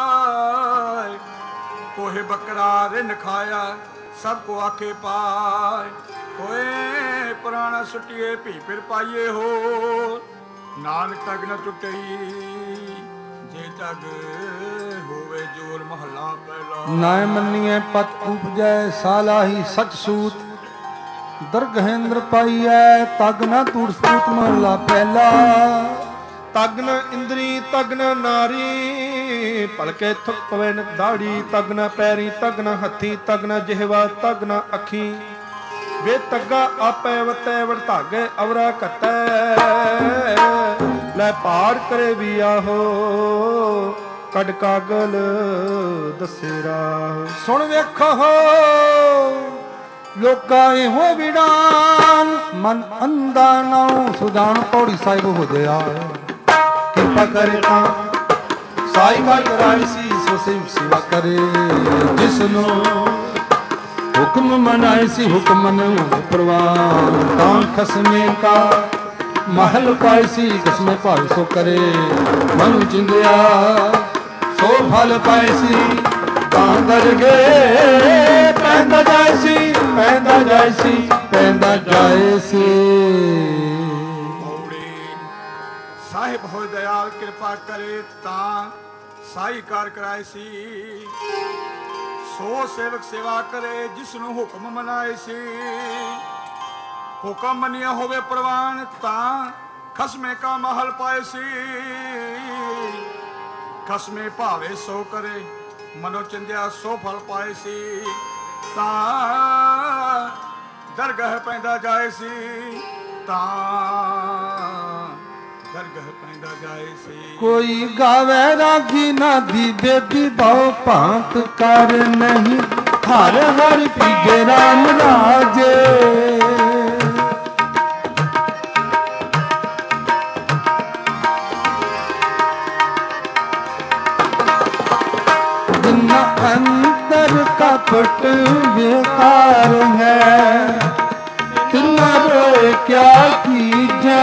ਕੋਹੇ ਬੱਕਰਾ ਰਿਨ ਖਾਇਆ ਸਭ ਕੋ ਆਖੇ ਪਾਏ ਹੋਏ ਪੁਰਾਣਾ ਸੁਟੀਏ ਭੀ ਫਿਰ ਪਾਈਏ ਹੋ ਨਾਨਕ ਤੱਕ ਨ ਟੁੱਟਈ ਜੇ ਤੱਕ ਹੋਵੇ ਜੋਰ ਮਹੱਲਾ ਪਹਿਲਾ। ਨਾਇ ਮੰਨੀਐ ਪਤ ਉਪਜੈ ਸਾਲਾਹੀ ਸਚ ਸੂਤ ਦਰਗਹਿੰਦਰ ਪਾਈਐ ਤਗ ਨ ਤੂੜ ਸੂਤ ਮਹੱਲਾ ਪਹਿਲਾ। ਤਗਨ ਇੰਦਰੀ ਤਗਨ ਨਾਰੀ ਭਲਕੇ ਥੁਕ ਪਵੇ ਨ ਦਾੜੀ ਤਗਨ ਪੈਰੀ ਤਗਨ ਹੱਥੀ ਤਗਨ ਜਿਹਵਾ ਤਗਨ ਅੱਖੀ ਵੇ ਤੱਗਾ ਆਪੇ ਵਤੈ ਵਰਤਾਗੇ ਅਵਰਾ ਘਟੈ ਲੈ ਪਾੜ ਕਰੇ ਵੀ ਆਹੋ ਕੱਢ ਕਾਗਲ ਦੱਸੇ ਰਾਹ। ਸੁਣ ਵੇਖੋ ਲੋਕਾਂ ਇਹੋ ਵਿਡਾਨ ਮਨ ਅੰਦਾ ਨਾਉ ਸੁਦਾਨ ਪੌੜੀ ਸਾਹਿਬ ਹੋ ਗਿਆ ਕਿਰਪਾ ਕਰੇ ਤਾਂ ਸਾਈ ਕਾ ਕਰਾਈ ਸੀ ਸੋ ਸੇਵਾ ਕਰੇ ਜਿਸ ਨੂੰ ਹੁਕਮ ਮਨਾਏ ਸੀ ਹੁਕਮ ਨੂੰ ਪ੍ਰਵਾਨ ਤਾਂ ਖਸਮੇ ਕਾ महल पाए सी कसमे भाव सो करे मनु चिंदिया सो फल पाए सी कांदर गए पैंदा जाए सी पैंदा जाए सी पैंदा जाए सी। ਸਾਹਿਬ ਹੋਏ ਦਇਆਲ ਕਿਰਪਾ ਕਰੇ ਤਾਂ ਸਾਈ ਕਾਰ ਕਰਾਏ ਸੀ ਸੋ ਸੇਵਕ ਸੇਵਾ ਕਰੇ ਜਿਸ ਨੂੰ ਹੁਕਮ ਮਨਾਏ ਸੀ ਹੁਕਮ ਮੰਨਿਆ ਹੋਵੇ ਪ੍ਰਵਾਨ ਤਾਂ ਖਸਮੇ ਕਾ ਮਹਲ ਪਾਏ ਸੀ ਖਸਮੇ ਭਾਵੇ ਸੋ ਕਰੇ ਮਨੋ ਚੰਦਿਆ ਸੋ ਫਲ ਪਾਏ ਸੀ ਤਾਂ ਦਰਗਾਹ ਪੈਂਦਾ ਜਾਏ ਸੀ ਤਾਂ ਦਰਗਾਹ ਪੈਂਦਾ ਜਾਏ ਸੀ। ਕੋਈ ਗਾਵੇ ਰਾਗੀ ਨਾ ਦੀ ਬੇਦੀ ਬਹੁ ਭਾਂਤ ਕਰ ਨਹੀਂ ਹਰ ਹਰ ਪੀਗੇ ਰਾਮ ਰਾਜੇ अंदर कपट बेकार है तिना रोए क्या कीजे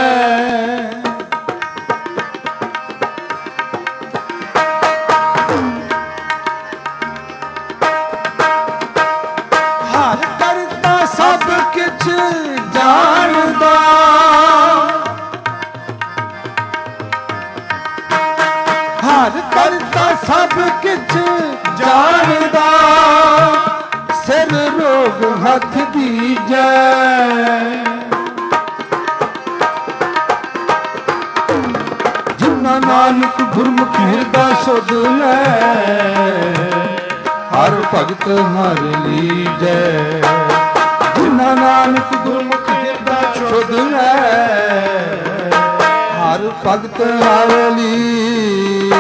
हर करता सब किछ जानदा हर करता सब किछ जानदा सिर रोग हथ दीजै जिन्ना नानक गुरमुख हिरदा सुध लै हर भगत हर लीजै जिन्ना नानक गुरमुख हिरदा सुध लै हर भगत हर लीजै।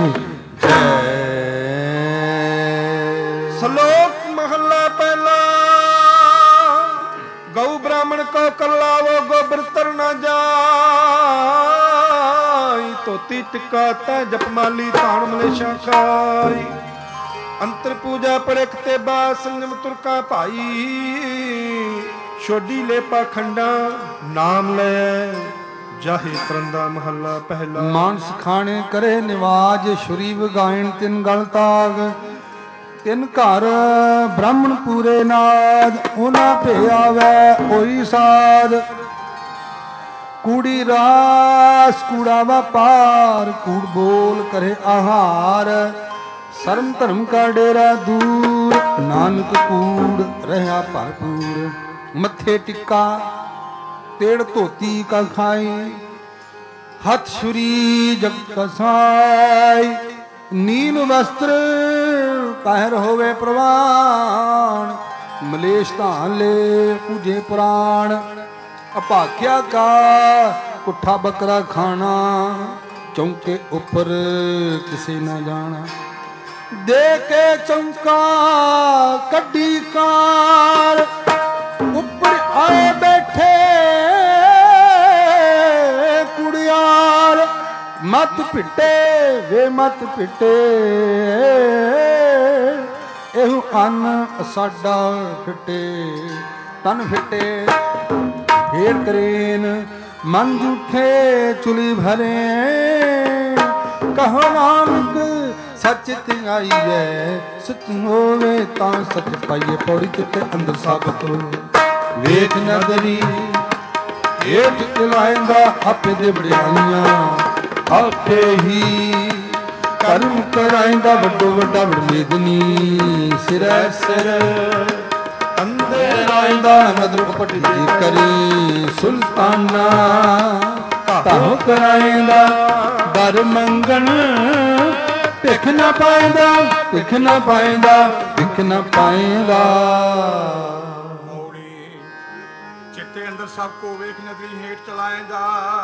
ਸ਼ਲੋਕ ਮਹੱਲਾ ਪਹਿਲਾ ਗਊ ਬ੍ਰਾਹਮਣ ਕੋ ਕੱਲਾਵੋ ਗੋਬਰ ਤਰ ਨਾ ਜਾਈ ਧੋਤੀ ਟਿੱਕਾ ਤੈ ਜਪਮਾਲੀ ਧਾਨ ਮਲੇਸ਼ਾ ਖਾਈ ਅੰਤਰ ਪੂਜਾ ਪੜੇ ਤੇ ਬਾ ਸੰਗਮ ਤੁਰਕਾ ਭਾਈ ਛੋਡੀ ਲੈ ਪਾਖੰਡਾ ਨਾਮ ਲੈ ਜਾਹੇ ਤਰੰਦਾ ਮਹੱਲਾ ਪਹਿਲਾ। ਮਾਨਸ ਖਾਣੇ ਕਰੇ ਨਿਵਾਜ ਸ਼ੁਰੀ ਵਗਾਇਣ ਤਿੰਨ ਗਲ ਤਾਗ ਤਿੰਨ ਘਰ ਬ੍ਰਾਹਮਣ ਪੂਰੇ ਨਾਦ ਉਹਨਾਂ ਭੇ ਆਵੈ ਉਹੀ ਸਾਧ ਕੂੜੀ ਰਾਸ ਕੂੜਾ ਵਪਾਰ ਕੂੜ ਬੋਲ ਕਰੇ ਆਹਾਰ ਸਰਮ ਧਰਮ ਕਾ ਡੇਰਾ ਦੂਰ ਨਾਨਕ ਕੂੜ ਰਹਾ ਭਰਪੂਰ ਮੱਥੇ ਟਿੱਕਾ ਤੇੜ ਧੋਤੀ ਕਾ ਖਾਈ ਹੱਥ ਛੁਰੀ ਜਗ ਕਸਾਈ ਨੀਲ ਵਸਤਰ ਪਹਿਰ ਹੋਵੇ ਪ੍ਰਵਾਨ ਮਲੇਸ਼ ਧਾਨ ਲੈ ਪੂਜੇ ਪ੍ਰਾਣ ਅਭਾਖਿਆ ਕਾ ਕੁੱਠਾ ਬੱਕਰਾ ਖਾਣਾ ਚੌਂਕੇ ਉੱਪਰ ਕਿਸੇ ਨਾ ਜਾਣਾ ਦੇ ਕੇ ਚੌਂਕਾ ਕੱਢੀ ਕਾਰ ਉੱਪਰ ਆਏ ਬੈਠੇ ਕੁੜਿਆਰ ਮਤ ਪਿੱਟੇ ਵੇ ਮਤ ਪਿੱਟੇ ਇਹੋ ਅੰਨ ਸਾਡਾ ਫਿੱਟੇ ਤਨ ਫਿੱਟੇ ਫੇਰ ਕਰੇਨ ਮਨ ਝੂਠੇ ਚੁਲੀ ਭਰੇ ਕਹੋ ਨਾਨਕ ਸੱਚ ਧਿਆਈਐ ਸੱਚ ਹੋਵੇ ਤਾਂ ਸੱਚ ਪਾਈਏ ਪੌੜੀ ਚਿੱਤੇ ਅੰਦਰ ਸਾਬਤ ਵੇਖ ਨਦਰੀ ਹੇਠ ਚਲਾਇੰਦਾ ਆਪੇ ਦੇ ਬੜਿਆਈਆਂ ਆਪੇ ਹੀ ਕਰਮ ਕਰਾਇੰਦਾ ਵੱਡੋ ਵੱਡਾ ਵਡਮੇਦਨੀ ਸਿਰੈ ਸਿਰ ਅੰਦਰ ਆਇੰਦਾ ਨਦਰ ਕਪਟ ਜੀ ਕਰੀ ਸੁਲਤਾਨਾ ਤਾਹ ਕਰਾਇੰਦਾ ਦਰ ਮੰਗਣ ਭਿਖ ਨਾ ਪਾਇੰਦਾ ਭਿਖ ਨਾ ਪਾਇੰਦਾ ਭਿਖ ਨਾ ਪਾਇੰਦਾ। ਚਿੱਤੇ ਅੰਦਰ ਸਭ ਕੋ ਵੇਖ ਨਦਰੀ ਹੇਠ ਚਲਾਏਂਦਾ।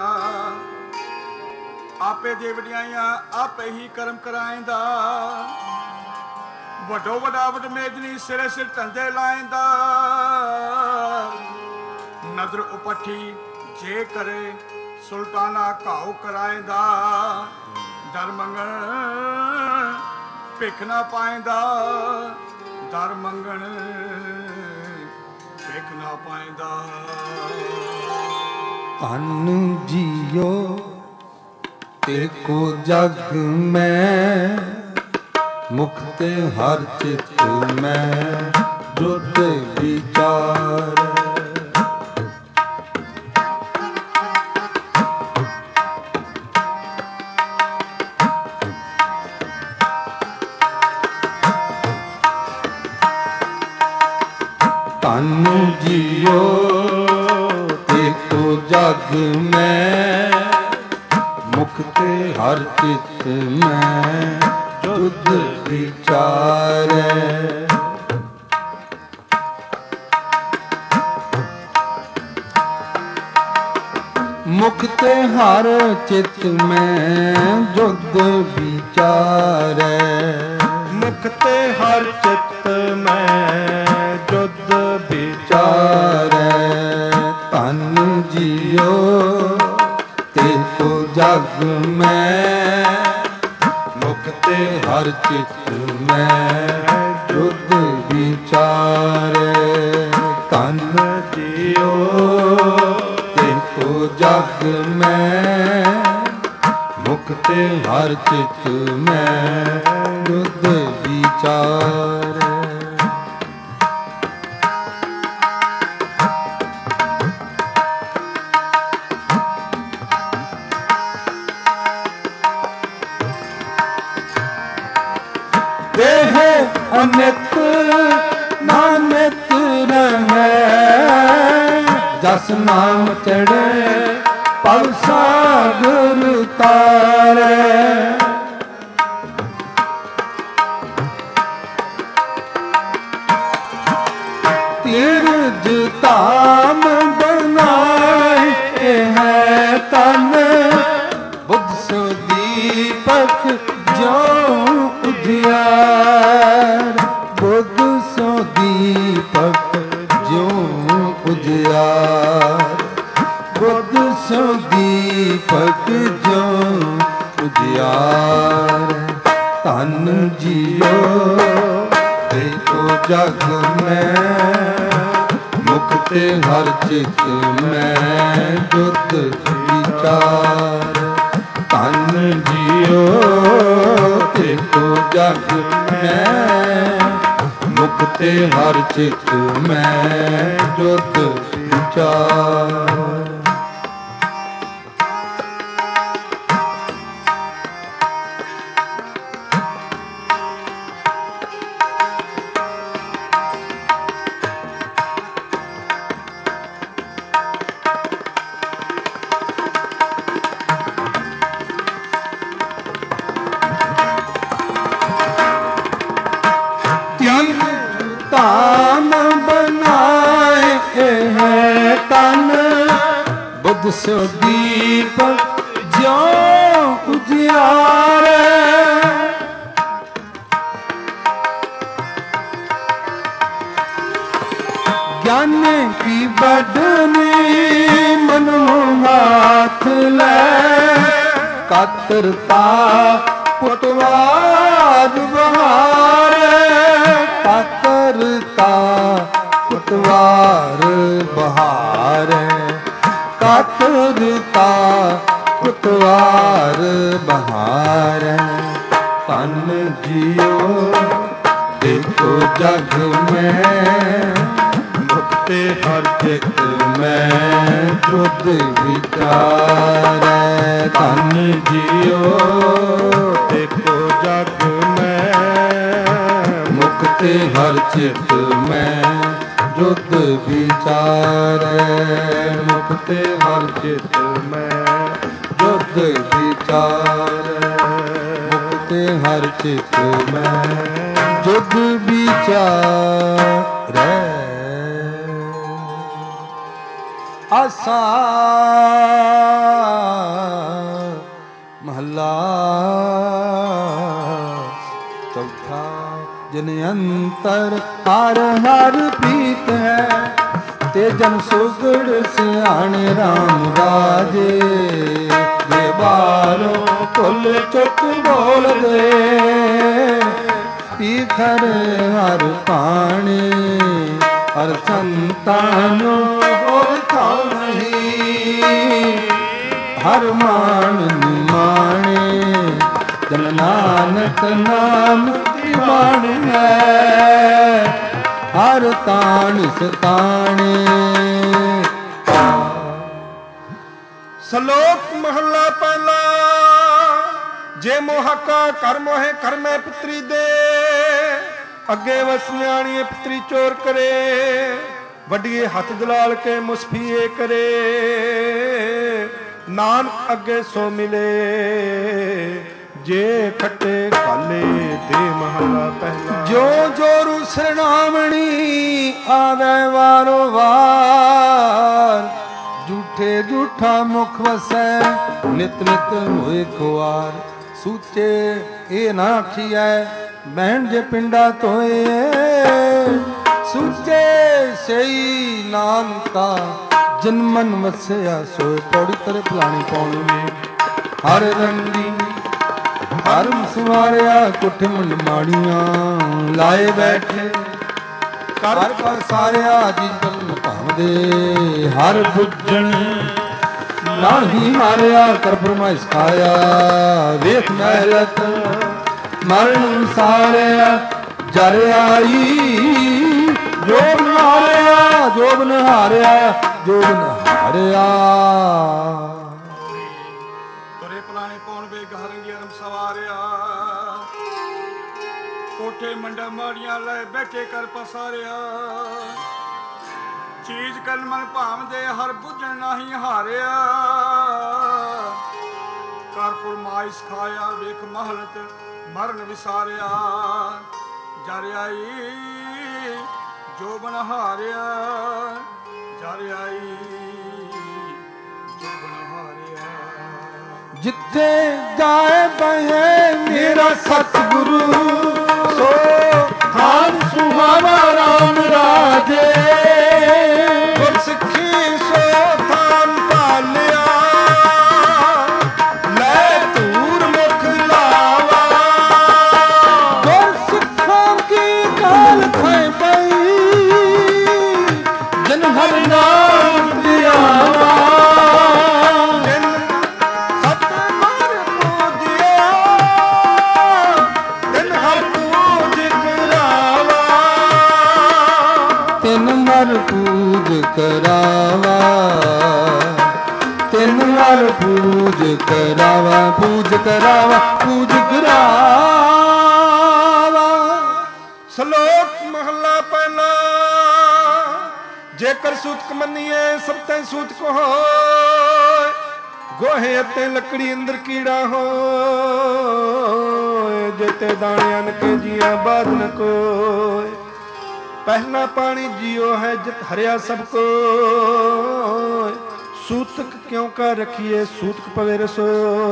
ਆਪੇ ਦੇ ਵਡਿਆਈਆਂ ਆਪੇ ਹੀ ਕਰਮ ਕਰਾਏਂਦਾ। ਵੱਡੋ ਵੱਡਾ ਵਡਮੇਜਨੀ ਸਿਰੇ ਸਿਰ ਧੰਦੇ ਲਾਏਂਦਾ। ਨਦਰ ਉਪੱਠੀ ਜੇ ਕਰੇ ਸੁਲਤਾਨਾ ਘਾਉ ਕਰਾਏਂਦਾ। ਦਰ ਮੰਗਣ ਭਿੱਖ ਨਾ ਪਾਏਂਦਾ। ਦਰ ਮੰਗਣ ਭਿੱਖ ਨਾ ਪਾਏਂਦਾ। ਧੰਨ ਜੀਓ ਏਕੋ ਜਗ ਮੈਂ ਮੁਕਤ ਹਰ ਚਿਤ ਮੈਂ ਜੁਤ ਵਿਚਾਰ। ਧੰਨ ਜੀਓ ਏਕੋ ਜਗ ਮੈਂ ਮੁਕਤ ਹਰ ਚਿਤ ਮੈਂ ਜੁਦ ਵਿਚਾਰੈ। ਮੁਕਤ ਹਰ ਚਿਤ ਮੈਂ ਜੁਦ ਵਿਚਾਰੈ। ਮੁਕਤ ਹਰ ਚਿਤ ਮੈਂ ਜੁਦ ਵਿਚਾਰੈ। ਧੰਨ ਜੀਓ ਤੇਕੋ ਜਗ ਮੈਂ ਮੁਕਤ ਹਰ ਚਿਤ ਮੈਂ ਜੁਦ ਵਿਚਾਰੈ। ਧੰਨ ਜੀਓ ਤੇਕੋ ਜਗ ਮੈਂ ਮੁਕਤ ਹਰ ਚਿਤ ਮੈਂ ਜੁਦ ਵਿਚਾਰੈ। ਦੇਹ ਅਨਿਤ ਨਾਨਕ ਰਹੈ। ਜਸ ਨਾਮ ਚੜ੍ਹੇ ਭਵ ਸਾਗਰ ਤਾਰੈ। ਤੀਰਜ ਧਾਮ ਬਣਾਏ ਹੈ ਤਨ। ਬੁੱਧ ਸੋ ਦੀਪਕ ਜਿਉ ਉਜਿਆਰ। ਬੁੱਧ ਸੋ ਦੀਪਕ ਜਿਉ ਉਜਿਆਰ। ਬੁੱਧ ਸੋ ਦੀਪਕ ਜਿਉ ਉਜਿਆਰ। ਧੰਨ ਜੀਓ ਏਕੋ ਜਗ ਮੈਂ ਮੁਕਤ ਹਰ ਚਿਤ ਮੈਂ ਜੁਦ ਵਿਚਾਰ। ਧੰਨ ਜੀਓ ਏਕੋ ਜਗ ਮੈਂ ਮੁਕਤ ਹਰ ਚਿਤ ਮੈਂ ਜੁਦ ਵਿਚਾਰ। ਧਾਮ ਬਣਾਏ ਹੈ ਤਨ। ਬੁੱਧ ਸੋ ਦੀਪਕ ਜਿਉ ਉਜਿਆਰੈ। ਗਿਆਨ ਕੀ ਬਡਨੀ ਮਨੁ ਹਾਥ ਲੈ। ਕਾਤਰਤਾ ਪੁਟਵਾਰ ਬਹਾਰੈ। ਕਾਤਰਤਾ ਪੁਟਵਾਰ ਬਹਾਰੈ। ਕਾਤਰਤਾ ਪੁਟਵਾਰ ਬਹਾਰੈ। ਧੰਨ ਜੀਓ ਏਕੋ ਜਗ ਮੈਂ ਮੁਕਤ ਹਰ ਚਿਤ ਮੈਂ ਜੁਦ ਵਿਚਾਰੈ। ਧੰਨ ਜੀਓ ਏਕੋ ਜਗ ਮੈਂ ਮੁਕਤ ਹਰ ਚਿਤ ਮੈਂ ਜੁਦ ਵਿਚਾਰੈ। ਮੁਕਤ ਹਰ ਚਿਤ ਮੈਂ ਜੁਦ ਵਿਚਾਰੈ। ਮੁਕਤ ਹਰ ਚਿਤ ਮੈਂ ਜੁਦ ਵਿਚਾਰੈ। ਆਸਾ ਮਹੱਲਾ ਚੌਥਾ। ਜਿਨ ਅੰਤਰ ਹਰ ਹਰ ਪ੍ਰੀਤ ਹੈ, ਤੇ ਜਨ ਸੁਗੜ ਸਿਆਣੇ ਰਾਮ ਰਾਜੇ। ਦੇ ਬਾਰੋਂ ਭੁੱਲ ਚੁੱਕ ਬੋਲਦੇ, ਪੀਖਰ ਹਰ ਪਾਣੇ। ਹਰ ਸੰਤਾਂ ਨੂੰ ਹੋਰ ਥਾਂ ਨਹੀਂ, ਹਰ ਮਾਨ ਨਿਮਾਣੇ। ਜਨ ਨਾਨਕ ਨਾਮ ਦੀ ਬਾਣੀ ਹੈ, ਹਰ ਤਾਣ ਸਤਾਣੇ। ਸ਼ਲੋਕ ਮਹੱਲਾ ਪਹਿਲਾ। ਜੇ ਮੋਹਕਾ ਕਰ ਮੋਹੇ ਕਰ ਮੈਂ ਪੁੱਤਰੀ ਦੇ, ਅੱਗੇ ਵਸਿਆਣੀਏ ਪੁੱਤਰੀ ਚੋਰ ਕਰੇ। ਵੱਡੀਏ ਹੱਥ ਜਲਾਲ ਕੇ ਮੁਸਫੀਏ ਕਰੇ, ਨਾਨਕ ਅੱਗੇ ਸੋ ਮਿਲੇ। ਜੇ ਖੱਟੇ ਕਾਲੇ ਤੇ ਮਹੱਲਾ ਪਹਿਲਾ। ਜੋ ਜੋਰੂ ਸਰਣਾਮਣੀ ਆਵੇ ਵਾਰੋ ਵਾਰ, ਝੂਠੇ ਝੂਠਾ ਮੁਖ ਵਸੈ ਨਿਤ ਨਿਤ ਹੋਏ ਖੁਆਰ। ਸੂਚੇ ਇਹ ਨਾ ਆਖੀਐ ਬਹਿਣ ਜੇ ਪਿੰਡਾ ਧੋਏ, ਸੂਚੇ ਸਈ ਨਾਨਕਾ ਜਿਨ ਮਨ ਵਸਿਆ ਸੋਏ। ਪੌੜੀ ਤਰੇ ਫਲਾਣੀ ਪਾਉਣੀ ਨੇ। ਹਰ ਰੰਗੀ ਹਰ ਸਵਾਰਿਆ ਕੁੱਠ ਮੁੰਡ ਮਾੜੀਆਂ, ਲਾਏ ਬੈਠੇ ਕਰ ਕਰ ਸਾਰਿਆ ਜਿਸ ਜਨ ਭਾਵਦੇ। ਹਰ ਬੁੱਝਣ ਨਾਲ ਹੀ ਮਾਰਿਆ ਕਰ ਫਰਮਾਇਸ਼ ਖਾਇਆ। ਵੇਖ ਮਹਿਲਤ ਮਰਨ ਸਾਰਿਆ ਜਰ ਆਈ। ਜੋਬ ਨਹਾਰਿਆ ਜੋਬ ਨਹਾਰਿਆ ਜੋਬ ਨਹਾਰਿਆ। ਤੁਰੇ ਪਲਾਣੇ ਪੌਣ ਵੇ ਗਹਰੰਗੀ ਅਰਮ ਸਵਾਰਿਆ। ਕੋਠੇ ਮੰਡਾ ਮਾੜੀਆਂ ਲੈ ਬੈਠੇ ਕਰ ਪਸਾਰਿਆ। ਚੀਜ਼ ਕਲ ਮਨ ਭਾਵਦੇ ਹਰ ਬੁੱਝਣ ਨਹੀਂ ਹਾਰਿਆ। ਕਰ ਫਰਮਾਇਸ਼ ਖਾਇਆ ਵੇਖ ਮਹਲਤ ਮਰਨ ਵਿਸਾਰਿਆ। ਜਰ ਆਈ ਜੋ ਬਨ ਹਾਰਿਆ। ਜਰ ਆਈ ਜੋ ਬਨ ਹਾਰਿਆ। ਜਿੱਥੇ ਜਾਏ ਬਹੇ ਮੇਰਾ ਸਤਿਗੁਰੂ, ਸੋ ਥਾਨ ਸੁਹਾਵਾ ਰਾਮ ਰਾਜੇ। ਗੁਰ ਸਿੱਖੀ ਸੋ ਥਾਨ ਭਾਲਿਆ, ਲੈ ਧੂਰ ਮੁਖ ਲਾਵਾ। ਗੁਰ ਸਿੱਖਾਂ ਕੀ ਕਾਲ ਖਾਏ ਪਈ, ਜਨ ਹਰ ਨਾਮ ਧਿਆਵਾ। ਪੂਜ ਕਰਾਵਾ ਤਿੰਨ ਵਾਰ ਪੂਜ ਕਰਾਵਾ। ਪੂਜ ਕਰਾਵਾ ਪੂਜ ਕਰਾਵਾ। ਸ਼ਲੋਕ ਮਹੱਲਾ ਪਹਿਲਾ। ਜੇਕਰ ਸੂਤਕ ਮੰਨੀਏ ਸਭ ਤੈ ਸੂਤਕ ਹੋਏ। ਗੋਹੇ ਅਤੇ ਲੱਕੜੀ ਅੰਦਰ ਕੀੜਾ ਹੋਏ। ਜੇਤੇ ਦਾਣੇ ਅਨ ਕੇ ਜੀਆਂ ਬਾਦ ਨ ਕੋਏ। ਪਹਿਲਾ ਪਾਣੀ ਜੀਓ ਹੈ ਜਿਤ ਹਰਿਆ ਸਭ ਕੋ। ਸੂਤਕ ਕਿਉਂ ਕਰ ਰਖੀਏ ਸੂਤਕ ਪਵੇ ਰਸੋ।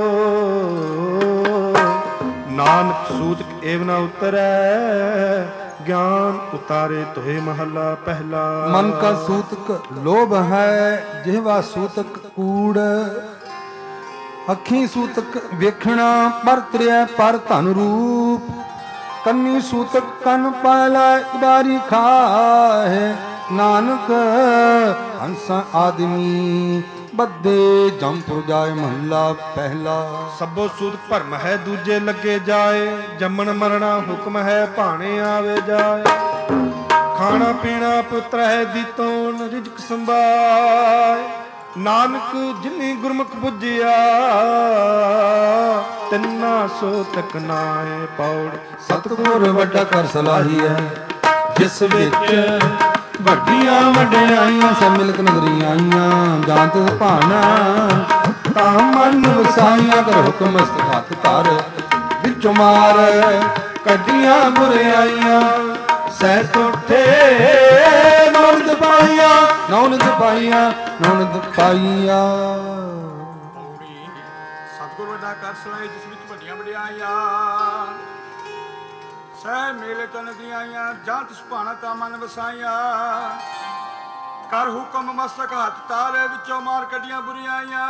ਨਾਨਕ ਸੂਤਕ ਏਵ ਨਾ ਉਤਰੈ, ਗਿਆਨ ਉਤਾਰੇ ਤੋਏ ਮਹੱਲਾ ਪਹਿਲਾ। ਮਨ ਕਾ ਸੂਤਕ ਲੋਭ ਹੈ, ਜਿਹਵਾ ਸੂਤਕ ਕੂੜ। ਅੱਖੀਂ ਸੂਤਕ ਵੇਖਣਾ ਪਰ ਤ੍ਰਿਆ ਪਰ ਧਨ ਰੂਪ। ਕੰਨੀ ਸੂਤਕ ਕੰਨ ਪਾਲਾ ਬਾਰੀ ਖਾਏ। ਨਾਨਕ ਹੰਸਾ ਆਦਮੀ ਬੱਦੇ ਜੰਪੁਰ ਜਾਏ ਮਹੱਲਾ ਪਹਿਲਾ। ਸਭੋ ਸੂਤ ਭਰਮ ਹੈ ਦੂਜੇ ਲੱਗੇ ਜਾਏ। ਜੰਮਣ ਮਰਣਾ ਹੁਕਮ ਹੈ ਭਾਣੇ ਆਵੇ ਜਾਏ। ਖਾਣਾ ਪੀਣਾ ਪੁੱਤਰ ਹੈ ਦੀਤੋਨ ਰਿਜਕ ਸੰਭਾਏ। ਨਾਨਕ ਜਿਨੀ ਗੁਰਮੁਖ ਬੁੱਝਿਆ, ਤਿੰਨਾ ਸੋ ਤਕ ਨਾਏ ਪੌੜ। ਸਤਿਗੁਰ ਵੱਡਾ ਕਰ ਸਲਾਹੀਐ, ਜਿਸ ਵਿੱਚ ਵੱਡੀਆਂ ਵਡਿਆਈਆਂ ਸਭ ਮਿਲਕ ਨਗਰੀਆਂ ਆਈਆਂ। ਜਾਣਤ ਭਾਣਾ ਤਾਂ ਮਨ ਵਸਾਈਆਂ, ਕਰ ਹੁਕਮ ਹੱਥ ਧਰ ਵਿੱਚੋਂ ਮਾਰ। ਕੱਢੀਆਂ ਬੁਰਿਆਈਆਂ ਸਹਿ ਟੁੱਟੇ ਮਰਦ ਪਾਈਆਂ। ਨੌ ਨਿਤ ਪਾਈਆ, ਨੌ ਨਿਤ ਪਾਈਆ। ਪੌੜੀ ਸਤਿਗੁਰੂ ਦਾ ਕਰ ਸਲਾਏ ਜਿਸ ਵਿੱਚ ਵੱਡੀਆਂ ਵਡਿਆਈਆਂ ਸਹਿ ਮੇਲੇ ਤਨ ਦੀਆਂ ਆਈਆਂ ਜਾਂ ਤਿਸ ਭਾਣਾ ਤਾ ਮਨ ਵਸਾਈਆਂ ਕਰ ਹੁਕਮ ਮਸਤਕ ਹੱਥ ਤਾਰੇ ਵਿੱਚੋਂ ਮਾਰ ਕੱਢੀਆਂ ਬੁਰੀਆਂ ਆਈਆਂ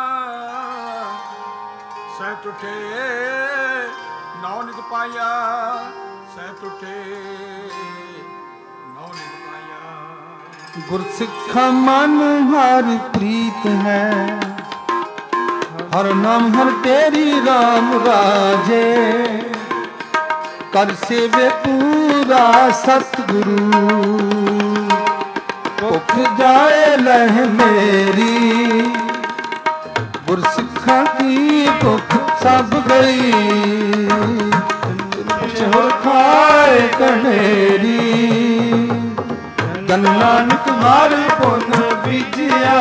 ਸਹਿ ਟੁੱਟੇ ਨੌ ਨਿਤ ਪਾਈਆ ਸਹਿ ਟੁੱਟੇ ਨੌ ਨਿਤ ਪਾਈਆ। ਗੁਰਸਿੱਖਾ ਮਨ ਹਰਿ ਪ੍ਰੀਤ ਹੈ, ਹਰ ਨਾਮ ਹਰ ਤੇਰੀ ਰਾਮ ਰਾਜੇ। ਕਰ ਸੇਵੇ ਪੂਰਾ ਸਤਿਗੁਰੂ, ਭੁੱਖ ਜਾਏ ਲਹਿ ਮੇਰੀ। ਗੁਰਸਿੱਖਾਂ ਦੀ ਭੁੱਖ ਸਭ ਗਈ, ਚੋਰ ਖਾਏ ਕਣੇਰੀ। ਜਨ ਨਾਨਕ ਹਰ ਪੁਨ ਬੀਜਿਆ,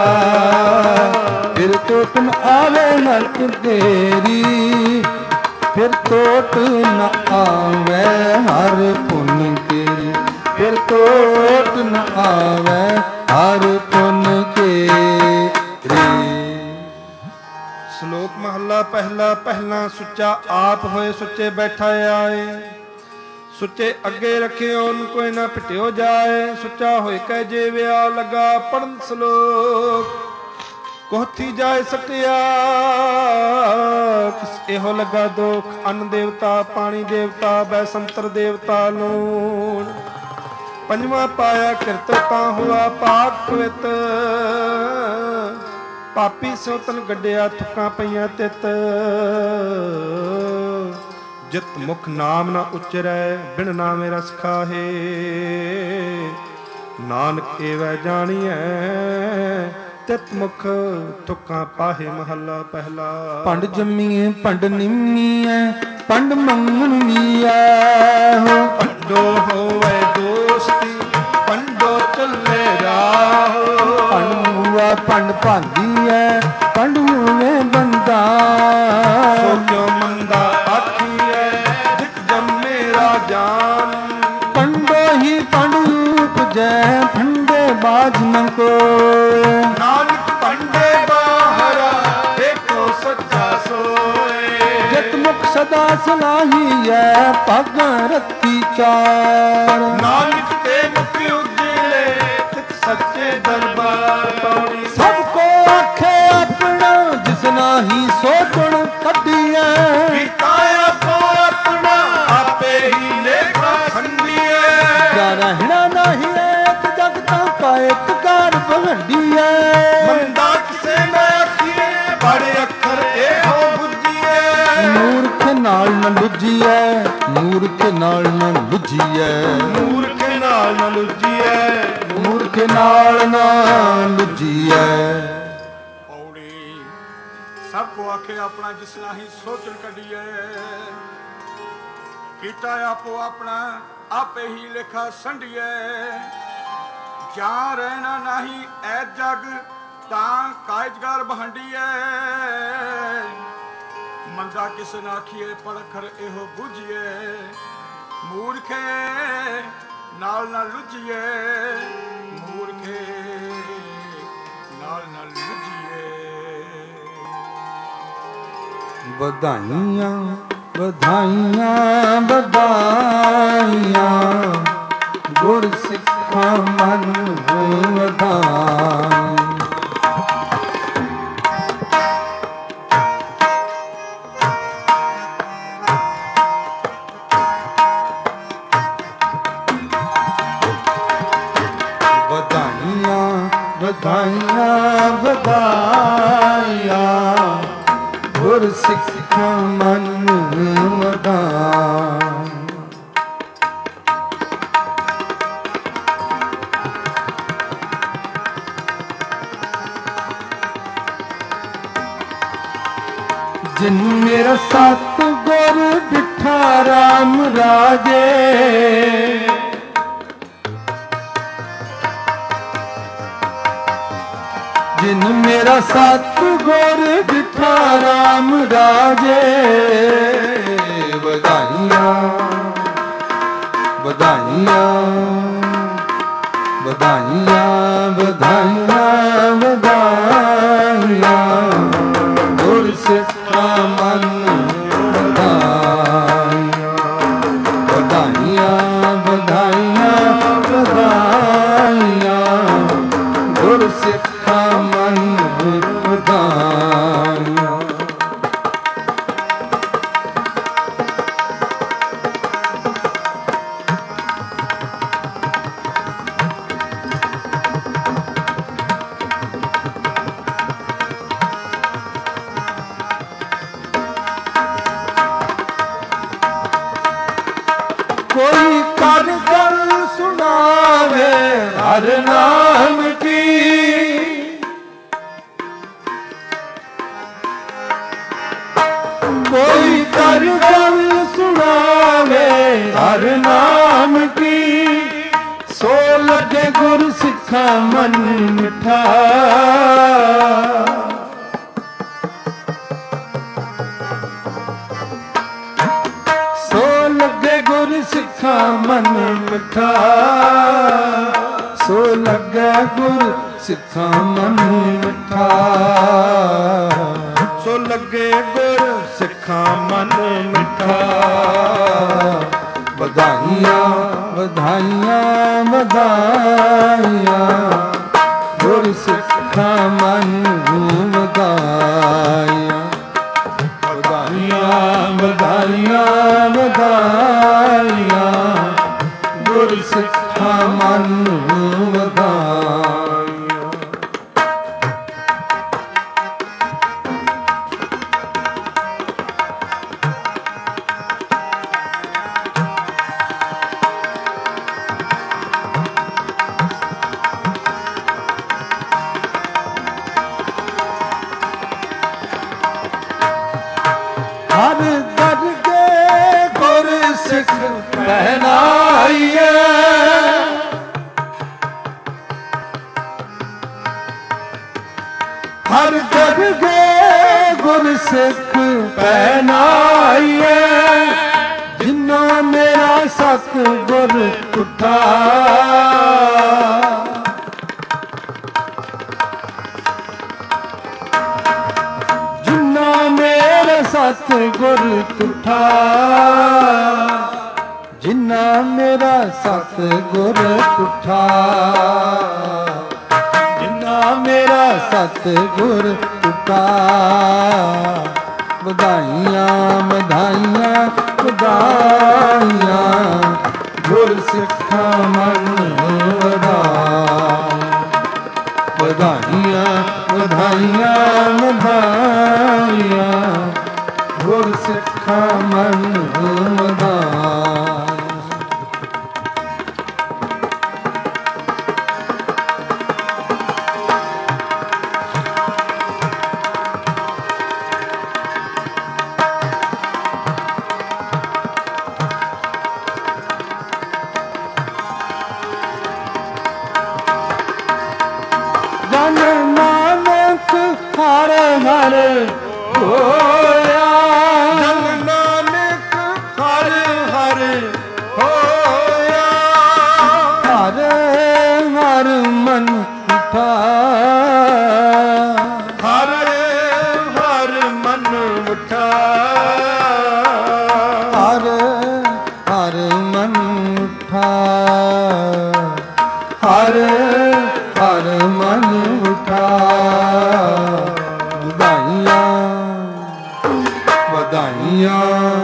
ਫਿਰ ਟੋਟ ਨ ਆਵੇ ਨਰਕ ਤੇਰੀ। ਫਿਰ ਟੋਟ ਨ ਆਵੇ ਹਰ ਪੁਨ ਤੇਰੀ, ਫਿਰ ਟੋਟ ਨ ਆਵੇ ਹਰ ਪੁਨ ਤੇਰੀ। ਸ਼ਲੋਕ ਮਹੱਲਾ ਪਹਿਲਾ। ਪਹਿਲਾ ਸੁੱਚਾ ਆਪ ਹੋਏ ਸੁੱਚੇ ਬੈਠਾ ਆਏ, ਸੁੱਚੇ ਅੱਗੇ ਰੱਖਿਓ ਕੋਈ ਨਾ ਭਟਿਓ ਜਾਏ। ਸੁੱਚਾ ਹੋਏ ਕਹਿ ਜੇ ਵਿਆ ਲਗਾ ਪੜਨ ਸ਼ਲੋਕ, ਕੋਥੀ ਜਾਏ ਸਟਿਆ ਕਿਸ ਇਹੋ ਲੱਗਾ ਦੁਖ। ਅੰਨ ਦੇਵਤਾ ਪਾਣੀ ਦੇਵਤਾ ਬੈਸੰਤਰ ਦੇਵਤਾ ਲੂਣ। ਪੰਜਵਾਂ ਪਾਇਆ ਕਿਰਤ ਤਾਂ ਹੋਆ ਪਾਕ ਪਵਿੱਤ, ਪਾਪੀ ਸੋ ਤਨ ਗੱਡਿਆ ਥੁੱਕਾਂ ਪਈਆਂ ਤਿੱਤ। ਜਿਤ ਮੁਖ ਨਾਮ ਨਾ ਉਚਰੈ ਬਿਨ ਨਾਮੇ ਰਸ ਖਾਹੇ, ਨਾਨਕ ਏਵੈ ਜਾਣੀਐ ਤਿਤ ਮੁਖ ਥੁੱਕਾਂ ਪਾਹੇ। ਮਹੱਲਾ ਪਹਿਲਾ। ਪੰਡ ਜੰਮੀਏ ਪੰਡ ਨਿੰਮੀਐ, ਪੰਡ ਮੰਗਣੀਐ ਹੋ। ਪੰਡੋ ਹੋਵੇ ਦੋਸਤੀ ਪੰਡੋ ਚੱਲੇ ਰਾਹ। ਪੰਡ ਮੂਆ ਪੰਡ ਭਾਂਦੀਐ, ਪੰਡ ਹੋਵੇ ਬੰਦਾ। ਸੋ ਕਿਉ ਮੰਦਾ ਆਖੀਐ ਜਿਤ ਜੰਮੇ ਰਾਜਾਨ। ਪੰਡੋ ਹੀ ਪੰਡ ਉਪਜੈ, ਪੰਡੇ ਬਾਝ ਨ ਕੋਇ। ਨਾਨਕ ਪੰਡੇ ਬਾਹਰਾ ਦੇਖੋ ਸੱਚਾ ਸੋਏ। ਜਿਤ ਮੁਖ ਸਦਾ ਸਲਾਹੀਐ, ਭਾਗਾਂ ਰੱਤੀ ਚਾਰ। ਨਾਨਕ ਤੇ ਮੁਖ ਉਜਲੇ ਤਿਤ ਸੱਚੇ ਦਰਬਾਰ। ਪੌੜੀ ਸਭ ਕੋ ਆਖੇ ਆਪਣਾ, ਜਿਸ ਨਾਹੀ ਸੋਚਣ ਕੱਢੀਐ। ਕੀਤਾ ਆਪੋ ਆਪਣਾ ਆਪੇ ਹੀ ਲੇਖਾ ਖੰਡੀਐ। ਜਾ ਰਹਿਣਾ ਨਹੀਂ ਏਕ ਜਗਤਾਂ ਕਾ ਇੱਕ ਕਾਰ ਬਹੰਡੀਐ। ਮੰਦਾ ਕਿਸੇ ਨਾ ਆਖੀਏ ਬੜੇ ਅੱਖਰ ਇਹੋ ਬੁੱਝੀਐ। ਮੂਰਖ ਨਾਲ ਨ ਲੁੱਜੀਐ, ਮੂਰਖ ਨਾਲ ਨ ਲੁੱਜੀਐ। ਮੂਰਖ ਨਾਲ ਨ ਲੁੱਜੀਐ, ਮੂਰਖ ਨਾਲ ਨ ਲੁੱਜੀਐ। ਪੌੜੀ ਸਭ ਕੋ ਆਖੇ ਆਪਣਾ ਜਿਸ ਨਾਹੀ ਸੋਚਣ ਕੱਢੀਐ। ਕੀਤਾ ਆਪੋ ਆਪਣਾ ਆਪੇ ਹੀ ਲੇਖਾ ਸੰਢੀਐ। ਜਾਂ ਰਹਿਣਾ ਨਹੀਂ ਐ ਜਗ ਤਾਂ ਕਾਇਜਗਰ ਬਹੰਡੀਐ। ਮੰਦਾ ਕਿਸ ਨਾ ਆਖੀਏ ਪੜਖਰ ਇਹੋ ਬੁਝੀਐ। ਮੂਰਖੇ ਨਾਲ ਨਾ ਲੁੱਝੀਏ, ਮੂਰਖੇ ਨਾਲ ਨਾ ਲੁੱਝੀਏ। ਵਧਾਈਆਂ ਵਧਾਈਆਂ ਵਧਾਈਆਂ, ਗੁਰ ਸਿੱਖਾਂ ਮਨ ਵਧਾਈ। ਵਧਾਈਆਂ ਵਧਾਈਆਂ, ਗੁਰ ਸਿੱਖਾਂ ਮਨ ਵਧਾਈ। ਜਿਨ ਮੇਰਾ ਸਤਿਗੁਰ ਡਿਠਾ ਰਾਮ ਰਾਜੇ। ਜਿਨ ਮੇਰਾ ਸਤਿਗੁਰ ਡਿਠਾ ਰਾਮ ਰਾਜੇ। ਵਧਾਈਆਂ ਵਧਾਈਆਂ ਵਧਾਈਆਂ ਮਿੱਠਾ। ਸੋ ਲੱਗੇ ਗੁਰ ਸਿੱਖਾਂ ਮਨ ਮਿੱਠਾ, ਸੋ ਲੱਗੇ ਗੁਰ ਸਿੱਖਾਂ ਮਨ ਮਿੱਠਾ। ਸੋ ਲੱਗੇ ਗੁਰ ਸਿੱਖਾਂ ਮਨ ਮਿੱਠਾ। ਵਧਾਈਆਂ ਵਧਾਈਆਂ ਵਧਾਈਆਂ ਗੁਰ ਸਿੱਖਾਂ ਮਨ ਨੂੰ ਵਧਾਈਆਂ। ਵਧਾਈਆਂ ਵਧਾਈਆਂ ਵਧਾਈਆਂ ਗੁਰ ਸਿੱਖਾਂ ਮਨ ਨੂੰ ਵਧਾਈਆਂ। ਹਰ ਦਰਗੇ ਗੁਰ ਸਿੱਖ ਪਹਿਨਾਈਏ, ਹਰ ਦਰਗੇ ਗੁਰ ਸਿੱਖ ਪਹਿਨਾਈਏ। ਜਿਨ੍ਹਾਂ ਮੇਰਾ ਸਤ ਗੁਰ ਟੁੱਟਾ, ਸਤ ਗੁਰ ਟੁੱਟਾ। ਜਿਨ੍ਹਾਂ ਮੇਰਾ ਸਤ ਗੁਰ ਟੁੱਟਾ, ਜਿਨ੍ਹਾਂ ਮੇਰਾ ਸਤ ਗੁਰ ਟੁੱਟਾ। ਵਧਾਈਆਂ ਵਧਾਈਆਂ ਵਧਾਈਆਂ ਗੁਰ ਸਿੱਖਾਂ ਮਨ ਵਧਾਈਆਂ। ਵਧਾਈਆਂ ਵਧਾਈਆਂ ਵਧਾਈਆਂ ਗੁਰ ਸਿੱਖਾਂ ਮਨ ਵਧਾਈਆਂ। ਜਨ ਨਾਨਕ ਹਰ ਹਰ ਹੋਇਆ, ਜਨ ਨਾਨਕ ਹਰ ਹਰ ਹੋਇਆ। ਹਰ ਹਰ ਮਨ ਉਠਾ, ਹਰ ਹਰ ਮਨ ਉਠਾ। ਹਰ ਹਰ ਮਨ ਉਠਾ, ਹਰ ਹਰ ਮਨ ਉਠਾ। ਵਧਾਈਆਂ ਵਧਾਈਆਂ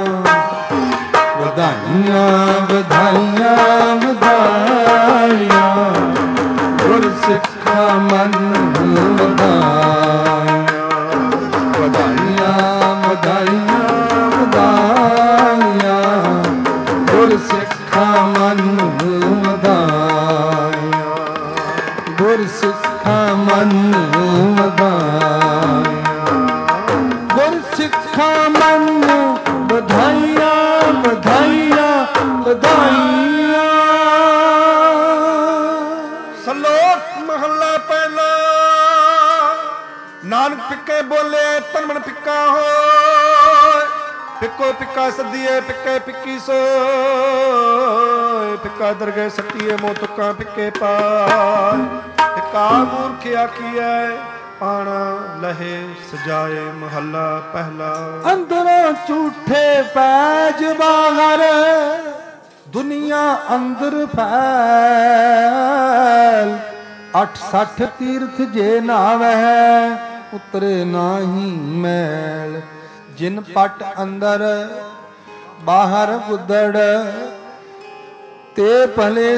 ਵਧਾਈਆਂ ਵਧਾਈਆਂ ਵਧਾਈਆਂ ਗੁਰ ਸਿੱਖਾਂ ਮਨ ਵਧਾਈਆਂ। ਵਧਾਈਆਂ ਵਧਾਈਆਂ ਵਧਾਈਆਂ ਗੁਰ ਸਿੱਖਾਂ ਮਨ ਵਧਾਈਆਂ। ਗੁਰ ਸਿੱਖਾਂ ਮਨ ਵਧਾਈਆਂ। ਗੁਰ ਸਿੱਖਾਂ ਮਨ ਵਧਾਈਆਂ ਵਧਾਈਆਂ ਵਧਾਈਆਂ। ਸ਼ਲੋਕ ਮਹੱਲਾ ਪਹਿਲਾ। ਨਾਨਕ ਪਿੱਕੇ ਬੋਲੇ ਤਨ ਮਨ ਫਿੱਕਾ ਹੋਏ। ਫਿੱਕੋ ਫਿੱਕਾ ਸਦੀਏ ਫਿੱਕੇ ਫਿੱਕੀ ਸੋਏ। ਫਿੱਕਾ ਦਰਗਹਿ ਸੱਟੀਏ ਮੋਹ ਤੁਕਾਂ ਫਿੱਕੇ ਪਾਏ। ਫਿੱਕਾ ਮੂਰਖ ਆਖੀਐ ਪਾਣਾ ਲਹੇ ਸਜਾਏ। ਮਹੱਲਾ ਪਹਿਲਾ। ਅੰਦਰੋਂ ਝੂਠੇ ਪੈਜ ਬਾਹਰ, ਦੁਨੀਆ ਅੰਦਰ ਫੈਲ। 68 ਤੀਰਥ ਜੇ ਨਾਵਹਿ, ਉਤਰੇ ਨਾਹੀ ਮੈਲ। ਜਿਨ ਪਟ ਅੰਦਰ ਬਾਹਰ ਗੁੱਦੜ, ਤੇ ਭਲੇ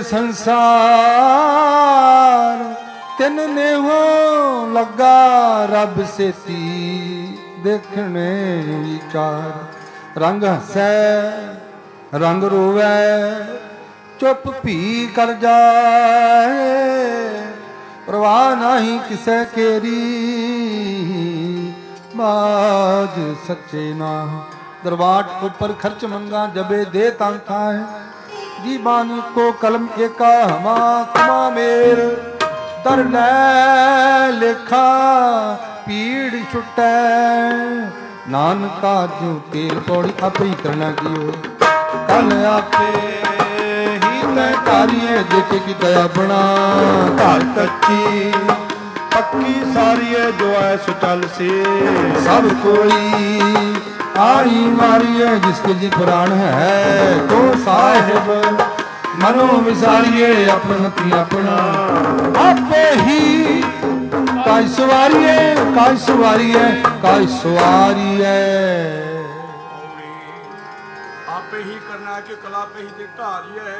ਸੰਸਾਰ। ਤਿਨ ਨੇਹੋ ਲੱਗਾ ਰੱਬ ਸੇਤੀ, ਦੇਖਣੇ ਵਿਚਾਰ। ਰੰਗ ਹਸੈ ਰੰਗ ਰੋਵੈ, ਚੁੱਪ ਭੀ ਕਰ ਜਾਏ। ਪ੍ਰਵਾਹ ਨਹੀਂ ਕਿਸੈ ਕੇਰੀ, ਬਾਜ ਸੱਚੇ ਨਾ। दरवाट ऊपर खर्च मंगा, जबे दे तांखा है। जी बानी को कलम एका हमा तुमा मेर, ਦਰ ਲੈ ਲੇਖਾ ਪੀੜ ਛੁਟੈ ਨਾਨਕਾ ਜੂ ਤੇਲ ਪੌੜੀ ਆਪੇ ਹੀ ਕਰਨਾ ਕੀਓ ਕਲ ਆਪੇ ਹੀ ਤੈ ਤਾਰੀਏ ਜਿਤ ਕੀ ਦਇਆ ਬਣਾ ਘਰ ਕੱਚੀ ਪੱਕੀ ਸਾਰੀਏ ਜੋ ਐ ਸੁਚਲ ਸੇ ਸਭ ਕੋਈ ਆਈ ਮਾਰੀਏ ਜਿਸਕੇ ਜੀ ਪ੍ਰਾਣ ਹੈ ਤੋ ਸਾਹਿਬ ਮਨੋ ਵਿਸਾਰੀਏ ਆਪਣਤੀ ਆਪਣਾ ਆਪੇ ਹੀ ਕਾਇ ਸਵਾਰੀਏ ਕਾਇ ਸਵਾਰੀਏ ਕਾਇ ਸਵਾਰੀਏ ਆਪੇ ਹੀ ਕਰਨਾ ਕਿ ਕਲਾ ਪੇ ਹੀ ਤੇ ਧਾਰੀਏ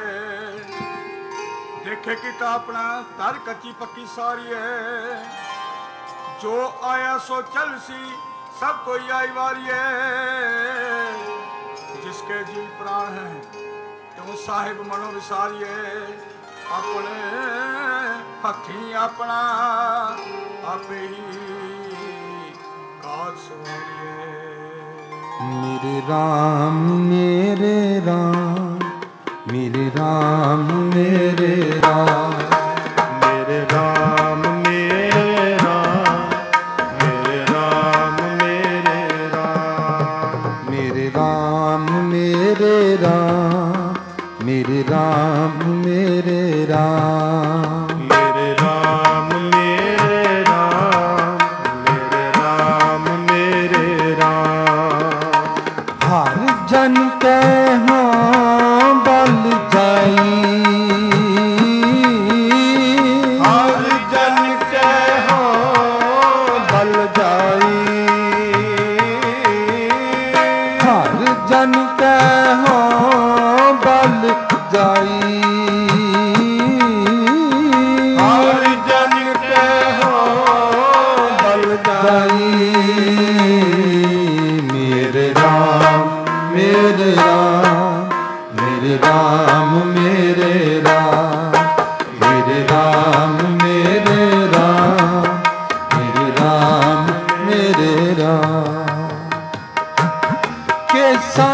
ਦੇਖੇ ਕੀਤਾ ਆਪਣਾ ਧਰ ਕੱਚੀ ਪੱਕੀ ਸਾਰੀਏ ਜੋ ਆਇਆ ਸੋ ਚਲ ਸੀ सब कोई आई वारिये जिसके जी प्राण है तो साहिब मनो विसारिये अपने हथी अपना आपे ही काज सवारिये मेरे राम मेरे राम मेरे राम मेरे राम मेरे राम मेरे राम मेरे राम मेरे राम मेरे राम मेरे राम मेरे राम हर जन के हाँ बल जाई हर जन के हाँ बल जाई हर जन के हाँ बल जाई हर जन के हो बल जाई मेरे राम मेरे राम मेरे राम मेरे राम मेरे राम मेरे राम मेरे राम मेरे राम कैसा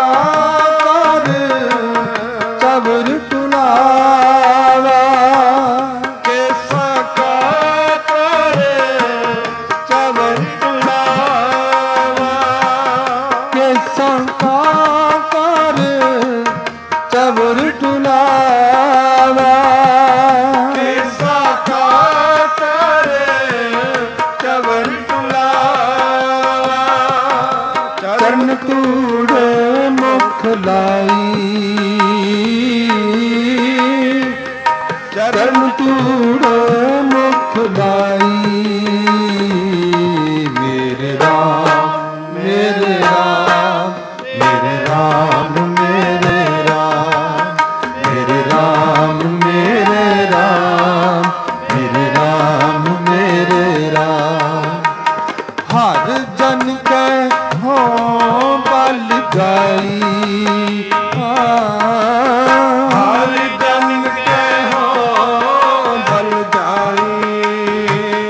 चबर टुलावा कैसा का करे चबर टुलावा कैसा का कर चबर टुलावा कैसा का करे चबर टुलावा चरण तूड़े मुख लाई चरण तूड़े मुख लाई मेरे राम मेरे राम मेरे राम मेरे राम मेरे राम मेरे राम मेरे राम मेरे राम हर जन के हो बल जाई हर जन के हो बल जाई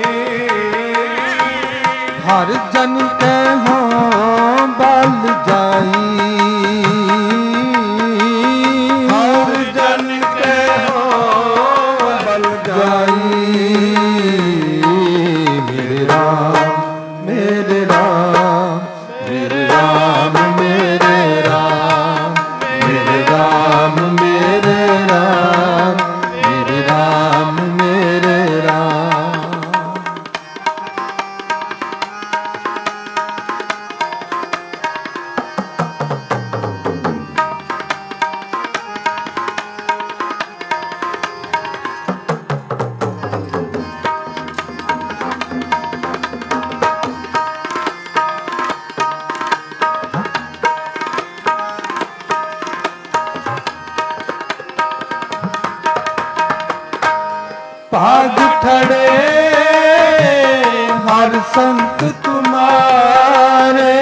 हर जन के हो बल जाई हर जन के हो बल जाई मेरे राम मेरे राम मेरे राम मेरे राम मेरे राम मेरे राम मेरे राम मेरे राम भाग ठड़े हर संत तुम्हारे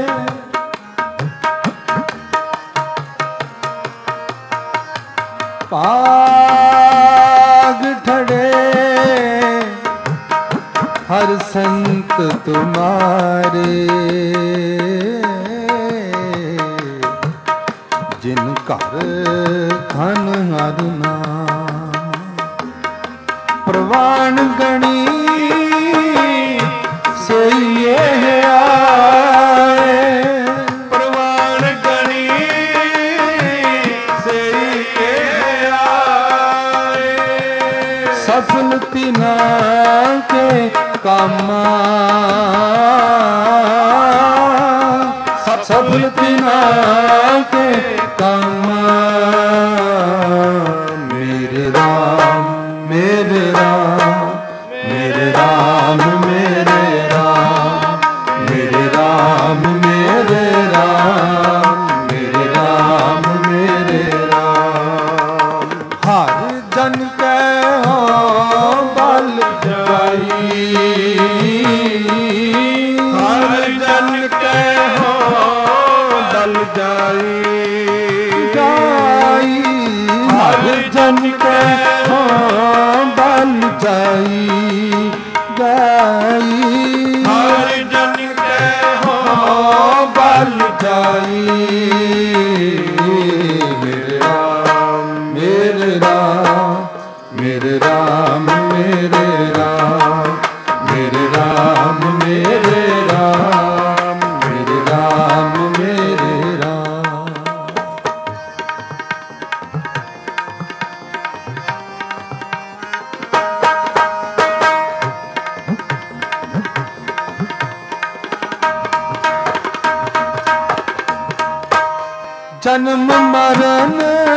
भाग ठड़े हर संत तुम्हारे जिन घर धन हर नाम ਪ੍ਰਵਾਨ ਗਣੀ ਸਈ ਇਹ ਆਏ, ਪ੍ਰਵਾਨ ਗਣੀ ਸਈ ਇਹ ਆਏ। ਸਫਲ ਤਿਨਾ ਕੇ ਕਾਮਾ, ਸਫਲ ਤਿਨਾ ਕੇ ਕਾਮਾ। ਮੇਰੇ ਰਾਮ ਮੇਰੇ ਰਾਮ ਮੇਰੇ ਰਾਮ ਮੇਰੇ ਰਾਮ ਮੇਰੇ ਰਾਮ ਮੇਰੇ ਰਾਮ ਮੇਰੇ ਰਾਮ ਮੇਰੇ ਰਾਮ। ਹਰ ਜਨ ਕੈ ਹੋ ਬਲ ਜਾਈ, ਹਰ ਜਨ ਕੈ ਹੋ ਬਲ ਜਾਈ, ਜਾਈ ਹਰ ਜਨ ਕੈ ਹੋ ਬਲ ਜਾਈ, ਜਾਈ ਹਰ ਜਨ ਕੈ ਹੋ ਬਲ ਜਾਈ। ਮੇਰੇ ਰਾਮ ਮੇਰੇ ਰਾਮ ਮੇਰੇ ਰਾਮ ਮੇਰੇ ਰਾਮ ਮੇਰੇ ਰਾਮ ਮੇਰੇ ਰਾਮ ਮੇਰੇ ਰਾਮ ਮੇਰੇ ਰਾਮ। ਜਨਮ ਮਰਨ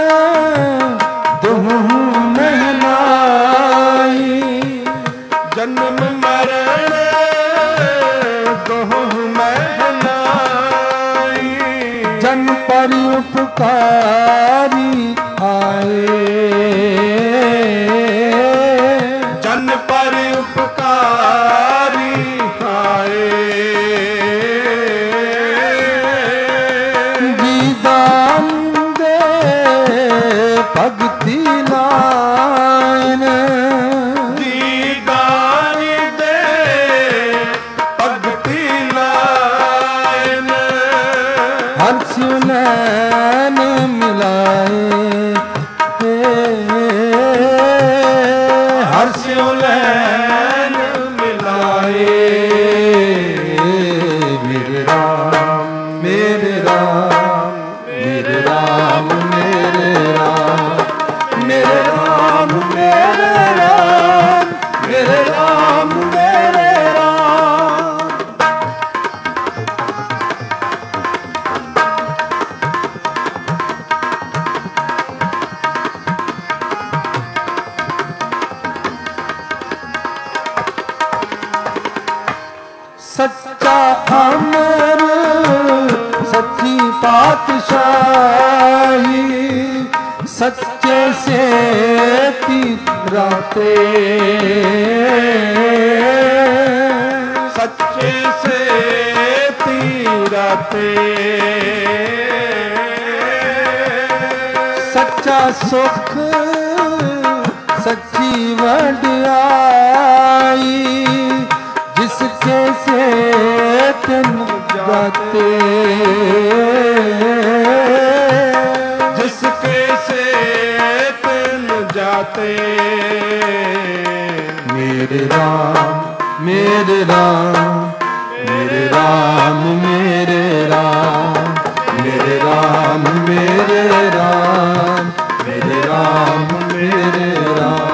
ਦੁਹੂ ਨਹੀਂ ਨਾਈ, ਜਨਮ ਮਰਨ ਦੋਹੁ ਮਹਿ ਨਾਈ। ਜਨ ਪਰ ਉਪਕਾਰੀ ਆਏ, ਜਨ ਪਰ ਉਪਕਾਰੀ ਆਏ। ਜੀ ਦਾਨ ਦੇ ਭਗਤੀ ਲਾਇਨ, ਜੀ ਦਾਨ ਦੇ ਭਗਤੀ ਲਾਇਨ। ਹਰ ਸਿਉ ਨੈਣ ਮਿਲਾਏ, ਹਰ ਸਿਉ ਨੈਣ ਮਿਲਾਏ। ਮੇਰੇ ਰਾਮ ਮੇਰੇ ਰਾਮ ਮੇਰੇ ਰਾਮ ਮੇਰੇ ਰਾਮ ਮੇਰੇ ਰਾਮ ਮੇਰੇ ਰਾਮ ਮੇਰੇ ਰਾਮ ਮੇਰੇ ਰਾਮ। ਸੱਚਾ ਅਮਰ ਸੱਚੀ ਪਾਤਸ਼ਾਹੀ, ਸੱਚੇ ਸੇਤੀ ਰਾਤੇ, ਸੱਚੇ ਸੇਤੀ ਰਾਤੇ। ਸੱਚਾ ਸੁਖ ਸੱਚੀ ਵਡਿਆਈ, ਜਿਸਕੇ ਸੇਤਨ ਜਾਤੇ, ਜਿਸਕੇ ਸੇਤਨ ਜਾਤੇ। ਮੇਰੇ ਰਾਮ ਮੇਰੇ ਰਾਮ ਮੇਰੇ ਰਾਮ ਮੇਰੇ ਰਾਮ ਮੇਰੇ ਰਾਮ ਮੇਰੇ ਰਾਮ ਮੇਰੇ ਰਾਮ ਮੇਰੇ ਰਾਮ।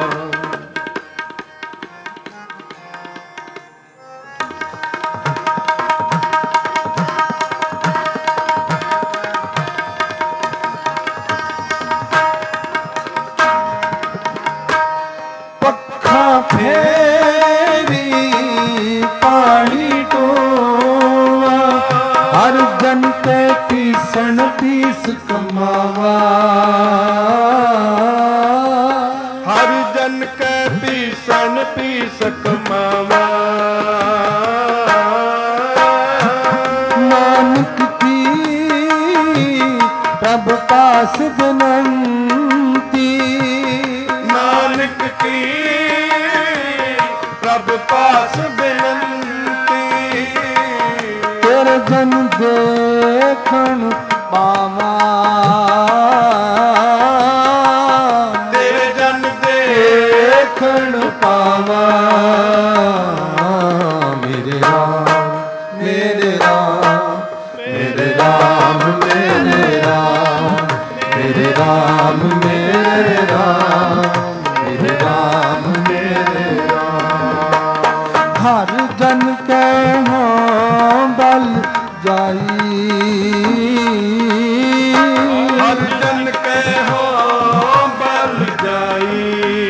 ਪੱਖਾ ਫੇਰੀ ਪਾਣੀ ਟੋਵਾ, ਹਰ ਜਨ ਤੇ ਪੀਸਣ ਪੀਸ ਕਮਾਵਾ, ਹਰ ਜਨ ਕੈ ਪੀਸਣ ਪੀਸ ਕਮਾਵਾ। ਨਾਨਕ ਕੀ ਪ੍ਰਭ ਪਾਸ ਬਨੰਤੀ, ਨਾਨਕ ਕੀ ਪ੍ਰਭ ਪਾਸ ਬੇਨੰਤੀ। ਤੇਰੇ ਜਨ ਦੇਖਣ ਪਾਵਾਂ, ਤੇਰੇ ਜਨ ਦੇਖਣ ਹਰ ਜਨ ਕੈ ਹਾਂ ਬਲ ਜਾਈ, ਹਰ ਜਨ ਕੈ ਹਾਂ ਬਲ ਜਾਈ,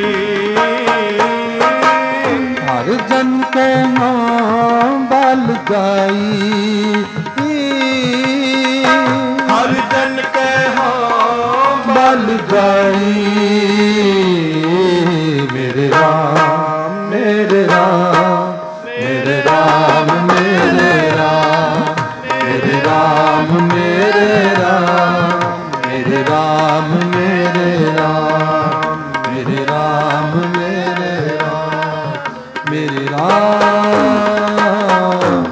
ਹਰ ਜਨ ਕੈ ਹਾਂ ਬਲ ਜਾਈ, ਹਰ ਜਨ ਕੈ ਹਾਂ ਬਲ ਜਾਈ। ਮੇਰੇ ਰਾਮ ਮੇਰੇ ਰਾਮ ਮੇਰੇ ਰਾਮ ਮੇਰੇ ਰਾਮ ਮੇਰੇ ਰਾਮ ਮੇਰੇ ਰਾਮ ਮੇਰੇ ਰਾਮ ਮੇਰੇ ਰਾਮ ਮੇਰੇ ਰਾਮ ਮੇਰੇ ਰਾਮ ਮੇਰੇ ਰਾਮ।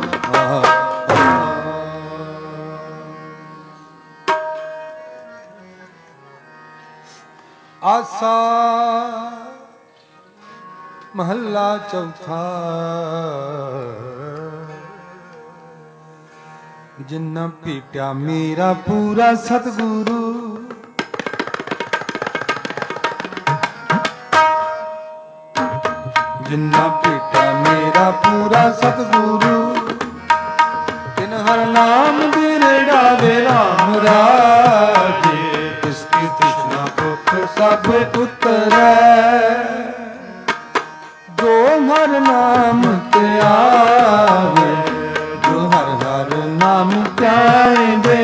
ਆਸਾ ਮਹੱਲਾ ਚੌਥਾ। ਜਿਨ੍ਹਾਂ ਭੇਟਿਆ ਮੇਰਾ ਪੂਰਾ ਸਤਿਗੁਰੂ, ਜਿਨ੍ਹਾਂ ਭੇਟਿਆ ਮੇਰਾ ਪੂਰਾ ਸਤਿਗੁਰੂ, ਤਿਨ ਹਰ ਨਾਮ ਦੇ ਰੜਾਵੇ ਰਾਮ ਰਾਜੇ, ਤਿਸਕੀ ਤ੍ਰਿਸ਼ਨਾ ਭੁੱਖ ਸਭ ਉਤਰੈ, ਜੋ ਹਰ ਨਾਮ ਤੇ ਆਵੇ, ਜੋ ਹਰ ਹਰ ਨਾਮ ਧਿਆਵੇ,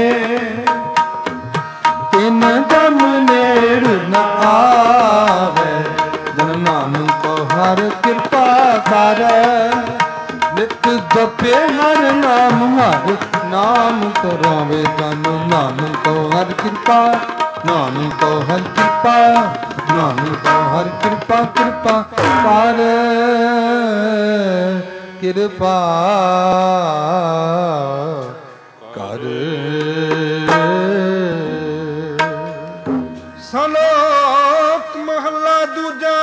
ਤਿਨ ਜਮ ਨੇੜ ਨ ਆਵੇ, ਜਨ ਨਾਨਕ ਹਰ ਕਿਰਪਾ ਕਰੈ, ਨਿਤ ਜਪੇ ਹਰ ਨਾਮ ਹਰ ਨਾਮ ਕਰਾਵੇ, ਜਨ ਨਾਨਕ ਹਰ ਕਿਰਪਾ, ਨਾਨਕ ਹਰ ਕਿਰਪਾ, ਨਾਨਕ ਹਰ ਕਿਰਪਾ, ਕਿਰਪਾ ਕਰ ਕਿਰਪਾ ਕਰ। ਸ਼ਲੋਕ ਮਹੱਲਾ ਦੂਜਾ।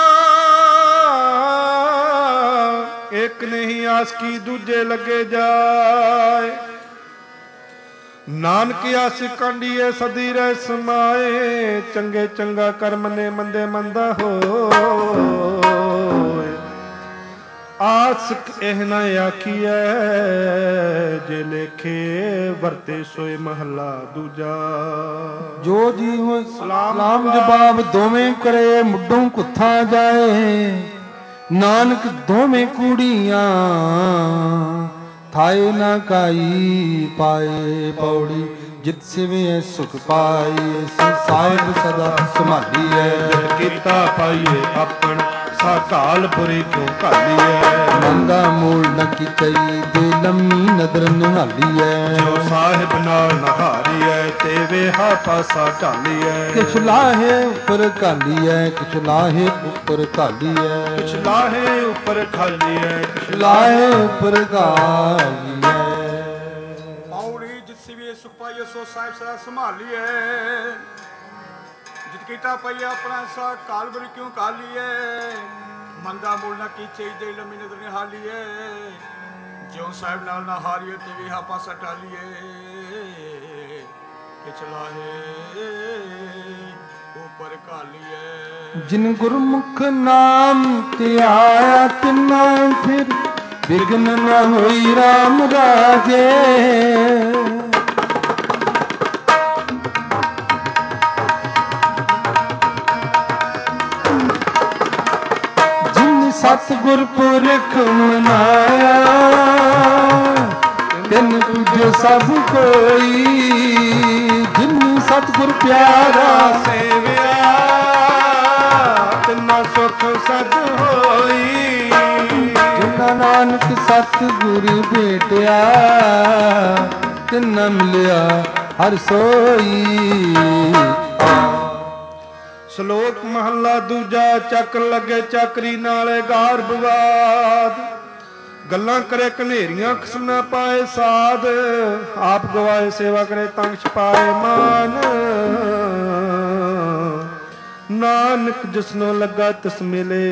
ਇੱਕ ਨਹੀਂ ਆਸ ਕੀ ਦੂਜੇ ਲੱਗੇ ਜਾਏ, ਨਾਨਕ ਆਸ ਕਾਂਡੀਏ ਸਦੀ ਰਹਿ ਸਮਾਏ, ਚੰਗੇ ਚੰਗਾ ਕਰਮ ਨੇ ਮੰਦੇ ਮੰਦਾ ਹੋਏ, ਆਸ ਇਹ ਨਾ ਆਖੀਐ ਜੇ ਲੇਖੇ ਵਰਤੇ ਸੋਏ ਮਹੱਲਾ ਦੂਜਾ। ਜੋ ਜੀ ਹੋ ਸਲਾਮ ਜਵਾਬ ਦੋਵੇਂ ਕਰੇ, ਮੁੱਢੋਂ ਕੁੱਥਾ ਜਾਏ, ਨਾਨਕ ਦੋਵੇਂ ਕੂੜੀਆਂ ਥਾਏ ਨਾ ਕਾਈ ਪਾਏ, ਪੌੜੀ ਜਿਤ ਸਿਵੇ ਸੁਖ ਪਾਈ, ਸਾਹਿਬ ਸਦਾ ਸੰਭਾਲੀਐ, ਜਿਤ ਕੀਤਾ ਪਾਈਏ ਆਪਣ ਸਾਕਾਲ ਬੁਰੀ ਕਿਉਂ ਘਾਲੀਐ, ਮੰਗਾ ਮੂਲ ਨ ਕੀਤਈ ਦੇ ਲੰਮੀ ਨਦਰ ਨਿਹਾਲੀਐ, ਜੋ ਸਾਹਿਬ ਨਾਲ ਨਹਾਰੀਐ ਤੇ ਵੇਹਾ ਪਾਸਾ ਢਾਲੀਐ, ਕਿਛ ਲਾਹੇ ਉੱਪਰ ਘਾਲੀਐ, ਕਿਛ ਲਾਹੇ ਉੱਪਰ ਘਾਲੀਐ, ਕਿਛ ਲਾਹੇ ਉੱਪਰ ਖਾਲੀਐ, ਕਿਛ ਲਾਹੇ ਉੱਪਰ ਘਾਲੀਐ। ਪੌੜੀ ਜਿਸ ਵੀ ਸੁਖ ਪਾਈਏ ਸੋ ਸਾਹਿਬ ਸਦਾ ਸੰਭਾਲੀਏ, ਜਿਤ ਕੀਤਾ ਪਈਏ ਆਪਣਾ ਸਾ ਕਾਲ ਬੁਰੀ ਕਿਉਂ ਕਾਲੀਏ, ਮੰਦਾ ਮੂਲ ਨਾ ਕੀਚੇ ਦੇ ਲੰਮੀ ਨਦਰ ਨਿਹਾਲੀਏ, ਜਿਉ ਸਾਹਿਬ ਨਾਲ ਨਾ ਹਾਰੀਏ ਤੇ ਵੀ ਪਾਸਾ ਢਾਲੀਏ, ਕਿਛ ਲਾਹੇ ਉੱਪਰ ਘਾਲੀਏ। ਜਿਨ ਗੁਰਮੁਖ ਨਾਮ ਧਿਆਇਆ ਤਿਨਾ ਫਿਰ ਵਿਗਨ ਨ ਹੋਈ ਰਾਮ ਰਾਜੇ, ਸਤਿਗੁਰ ਪੁਰਖ ਮਨਾਇਆ, ਤਿਨ ਪੂਜੇ ਸਭ ਕੋਈ, ਜਿਨ ਸਤਿਗੁਰ ਪਿਆਰਾ ਸੇਵਿਆ, ਤਿਨਾ ਸੁਖ ਸਦ ਹੋਈ, ਜਿਨਾ ਨਾਨਕ ਸਤਿਗੁਰ ਭੇਟਿਆ, ਤਿਨਾ ਮਿਲਿਆ ਹਰ ਸੋਈ। ਸ਼ਲੋਕ ਮਹੱਲਾ ਦੂਜਾ। ਚੱਕ ਲੱਗੇ ਚਾਕਰੀ ਨਾਲੇ ਗਾਰ ਵਿਵਾਦ, ਗੱਲਾਂ ਕਰੇ ਕਨੇਰੀਆਂ ਖਸਮ ਨਾ ਪਾਏ ਸਾਧ, ਆਪ ਗਵਾਏ ਸੇਵਾ ਕਰੇ ਤੰਗ ਛਪਾਏ ਮਾਨ, ਨਾਨਕ ਜਿਸਨੋਂ ਲੱਗਾ ਤਿਸ ਮਿਲੇ,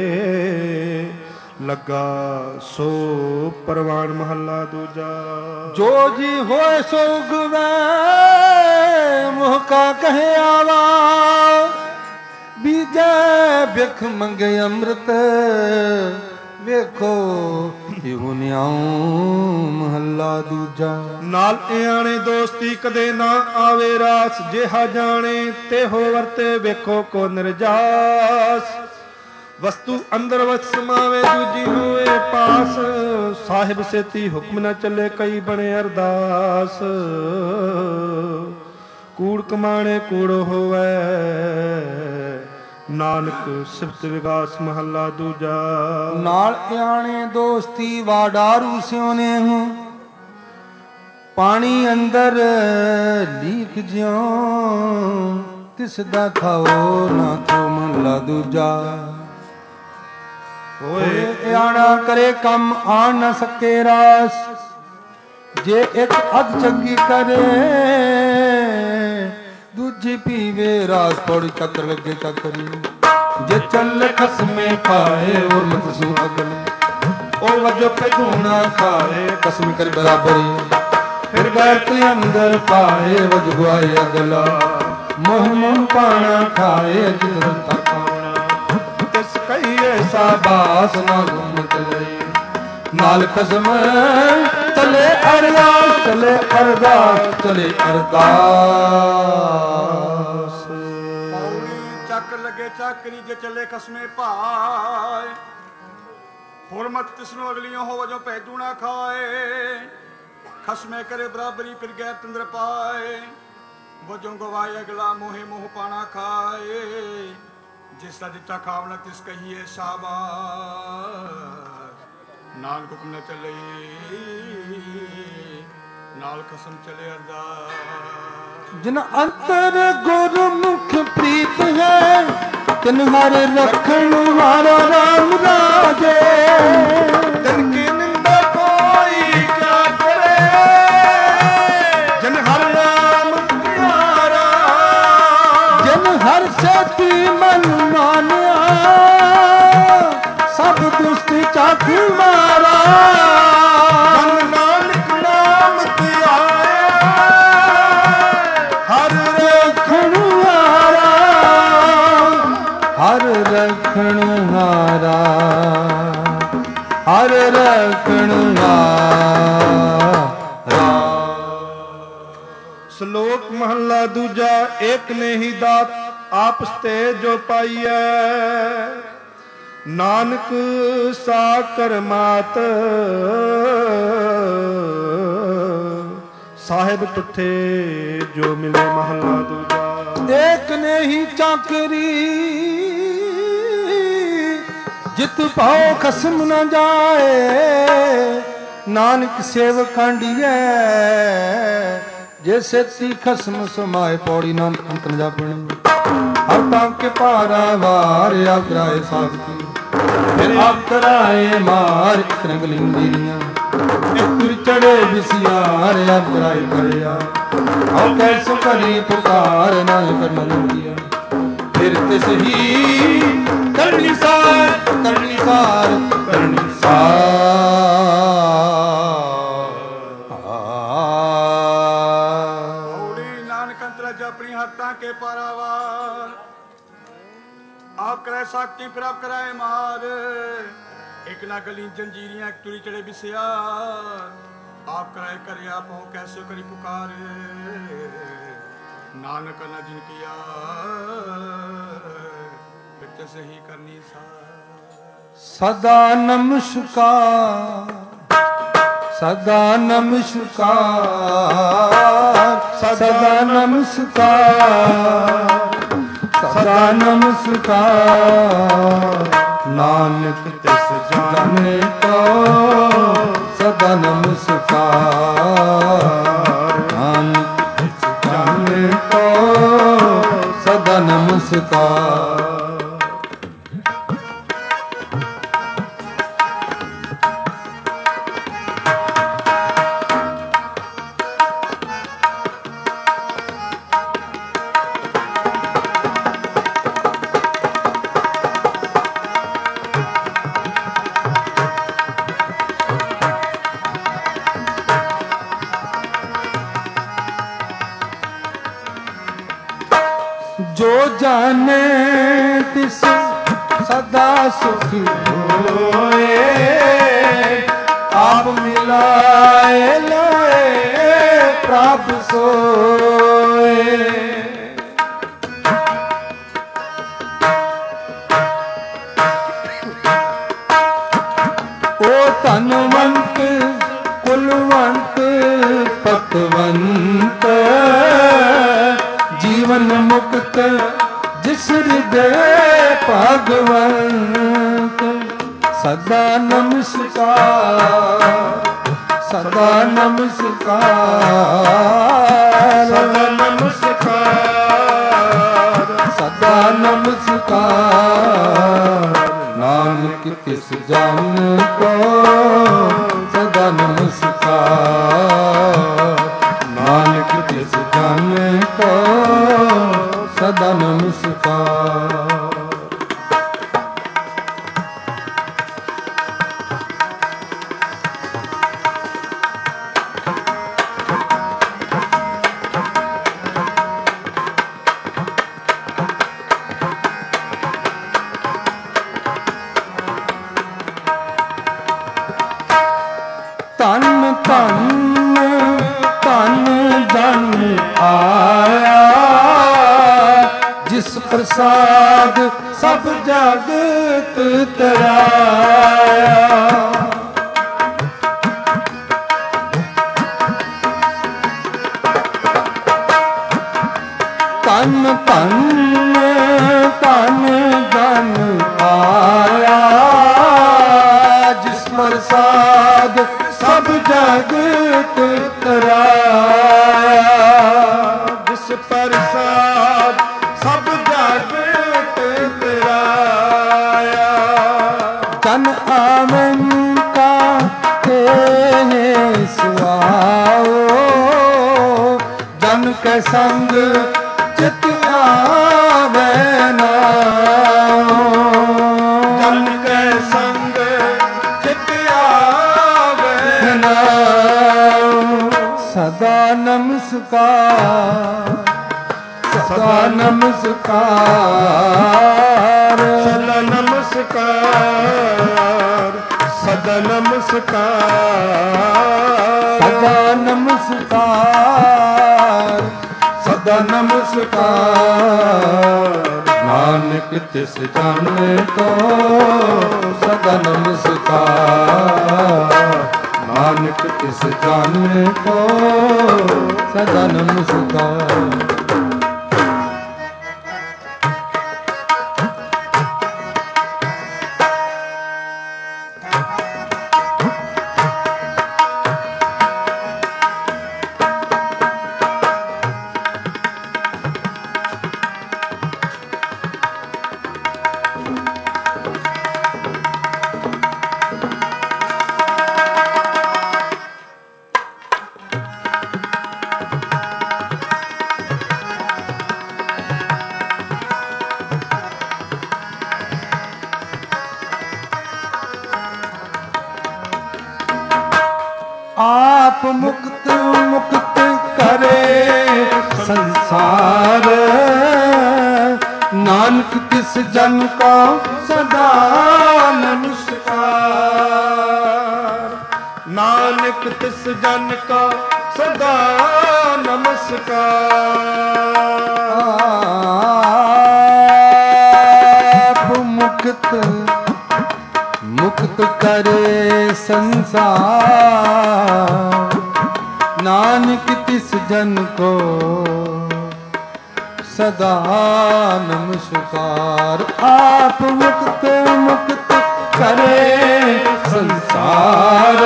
ਲੱਗਾ ਸੋ ਪਰਵਾਨ। ਮਹੱਲਾ ਦੂਜਾ। ਜੋ ਜੀ ਹੋਏ ਸੋ ਗਵੇ ਮੋਹ ਕਾ ਕਹਿ ਆਵਾ, ਬੀਜੈ ਬਿਖ ਮੰਗੇ ਅੰਮ੍ਰਿਤ ਵੇਖੋ ਇਹੋ ਨਿਆਉ ਮਹੱਲਾ ਦੂਜਾ। ਨਾਲ ਇਆਣੇ ਦੋਸਤੀ ਕਦੇ ਨਾ ਆਵੇ ਰਾਸ, ਜਿਹਾ ਜਾਣੇ ਤੇ ਹੋ ਵਰਤੇ ਵੇਖੋ ਕੋ ਨਿਰਜਾਸ। ਵਸਤੂ ਅੰਦਰ ਵਸ ਸਮਾਵੇ ਦੂਜੀ ਹੋਏ ਪਾਸ, ਸਾਹਿਬ ਸੇਤੀ ਹੁਕਮ ਨਾ ਚੱਲੇ ਕਈ ਬਣੇ ਅਰਦਾਸ। ਕੂੜ ਕਮਾਣੇ ਕੂੜ ਹੋਵੇ, ਨਾਨਕ ਸਿਫਤ ਵਿਗਾਸ ਮਹੱਲਾ ਦੂਜਾ। ਨਾਲ ਇਆਣੇ ਦੋਸਤੀ ਵਾਡਾਰੂ ਸਿਉਨੇ ਹੂੰ, ਪਾਣੀ ਅੰਦਰ ਲੀਕ ਜਿਉ, ਤਿਸ ਦਾ ਖਾਓ ਨਾ ਥੋ ਮਹੱਲਾ ਦੂਜਾ। ਹੋਏ ਇਆਣਾ ਕਰੇ ਕੰਮ ਆਣ ਨਾ ਸਕੇ ਰਾਸ, ਜੇ ਇੱਕ ਅੱਧ ਚੰਗੀ ਕਰੇ ਦੂਜੀ ਪੀਵੇ ਰਾਸ। ਪੌੜੀ ਚੱਕਰ ਲੱਗੇ ਚੱਕਰੀ, ਜੇ ਚੱਲ ਖਸਮੇ ਖਾਏ ਉਰਮਤ ਸੂ ਅਗਲ, ਉਹ ਵਜੋ ਪੈਗੂਣਾ ਖਾਏ ਕਸਮ ਕਰ ਬਰਾਬਰੀ। ਫਿਰ ਗੈਰਤ ਅੰਦਰ ਪਾਏ ਵਜ ਗੁਆਏ ਅਗਲਾ, ਮੋਹ ਮੋਹ ਪਾਣਾ ਖਾਏ ਜਿਤਨ ਤੱਕ ਆਉਣਾ। ਤਿਸ ਕਹੀਏ ਸਾਬਾਸ ਨਾ ਗੁਮਤ ਲਈ, ਨਾਲ ਖਸਮ ਚਲੇ ਅਰਦਾਸ, ਚਲੇ ਅਰਦਾਸ, ਚਲੇ ਅਰਦਾਸ। ਚੱਕ ਲੱਗੇ ਚੱਕਰੀ, ਜੇ ਚੱਲੇ ਖਸਮੇ ਭਾਏ, ਹੁਰਮਤ ਤਿਸਨੂੰ ਅਗਲੀਆਂ ਹੋ ਵਜੋਂ ਪੈਦੂ ਨਾ ਖਾਏ। ਖਸਮੇ ਕਰੇ ਬਰਾਬਰੀ ਫਿਰ ਗੈਰ ਤੰਦਰ ਪਾਏ, ਵਜੋਂ ਗਵਾਏ ਅਗਲਾ ਮੋਹੇ ਮੋਹ ਪਾਣਾ ਖਾਏ। ਜਿਸ ਦਾ ਦਿੱਤਾ ਖਾਵਣਾ ਤਿਸ ਕਹੀਏ ਸ਼ਾਬਾਸ਼, ਨਾਨਕ ਹੁਕਮ ਨਾ ਚੱਲੇ ਨਾਲ ਖਸਮ ਚਲੇ ਅਰਦਾਸ। ਜਿਨ ਅੰਤਰ ਗੁਰਮੁਖ ਪ੍ਰੀਤ ਹੈ, ਤਿਨ ਹਰ ਰਖਣ ਹਾਰਾ ਰਾਮ ਰਾਜੇ। ਤਿਨ ਕੀ ਨਿੰਦਾ ਕੋਈ ਕਿਆ ਕਰੇ, ਜਿਨ ਹਰ ਨਾਮ ਪਿਆਰਾ। ਜਿਨ ਹਰ ਸੇਤੀ ਮਨ ਮਾਨਿਆ, ਸਭ ਦੁਸ਼ਟ ਚਾਖ ਮਾਰਾ। ਜਨ ਨਾਨਕ ਨਾਮ ਧਿਆਇਆ, ਹਰ ਰਖਣ ਹਾਰਾ, ਹਰ ਰਖਣ ਹਾਰਾ, ਹਰ ਰਖਣ ਹਾਰਾ। ਸ਼ਲੋਕ ਮਹੱਲਾ ਦੂਜਾ। ਏਕ ਨੇ ਹੀ ਦਾਤ ਆਪਸ ਤੇ ਜੋ ਪਾਈਐ, ਨਾਨਕ ਸਾ ਕਰਮਾਤ। ਸਾਹਿਬ ਤੁਠੇ ਜੋ ਮਿਲੇ ਮਹੱਲਾ ਦੂਜਾ। ਏਕ ਨੇ ਹੀ ਚਾਕਰੀ, ਜਿਤ ਪਾਉ ਖਸਮ ਨਾ ਜਾਏ। ਨਾਨਕ ਸੇਵ ਕਾਂਡੀਐ, ਜੇ ਸੇਤੀ ਖਸਮ ਸਮਾਏ। ਪੌੜੀ ਨਾਮ ਅੰਤ ਨ ਜਾਪਣੀ, ਹਰ ਤਾਂ ਕੇ ਪਾਰਾ ਵਾਰ ਆਪ ਕਰਾਏ ਸਾਧਕੀ। ਫਿਰ ਆਪ ਕਰਾਏ ਮਾਰ ਇੱਕ ਰੰਗਲੀਨ ਦੀਨੀਆਂ, ਇੱਕ ਚੜੇ ਵਿਸਿਆਰ ਆਪ ਕਰਾਏ ਕਰਿਆ। ਆਉ ਕੈਸੋ ਕਰੀ ਪੁਕਾਰ ਨਾ ਕਰਨਾ ਲੰਗੀਆ। ਫਿਰ ਤਿਸ ਹੀ ਕਰਨੀ ਸਾਰ, ਕਰਨੀ ਸਾਰ, ਕਰਨੀ ਸਾਰ। अपनी हत्ता के पारावार, आप करे साक्ति फिर आप कराए मार। एक ना गली जंजीरियां एक तुरी चढ़े बिसियार, आप कराए करे आप हो कैसे करी पुकार। नानक न जिन किया फिर से ही करनी सा। सदा नमस्कार, सदा नमस्कार, सदा नमस्कार, सदा नमस्कार। नानक तिस जाने को सदा नमस्कार। नानक तिस जाने को सदा नमस्कार। जो जाने तिस सदा सुख होए। आप मिलाए लाए प्रभ सोए। ओ धनवंत कुलवंत पतवंत जीवन मुक्त जिस हृदय भगवंत सदा नमस्कार सदा नमस्कार सदा नमस्कार सदा नमस्कार नानक तिस जन को सदा नमस्कार नानक तिस जन को सदा नमस्कार। धन धन धन धन आया जिस प्रसाद सब जगत तराया। धन धन धन धन आया जिस प्रसाद सब जगत तराया। जिस प्रसाद सब जगत तराया। जन आवन का ते सुआओ जन के संग चित आवे नाओ जन के संग चित आवे नाओ। सदा नमस्कार सदा नमस्कार सदा नमस्कार सदा नमस्कार सदा नमस्कार सदा नमस्कार नानक तिस जन को सदा नमस्कार नानक तिस जन को सदा नमस्कार। आप मुक्त मुक्त करे संसार नानक तिस जन का सदा नमस्कार नानक तिस जन का सदा नमस्कार। आप मुक्त मुक्त करे संसार नानक तिस जन को सदा नमस्कार। आप मुक्त मुक्त करे संसार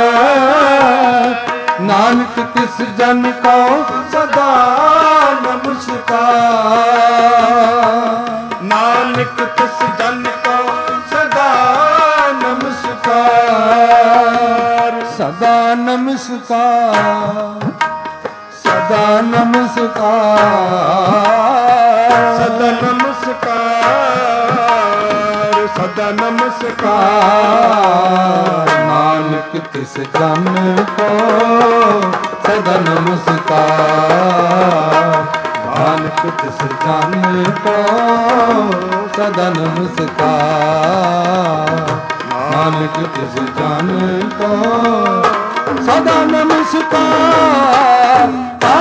नानक तिस जन को सदा नमस्कार नानक तिस जन को सदा नमस्कार सदा नमस्कार सदा नमस्कार सदा नमस्कार सदा नमस्कार नानक तिस जन को सदा नमस्कार नानक तिस जन को सदा नमस्कार नानक तिस जन को सदा नमस्कार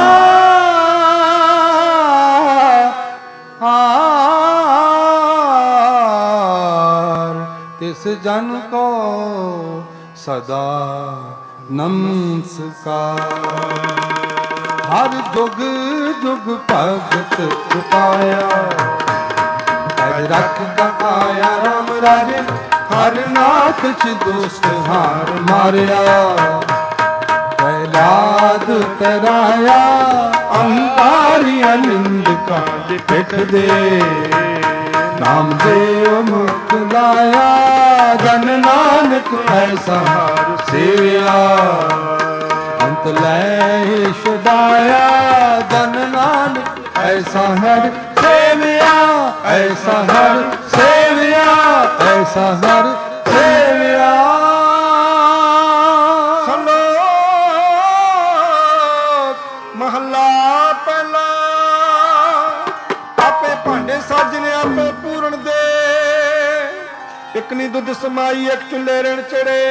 तिस जन को सदा नमस्कार। हर जुग जुग भगत पाया रख आया राम राजे हर नाथ च दुष्ट हार मारिया प्रहलाद तराया अहंकारी अनिंद काज पिठ दे नाम देव मुख लाया जन नानक ऐसा हार सेविया अंत लय छुड़ाया जन नानक ऐसा हर सेविया ऐसा हर सेविया ऐसा हर सेविया। श्लोक महला पहला आपे भांडे साजने आपे पूरण दे एक नी दुध समाई एक चुल्हे रण चढ़े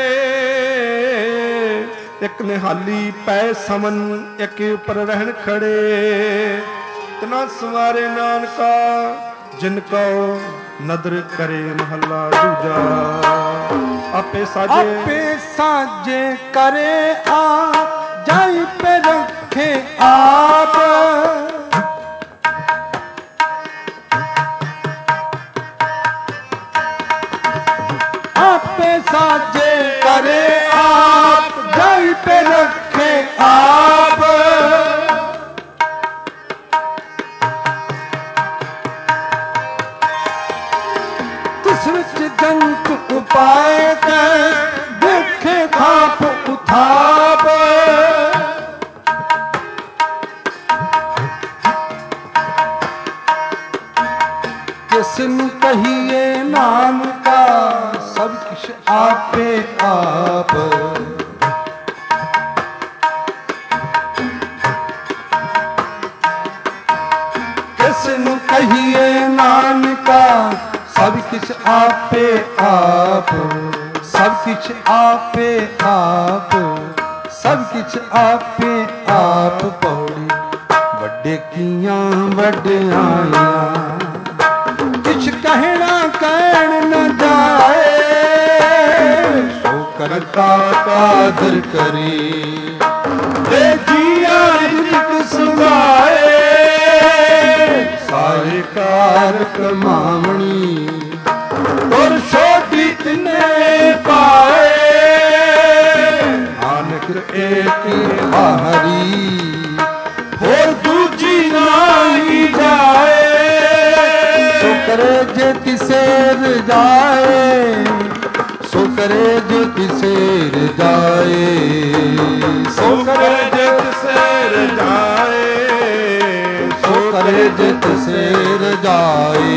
एक ने हाली पै समन एक ऊपर रहन खड़े तना सवारे नानका जिनको नदर करे महला दूजा आपे साजे करे आ जाई पे रखे आप आपे साजे करे आप जाई पे रखे आप जंत उपाय कर देखे खाप उठाप किसनु कहिए नाम का सब कुछ आपे आप किसनु कहिए नाम का सब कुछ आपे आप सब कुछ आपे आप सब कुछ आपे आप पौड़ी वड्डे कियां वड्डियां कुछ कहना कहन न जाए सो करता कादर करे दे जिया रिज़्क़ सुनाए सारे कार कमावणी और छोटी तिने पाए नानक एक हारी और दूजी नहीं जाए सो करे जे तिसेर जाए सो करे जे तिसेर जाए सो करे जे तिसेर जाए सो करे जे तिसेर जाए।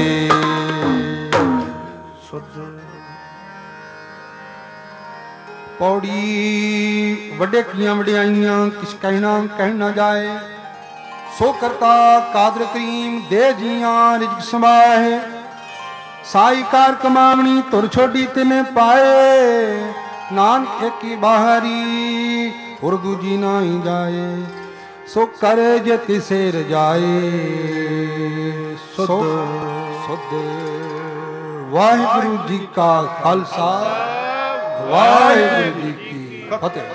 पौड़ी वड्डे कियां वड्याइयां किस कहना कहना जाए सो करता कादर करीम दे जियां रिज़्क़ समाए साई कार कमावनी तुर छोड़ी तिने पाए नानक की बाहरी और दूजी नहीं जाए सो करे जे तिसेर जाए सुध सुध। वाहिगुरु जी का खालसा वाहिगुरु जी की फतेह।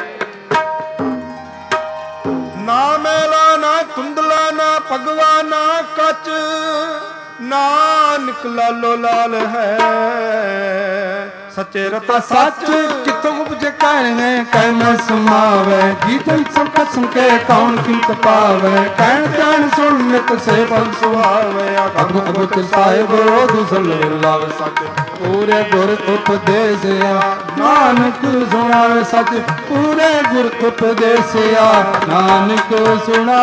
ना मेला ना धुंधला ना भगवा ना कच नानक लालो लाल है सच्चे रता सच चित्तों उपजे कहने कहन सुनावे जीतन सब कसम के कौन कीत पावे कहन कहन सुन नित से फल सुहावे अगु अगु साहिब दुसल लावे सच पूरे गुर उपदेश नानक सुनावे सच पूरे गुर उपदेश नानक सुना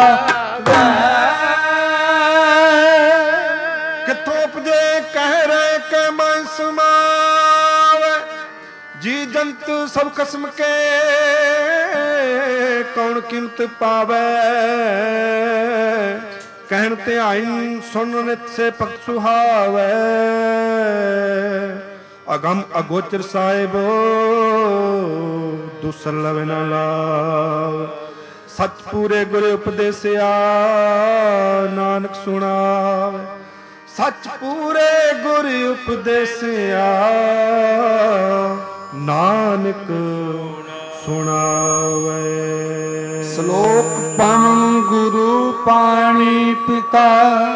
किथों उपजे कह रहे के मैं सुमावे जी जंत सब कसम के कौन कीमत पावे कहते आइन सुन नित से पग सुहावे ਅਗੰਮ ਅਗੋਚਰ ਸਾਹਿਬ ਦੁਸਲਵ ਨ ਲਾਭ। ਸੱਚ ਪੂਰੇ ਗੁਰ ਉਪਦੇਸਿਆ ਨਾਨਕ ਸੁਣਾਵੇ। ਸੱਚ ਪੂਰੇ ਗੁਰ ਉਪਦੇਸਿਆ ਨਾਨਕ ਸੁਣਾਵੇ। ਸ਼ਲੋਕ ਪਮ ਗੁਰੂ ਪਾਣੀ ਪਿਤਾ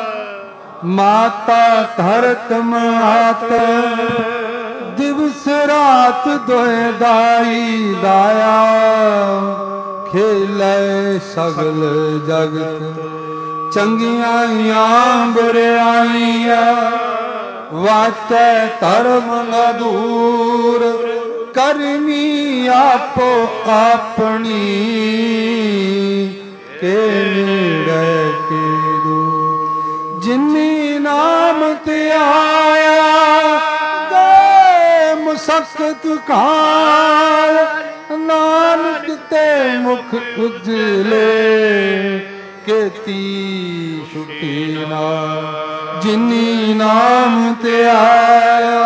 ਮਾਤਾ ਧਰਤ ਮਾਤ ਦਿਵਸ ਰਾਤ ਦੋਇ ਦਾਈ ਦਾਇਆ ਖੇਲੇ ਸਗਲ ਜਗਤ ਚੰਗਿਆਈਆਂ ਬੁਰਿਆਈਆਂ ਵਾਚੈ ਧਰਮ ਨ ਦੂਰ ਕਰਮੀ ਆਪੋ ਆਪਣੀ ਕੇ ਨੇੜੇ ਕੇ ਦੂਰ। ਜਿਨੀ ਨਾਮ ਤੇ ਆਇਆ ਗਏ ਮੁਸਕਤ ਕਾਲ ਨਾਨਕ ਤੇ ਮੁਖ ਉਜਲੇ ਕੀਤੀ ਛੁੱਟੀ ਨਾ। ਜਿਨੀ ਨਾਮ ਤੇ ਆਇਆ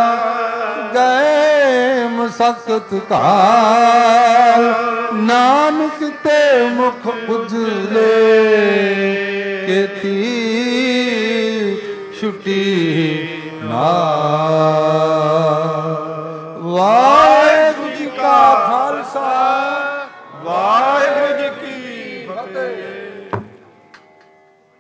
ਗਏ ਮੁਸਕਤ ਕਾਲ ਨਾਨਕ ਤੇ ਮੁਖ ਉਜਲੇ ਕੀਤੀ ਛੁੱਟੀ ਨਾ।